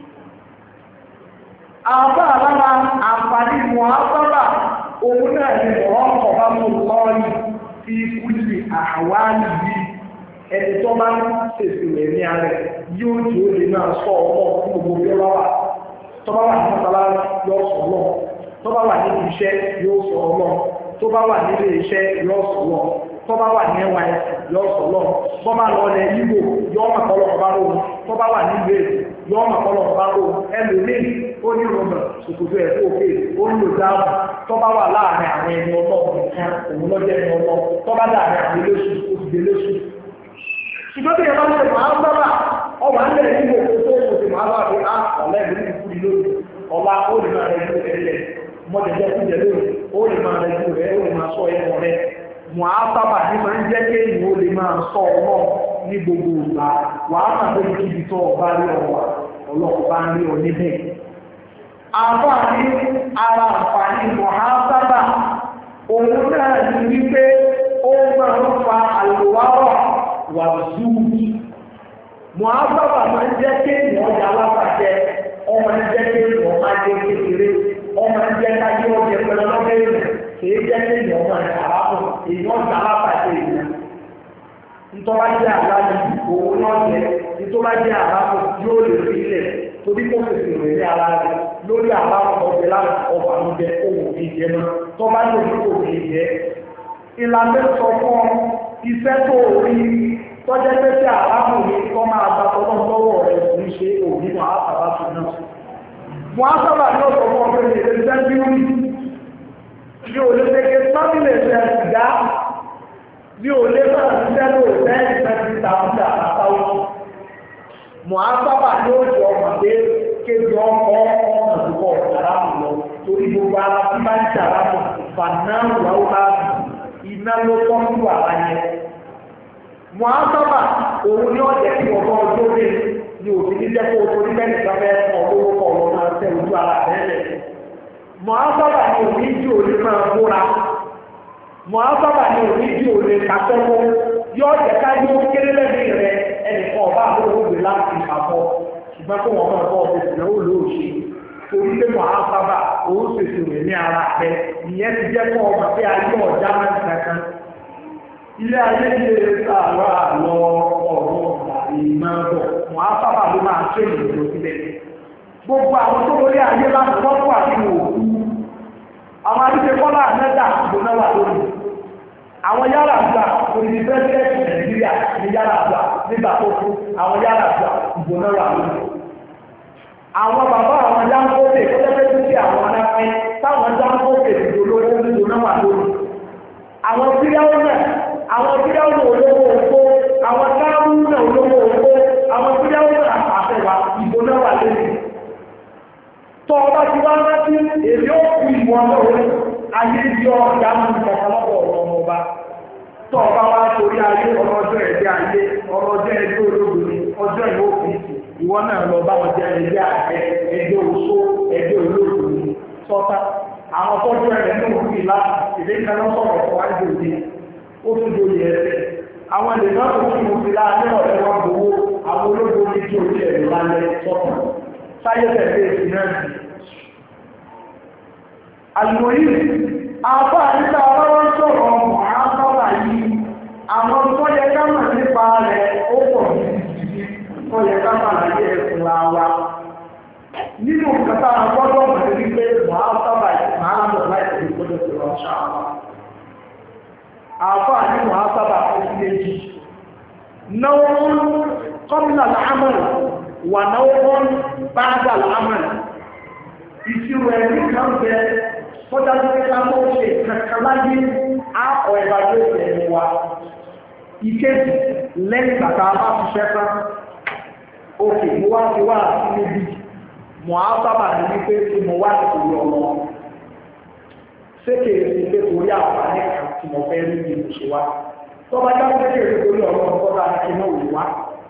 Speaker 1: àfàrà lára àǹfààní wọn sábà òun náà ni ọ̀rọ̀ ọ̀bá mú lọ́ọ̀rì tí kúlì àwárí yìí ẹni tó bá ń ṣèṣì rẹ̀ ní ara yóò jẹ́ ó lè máa sọ ọmọ fún gbogbo bí ọba wà tó bá wà ní mọ́tàlá yóò sọ ọlọ́ tó bá wà ní iṣẹ́ yóò sọ ọlọ́ tó bá wà nílé iṣẹ́ yóò sọ lọ tó bá wà ní ẹwà yóò sọ lọ bọ́ bá lọ lẹ yíbò yóò mà kọ́ lọ́kọ̀ bá rò tó bá wà nílé yóò mà kọ́ lọ́kọ̀ bá rò ẹlòmíì ó ní rọmọ ṣòkòtò ẹ̀ tó òkè ó ń lò dáàbò tó bá wà láàrin àwọn ẹni ọlọ́run nìkan òun lọ́jọ́ ẹni ọlọ́ tó bá láàrin àwọn eléṣù ó ti dé léṣù. ṣùgbọ́n tí ìyẹn bá ń ṣe máa ń sábà ọwà ń lẹ̀ nínú òkú tó ṣe máa bá fi á lẹ́gbẹ̀ẹ́ ní ìfúdi lónìí ọba ó lè máa rẹ̀ ju ẹ̀lẹ̀ mọ́jẹ̀jẹ́ kújẹ lónìí ó lè máa rẹ̀ ju rẹ̀ ó lè máa sọ ẹ̀kọ́ rẹ̀ mọ̀ á sábà ní máa ń jẹ́ kéèyàn ó lè máa sọ ọlọ́ ní gbogbo ìgbà wàá máa bẹ́ẹ̀ kíbi tó ọba rí ọwà ọlọ́run bá ń rí ọ níbẹ̀. àǹfààní ara àǹfààní mọ̀ á sábà òun náà ní wípé ó máa ń fa àlùwárọ̀ wà zúùmí mọ̀ á sábà máa ń jẹ́ kéèyàn ọjà alábàjẹ́ ọmọ ń jẹ́ kéèyàn máa jẹ́ kékeré ọmọ ń jẹ́ káyé ọjẹ́ pẹ̀lú ọlọ́bẹ̀rẹ̀ kìí jẹ́ kéèyàn ọmọ ìṣàlápọ̀ èèyàn ọjà alábàjẹ́ èèyàn ntọ́ba jẹ́ àlàyé òun náà jẹ́ ntọ́ba jẹ́ àlàpọ̀ yóò lè fi ilẹ̀ torí kó fèsì rẹ̀ ní ara rẹ̀ lórí àlàpọ̀ ọ̀gbẹ́ láti ọba ló jẹ́ òun kì í jẹ́ náà tọ́ba yóò ní kò kì í jẹ́ ìlànà sọ fún iṣẹ́ tó rí tọ́jẹ́ pé tí àlámù ní kọ́ máa gba tọ́lọ́ lọ́wọ́ rẹ̀ ní ṣe òní mọ̀ àtàbà tó náà. Mo á sábà ní ọ̀sọ̀ fún ọ̀pẹ́ ní èdè ìṣẹ́ bí wí. Bí ò lè ṣe ké sábìlẹ̀ ṣe ìdá, bí ò lè máa ṣiṣẹ́ ló fẹ́ ìfẹ́ ti tàbí àtàwọn. Mo á sábà ní ọ̀sọ̀ ọmọ pé kéde ọkọ̀ ọmọ ìdúkọ̀ àlámù lọ torí gbogbo ara tí bá ń ṣàlámù fànáà wàhálà iná ló tọ́ sí wàhálà yẹn. Mọ̀hásábà òun ní ọ̀jẹ̀ tí ọ̀tọ̀ ọjọ́ dé ní òfin ní jẹ́ kó o torí bẹ́ẹ̀ nìkan fẹ́ fún ọlọ́wọ́ kọ̀ ọ̀rọ̀ máa tẹ ojú ara bẹ́ẹ̀. Mọ̀hásábà ní òní jí òní máa múra. Mọ̀hásábà ní òní jí òní kàtẹ́kọ́. Yóò jẹ́ ká yóò kéré lẹ́bí rẹ ẹnìkan ọba àbúrò gbé láti ìkàkọ́. Ṣùgbọ́n kó wọn máa bọ́ ọ̀fẹ́ ìnáwó lóòṣè. Torí pé mọ̀hásábà òun ṣèṣì rẹ̀ ní ara rẹ̀. Ìyẹn ti jẹ́ kó ọmọ pé ayé ọ̀já máa ń kankan. Ilé ayé ilé sàárà lọ ọ̀rọ̀ ìmọ̀ọ̀bọ̀ wọ́n á sábà ló máa ṣe ìrìnàjò síbẹ̀. Gbogbo àwọn tó lórí ayé láti wọ́pù àti òkú. Àwọn adíṣe kọ́lá àmẹ́ta ìgbóná wà lórí. Àwọn yàrá àgbà òní pẹ́sidẹ́ntì Nàìjíríà ní yàrá àgbà nígbà tó kú. Àwọn yàrá àgbà ìgbóná wà lórí. Àwọn bàbá àwọn jáńkóòtè tó tẹ́tẹ́ sí àwọn anáfẹ́ táwọn jáńkóòtè ìgbóná wà lórí. Àwọn fíríàwó náà àwọn fídáwò olówó òkó àwọn káàmù náà olówó òkó àwọn fídáwò náà àfẹ́wà ìbò náà wà lẹ́yìn tọ́ ọba ti wá rántí èdè ó kú ìmọ̀ ọlọ́run ayé bí ọjà mú ìfọ̀kànlọ́pọ̀ ọ̀rọ̀ ọmọ ọba tọ́ ọba wá torí ayé ọlọ́jọ́ ẹ̀dẹ́ ayé ọlọ́jọ́ ẹ̀dẹ́ olóògùn ọjọ́ ìwé òfin ìwọ náà lọ bá wọn jẹ ẹ̀dẹ́ àjẹ ẹ̀dẹ́ oṣó ẹ̀dẹ́ olóògùn sọ́tà àwọn tọ́jú ẹ̀rẹ̀ náà wù mí láti ìdí kan lọ́sọ̀rọ̀ fún wájú òde ó tún do yẹ ẹsẹ̀ àwọn èdè náà tó kí mo fi láàrin ọ̀rẹ́ wọn gbowó àwọn ológun ní kí orí ẹ̀rọ lálẹ́ sọ́kàn sáyé tẹ̀lé èsì náà jù. àlùmọ́yì àbá nígbà ọlọ́wọ́ sọ̀rọ̀ ọmọ àbábà yìí àwọn tó yẹ ká mọ̀ nípa rẹ̀ ó pọ̀ gidigidi tó yẹ ká mọ̀ láyé ẹ̀sùn la wa. nínú kẹta àgbọ́dọ̀ mọ̀ ní pé mọ̀ àbábà yìí máa ń lọ láìpẹ́ ìgbọ́dọ̀ tó lọ ṣáà àfáà ní wọ́n sábà fún méjì náwó kọ́mínà láàmàlì wà náwó báadà láàmàlì ìṣirò ẹ̀rí kan bẹ fọ́dá lórí lámọ́ ṣe kankan láyé àpọ̀ ìbájú ìṣẹ̀lẹ̀ wa ìkéjì lẹ́yìn bàtà bá fi ṣẹ́fà òkè mo wá fi wá sí méjì mọ̀ á sábà ní wípé tí mo wá sí ìwé ọmọ sékè ìpè torí àǹfààní kan tí mo fẹ́ rí ní ìṣe wa tọ́ba já sékè ìpè torí ọlọ́run tọ́ba ní kí náà wò wá.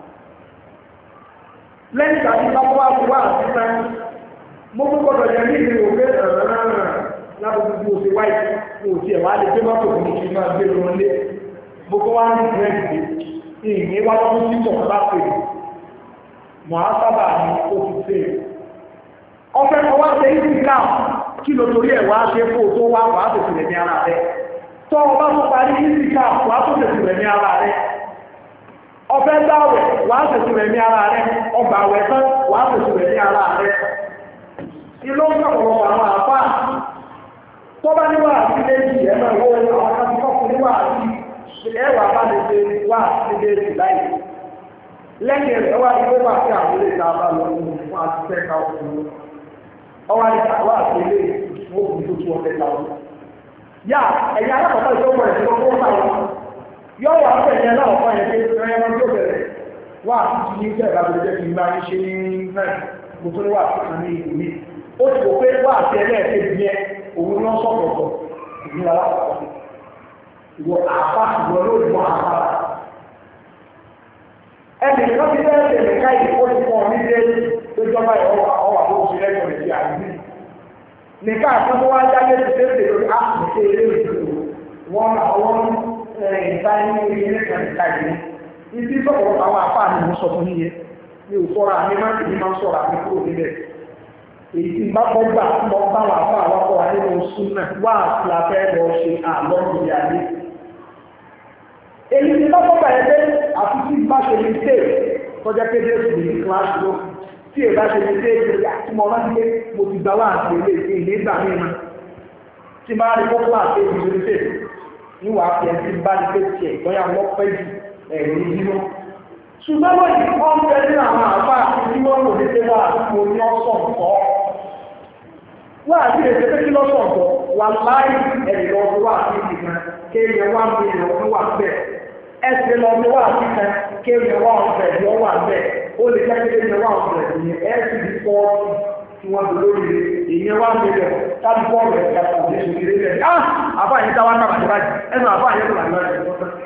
Speaker 1: lẹ́yìn ìgbà tí bá wá fi wá àti sáyẹn mo tún gbọ́dọ̀ jẹ́ ní ìlú òfé lábùkù bí o ṣe wáyé mo tiẹ̀ wá lè gbé mọ́tò mi kí n máa gbé lọ lé mo kọ́ wá ní bírèkì ìyìn wá lọ́dún tí kò bá pè mọ́ á sábà ní ó ti pè ọ̀fẹ́ kan wá ṣe ìsìn káà kí ló torí ẹ̀ wá ṣe fò tó wá wà á tètè rẹ̀ ní ara rẹ̀ tọ́ ọba tó parí ìsìnká wà á tó tètè rẹ̀ ní ara rẹ̀ ọfẹ́ dáwẹ̀ wà á tètè rẹ̀ ní ara rẹ̀ ọgbà àwẹ̀ tán wà á tètè rẹ̀ ní ara rẹ̀ ilé ń sọ̀rọ̀ àwọn àpá tó bá níwà sí méjì ẹ̀mọ́ ìwọ àwọn akẹ́kọ̀ọ́ níwà sí ẹwà bá lè ṣe wà sí méjì láì lẹ́yìn rẹ̀ wá ní wíwà sí àwọn ilé ìta bá lọ fún àti fẹ́ka ọkùnrin ọwọ́ àti àwọn àtẹlé wọ́n kò tó tó ọ̀fẹ́ láwọn. Yá ẹ̀yà alákọ̀ọ́kọ́ ìṣòwò rẹ̀ tó kó máa wọn. Yọ wà á tẹ̀lé aláwọ̀kọ́ yẹn pé ẹ̀rọ ẹran tó bẹ̀rẹ̀ wá àti ní ìfẹ́ ìbábẹ̀rẹ̀ jẹ́ kí n bá ń ṣe ní náà. mo tún ní wà sí kan ní ìlú mi ó ti wò pé wà sí ẹlẹ́ẹ̀kejì yẹn òun ni wọ́n sọ̀tọ̀ọ̀tọ̀ ìlú alákọ̀ọ́kọ́ ìwọ àpá ìwọ lórí wọn àpá ẹnì kan ti fẹ́ẹ́ tẹ̀lé káyìí ó ti fọ́ ọ ní déédéé tó jọba ìwọ ọwà tó ti lẹ́yìn rẹ̀ sí àdúgbò nìkan àtúntò wá jáde ti tẹ́lẹ̀ lórí àpòtẹ́ ilé ìdúró wọn àwọn ìta ní ilé nìkan ìta ìlú ibi sọ̀rọ̀ àwọn àpá mi mo sọ fún yíyẹ mi ò sọ̀rọ̀ àmì máa ń tèmi máa ń sọ̀rọ̀ àmì kúrò níbẹ̀ èyí tí bá kọ́ gbà mọ báwọn àpá àwakọ̀ wà nínú súnà wá àti afẹ́ lọ ṣe àlọ́ ìyá dé èyí tí bá kọ́ gbà yẹn pé àfi tí bá ṣe ní tè tọ́jà pé dé sí ní kíláàsì ló tí èyí bá ṣe ní tè tí mo rántí pé mo ti gbà wá àti ilé ìṣe ìlé ìgbà mi ma tí bá rí kókó àti èyí ní tè níwà á fi ẹ̀ tí bá rí pé tiẹ̀ lọ́yà wọ́n pẹ́ jù ẹ̀rọ ìdíwọ́ ṣùgbọ́n wọ́n yìí wọ́n ń bẹ nínú àwọn àbá tí wọ́n lò ní pé wọ́n àti mo ní ọ̀sán kọ́ wọ́n àti èdè pé kí lọ́sọ̀ ọ̀dọ̀ wà láì ẹ̀rì lọ sí wà sí ìdí kan kéèyàn wá ń bí ìlọ ní wà bẹ́ẹ̀ ẹ̀sìn lọ sí wà sí kan kéèyàn wá ọ̀bẹ̀ ní ọwà bẹ́ẹ̀ ó lè jẹ́ kéèyàn wá ọ̀bẹ̀ ní ẹ̀sìn ní fọ́ọ̀tì tí wọ́n ti lórí rẹ̀ èèyàn wá ń bí lọ tábí bọ́ọ̀lù ẹ̀ ká kò ní ṣòkèrè rẹ̀ ah àbá yẹn táwa náà bàjẹ́ bàjẹ́ ẹnu àbá yẹn tó bàjẹ́ bàjẹ́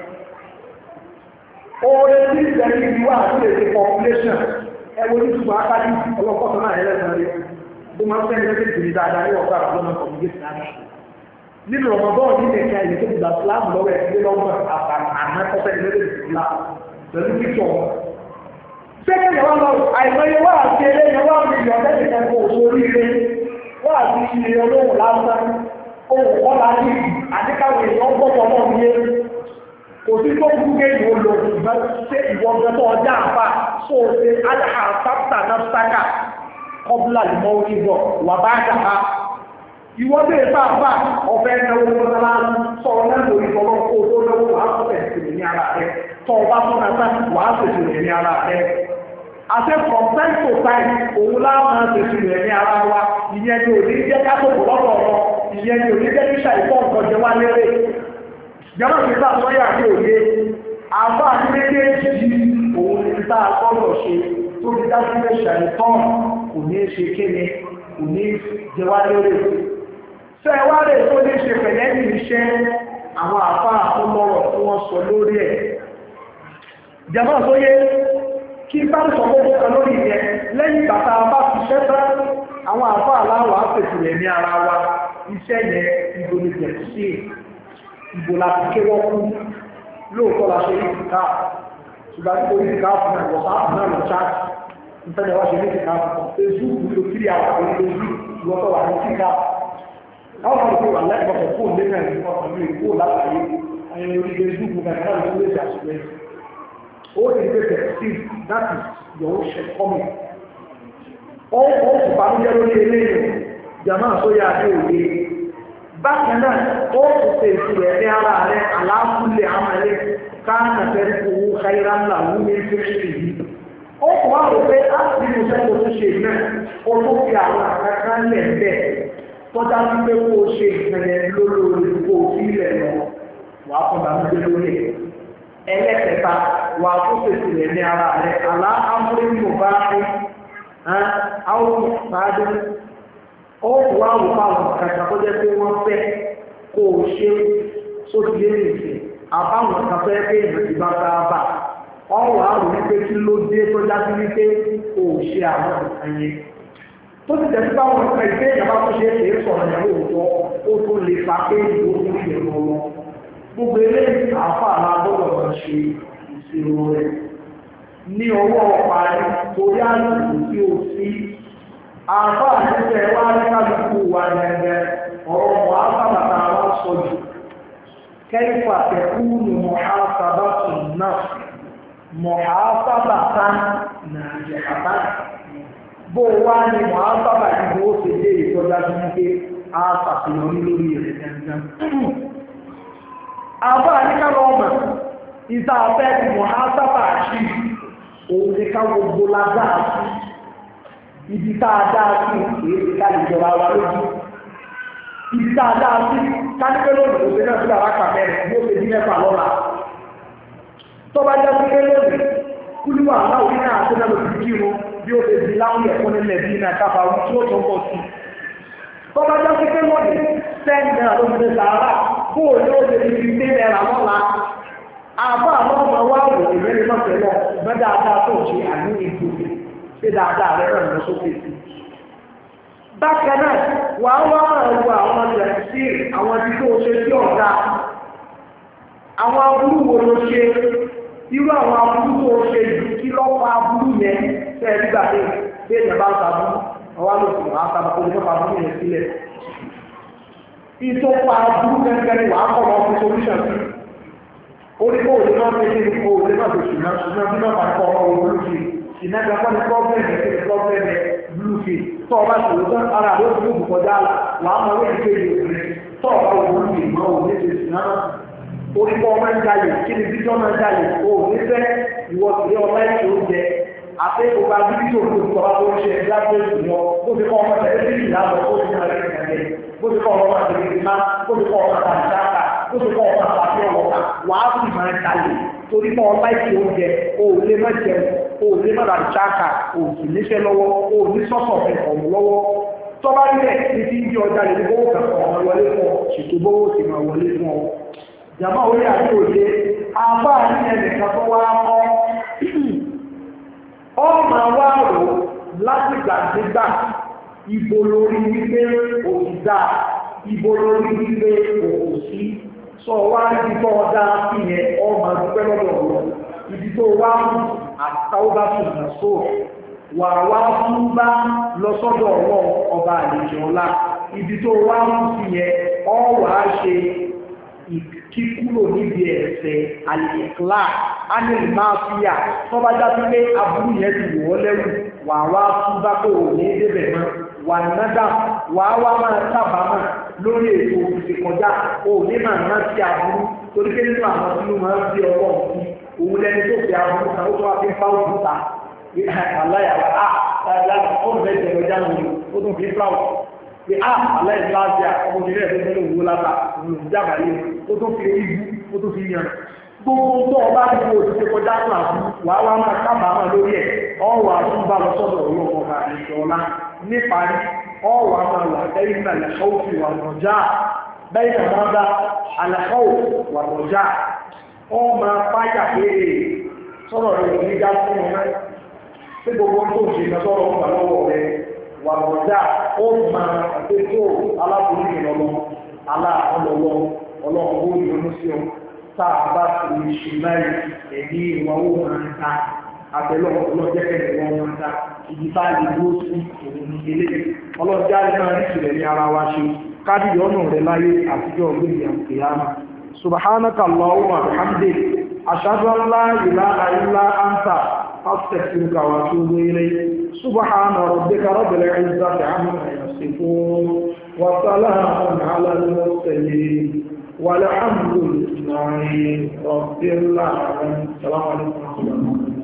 Speaker 1: oore tí ìgbẹ́ni ìlú wà tó lè ṣe population ẹwọ ní ṣùgbọ́n akájú ọlọ́pọ̀tọ̀ náà ẹlẹ́sàn rí bó máa ń fẹ́ ẹgbẹ́ ìgbìmí dáadáa ní ọ̀gá àwọn ọmọ community náà nínú ọmọdọ́ ní ẹ̀ka ìlú tó gbà síláàmù lọ́wọ́ ẹ̀kí lọ́wọ́ àmọ́kọ́fẹ́ ìlú ìlú pẹ̀lú píṣọ̀ wọn. sẹ́kẹ̀ yẹn wá lọ àìmọye wá àti eléyẹ wá mi yọ lẹ́yìn kan kó sórí ilé wá àti ilé olóhùn lásán ohun kọ́lá ní àdíkàwé èèyàn gbọ́dọ̀ náà ní kò sí tó kú kéèyàn ó lò ṣùgbọ́n ṣé ìwọ̀n gbẹ́tọ̀ ọjà àpá só ṣe aláàpáta náà sáká kọ́bùlà lùmọ́ onígbọ̀ wà bá dà á. ìwọ́n bèèrè bá àpá ọ̀fẹ́ náwó lọ́la sọ̀rọ̀ náà lórí ọlọ́ kó tó náwó wàá sọ̀tẹ̀ ìṣẹ̀lẹ̀ ní ara rẹ̀ tọ́ ọba tó náà sá wàá sọ̀tẹ̀ ní ara rẹ̀. àṣẹ from time to time òun láwọn ṣèṣirò ní ara wa ìyẹn ni òní jẹ́ kátòkò lọ́tọ̀ọ̀tọ̀ ìyẹn ni òní jẹ́ kíṣà ìfọ̀ nǹkan jẹ wá lérè jọba ti bá sọ́yà ní òye àbá ní méjèèjì òun ní ta gbọ́dọ̀ ṣe tó fi dájú pé ṣàìtàn kò ní ṣe kéne kò ní jẹwá lórí fẹ́ wá lè tó ní ṣe pẹ̀lẹ́ ní iṣẹ́ àwọn àbá àkọlọ́rọ̀ tí wọ́n sọ lórí ẹ̀ jẹmọ́ sóyé kí bá ń sọ gbogbo kan lórí ìyẹn lẹ́yìn bàtà bá fi ṣẹ́fẹ́ àwọn àbá aláwọ̀ àpèsè rẹ̀ ní ara wa iṣẹ́ yẹn ìgbòlè jẹ̀ sí ìbò láti ké wọ́n kú lóòótọ́ la ṣe ní ìdíkà ṣùgbọ́n tí orí ìdíkà fún ẹ̀wọ̀ sáàpù náà lọ ṣáàtì ìfẹ́lẹ̀ wá ṣe ní ìdíkà fún facebook ló kiri àwọn àwọn olóògbé ìwọ́tọ̀ wà ní ìdíkà láwọn ọmọ ìpè wà lẹ́gbọ̀n fún òun lẹ́gbẹ̀ẹ́ ìdíkà pẹ̀lú ìkó látàrí ayẹyẹ orí facebook náà náà ló lè ṣàṣùwẹ̀ ó ti gbé tẹ̀ sí that is your own share coming ó ó sì bá ń jẹ́ lórí eléyìí jàmáà tó yà á dé òye bákan náà ó kò ṣe ìṣirò ẹ̀mí ara rẹ̀ aláàfúlẹ̀ àmàlẹ́ káàkà fẹ́rẹ́ owó káyírá ńlá wú ní fífi yìí. ó kò wá rò pé á sì ní iṣẹ́ tó ṣe náà ó tó fi àwọn àkàkà lẹ̀ bẹ́ẹ̀ tọ́já sí pé kó o ṣe ìpẹ̀lẹ̀ lólórí kó o fi ilẹ̀ lọ wàá fún bàbá gbé lórí ẹ̀. ẹlẹ́kẹta wà á tó ṣe ìṣirò ẹ̀mí ara rẹ̀ aláàfúlẹ̀ mọ̀ bá fún àwọn ọ̀pá ó wá wò fáwọn kàkà tó jẹ́ pé wọ́n fẹ́ kó o ṣe sóti lé nìṣẹ́ àbáwọn kan fẹ́ pé èèyàn ti bá bá bá ọ̀rọ̀ àrùn wípé kí ló dé tó dájú wípé kó o ṣe àwọn nǹkan yẹn tó ti tẹ̀sí báwọn nǹkan ìgbé ìjọba tó ṣe é sọ̀rọ̀ ìyàwó òótọ́ ó tó lè fa pé ìlú ó tún yẹ̀ lọ́wọ́ gbogbo eléyìí àáfà alábọ́dọ̀ máa ṣe ìṣirò rẹ̀ ní ọwọ́ parí torí àlùkò tí ó sí àbá àtúntẹ̀ wá ní kálukú wa gẹ́gẹ́ ọ̀rọ̀ mọ̀ ásábàtà wá sọ jù kẹ́yìfà tẹ̀kúnù mọ̀hásábàtù náà mọ̀hásábàtà nàìjíríà bó wá ní mọ̀hásábà ìbò ó ti dé ìtọ́já sí wípé a ṣàfihàn lórí rẹ̀ gẹ́gẹ́ àbá àníkàlọ́ ọmọ ìta afẹ́ ti mọ̀hásábà sí òun ní ká gbogbo lágbàá sí ibi tá a dáa sí èyí ká lè jọra wa lójú ibi tá a dáa sí kánípẹ́ lónìí kò sí náà sí àwọn akàmẹ́rin yóò ṣe dín mẹ́fà lọ́la tó bá jẹ́ sí pé lónìí kúlúwà náà ní àti náà lòdì kírun bí ó ṣe di láwọn ẹ̀kọ́ nílẹ̀ bí iná káfà tí ó tó ń bọ̀ sí. tọ́ba jẹ́ pé lónìí ten naira ló fi sàárà bóò ní ó ṣe fi fi dé náírà lọ́la àbá àwọn ọmọ wa wò ìyẹn lè má tẹ̀lé ọ̀gbẹ́ dáadáa tó ṣe àní ìgbòho ṣé dáadáa rẹ̀ rẹ̀ lọ sókè sí. bákan náà wàá wá máa wo àwọn ọ̀sẹ̀ sí àwọn ibi tó ṣe sí ọ̀gá àwọn aburú wo ló ṣe irú àwọn aburú tó ṣe yìí kí lọ́pọ̀ aburú yẹn fẹ́ẹ́ nígbà pé pé èèyàn bá ń sàbú ọwá ló sì wàá sábà kó nípa aburú yẹn sílẹ̀. ìtòpá aburú gẹ́gẹ́ ni wàá kọ́ wọn fún solution sí. orí kó òde náà ṣe kí kó òde náà ṣe ṣùgbọ́n ṣùgbọ́n bí náà bá kọ́ ọmọ wọn blue field ìnága kọ́ ni problem ẹ̀ kéde problem ẹ̀ blue field tó ọba ṣòwò tán ara rẹ̀ ó ti mú kọjá wàá mọ orí ìkéde òde tó ọba òde blue field náà òde ṣe ṣùgbọ́n orí kọ́ ọmọ ń jalè kí ni bíjọ́ máa ń jalè o ò ní fẹ́ ìwọ sílé ọmọ ẹ̀ṣẹ̀ oúnjẹ àti ìgbà bíbí tó kó ìjọba tó ń ṣe lábẹ́ ìṣúná bó ti kọ́ ọmọ tẹ̀lé sí ìlànà ó ti máa rẹ̀ kẹ̀kẹ́ bó ti kọ́ ọmọ tẹ̀lé sí ìlànà bó ti kọ́ ọmọ tàbí dáta bó ti kọ́ ọmọ tàbí ọlọ́ta wàá sì máa ń jalè torí kọ́ ọmọ ẹ̀ṣẹ̀ oúnjẹ o ò lè má jẹun o ò lè má rà ṣáàkà o ò sì níṣẹ́ lọ́wọ́ o ò ní sọ́sọ̀ fẹ̀ ọ̀mù lọ́wọ́ tọ́ba nílẹ̀ ní ti ń di ọjà lè ní gbówó kan ọ̀mọ wọlé fún ọ ṣètò gbówó sì máa wọlé fún ọ jàmá orí àti òye àbá ní ẹnìkan tó wá kọ́ ọmọ wa rò láti gbàgbégbà ibo lórí wípé òṣìṣà ibo lórí wípé òṣì sọ wá ibi tó ọjà sí yẹn ọmọ dúpẹ́ lọ́dọ̀ ọ̀rọ̀ ibi tó wá mú àtàwọn bá tún nà só wà wá fún bá lọ sọ́dọ̀ ọ̀rọ̀ ọba àlejò ọlá ibi tó wá mú sí yẹn ọ wàá ṣe kíkúrò níbi ẹ̀ṣẹ̀ àlèkìlá ánìlì máa fi à tó bá já pé aburú yẹn ti wọ́ lẹ́rù wà wá fún bá pé ò ní débẹ̀ mọ́ wà nádà wà wá máa sábàámọ̀ lórí ètò òfìsè kọjá ò ní máa ná sí aburú torí pé nínú àwọn tí ó máa ń fi ọwọ́ sí òun lẹni tó fi aburú kan ó tó wá fi ń fáwọn òkúta aláyàwó à ọ̀rọ̀ bẹ́ẹ̀ tẹ̀lé ọjà lórí ó tún fi fáwọn pé á aláìláàbíà ọmọdé rẹ̀ tó tẹ́lẹ̀ òwú láta olùjábàáyé ó tó fi ibú ó tó fi yàn gbogbo tó ọba ti wo òṣìṣẹ́ kọjá tó àbú wàá wá máa kábàámọ̀ lórí ẹ̀ ọ̀wọ̀ àtúnbà lọ sọ́dọ̀ ọlọ́wọ́ ọba àlejò ọlá níparí ọ̀wọ̀ àmà wà lẹ́yìn náà lẹ́kọ̀ọ́ fi wà lọ́jà bẹ́ẹ̀ náà máa bá àlẹ́kọ̀ọ́ wà lọ́jà ọ máa páyà pé sọ̀rọ̀ rẹ̀ ní já fún ọ náà pé gbogbo tó ń ṣe sọ̀rọ̀ ọ̀gbà lọ́wọ́ rẹ̀ wà lọ́jà ó máa àtẹ́tò aláboyún ìrọ̀lọ́ aláàlọ́lọ́ ọlọ́run ó yọnu sí ọ tá a bá fi ṣe báyìí ẹ̀mí ìwà owó máa ń ta àbẹ̀lọ́ ọlọ́jẹ́kẹ̀ ìwọ̀n máa ń ta ìdí bá lè dúró sí òun ní ilé ọlọ́jà lè máa rí ìṣẹ̀lẹ̀ ní ara wa ṣe kádìdì ọ̀nà rẹ̀ láyé àtijọ́ ọgbẹ́ni àkèyàmà subhanaka allahumma bihamdik ashhadu an la ilaha illa anta أستغفرك وأتوب إليك سبحان ربك رب العزة عما يصفون وسلام على المرسلين والحمد لله رب العالمين السلام عليكم ورحمة الله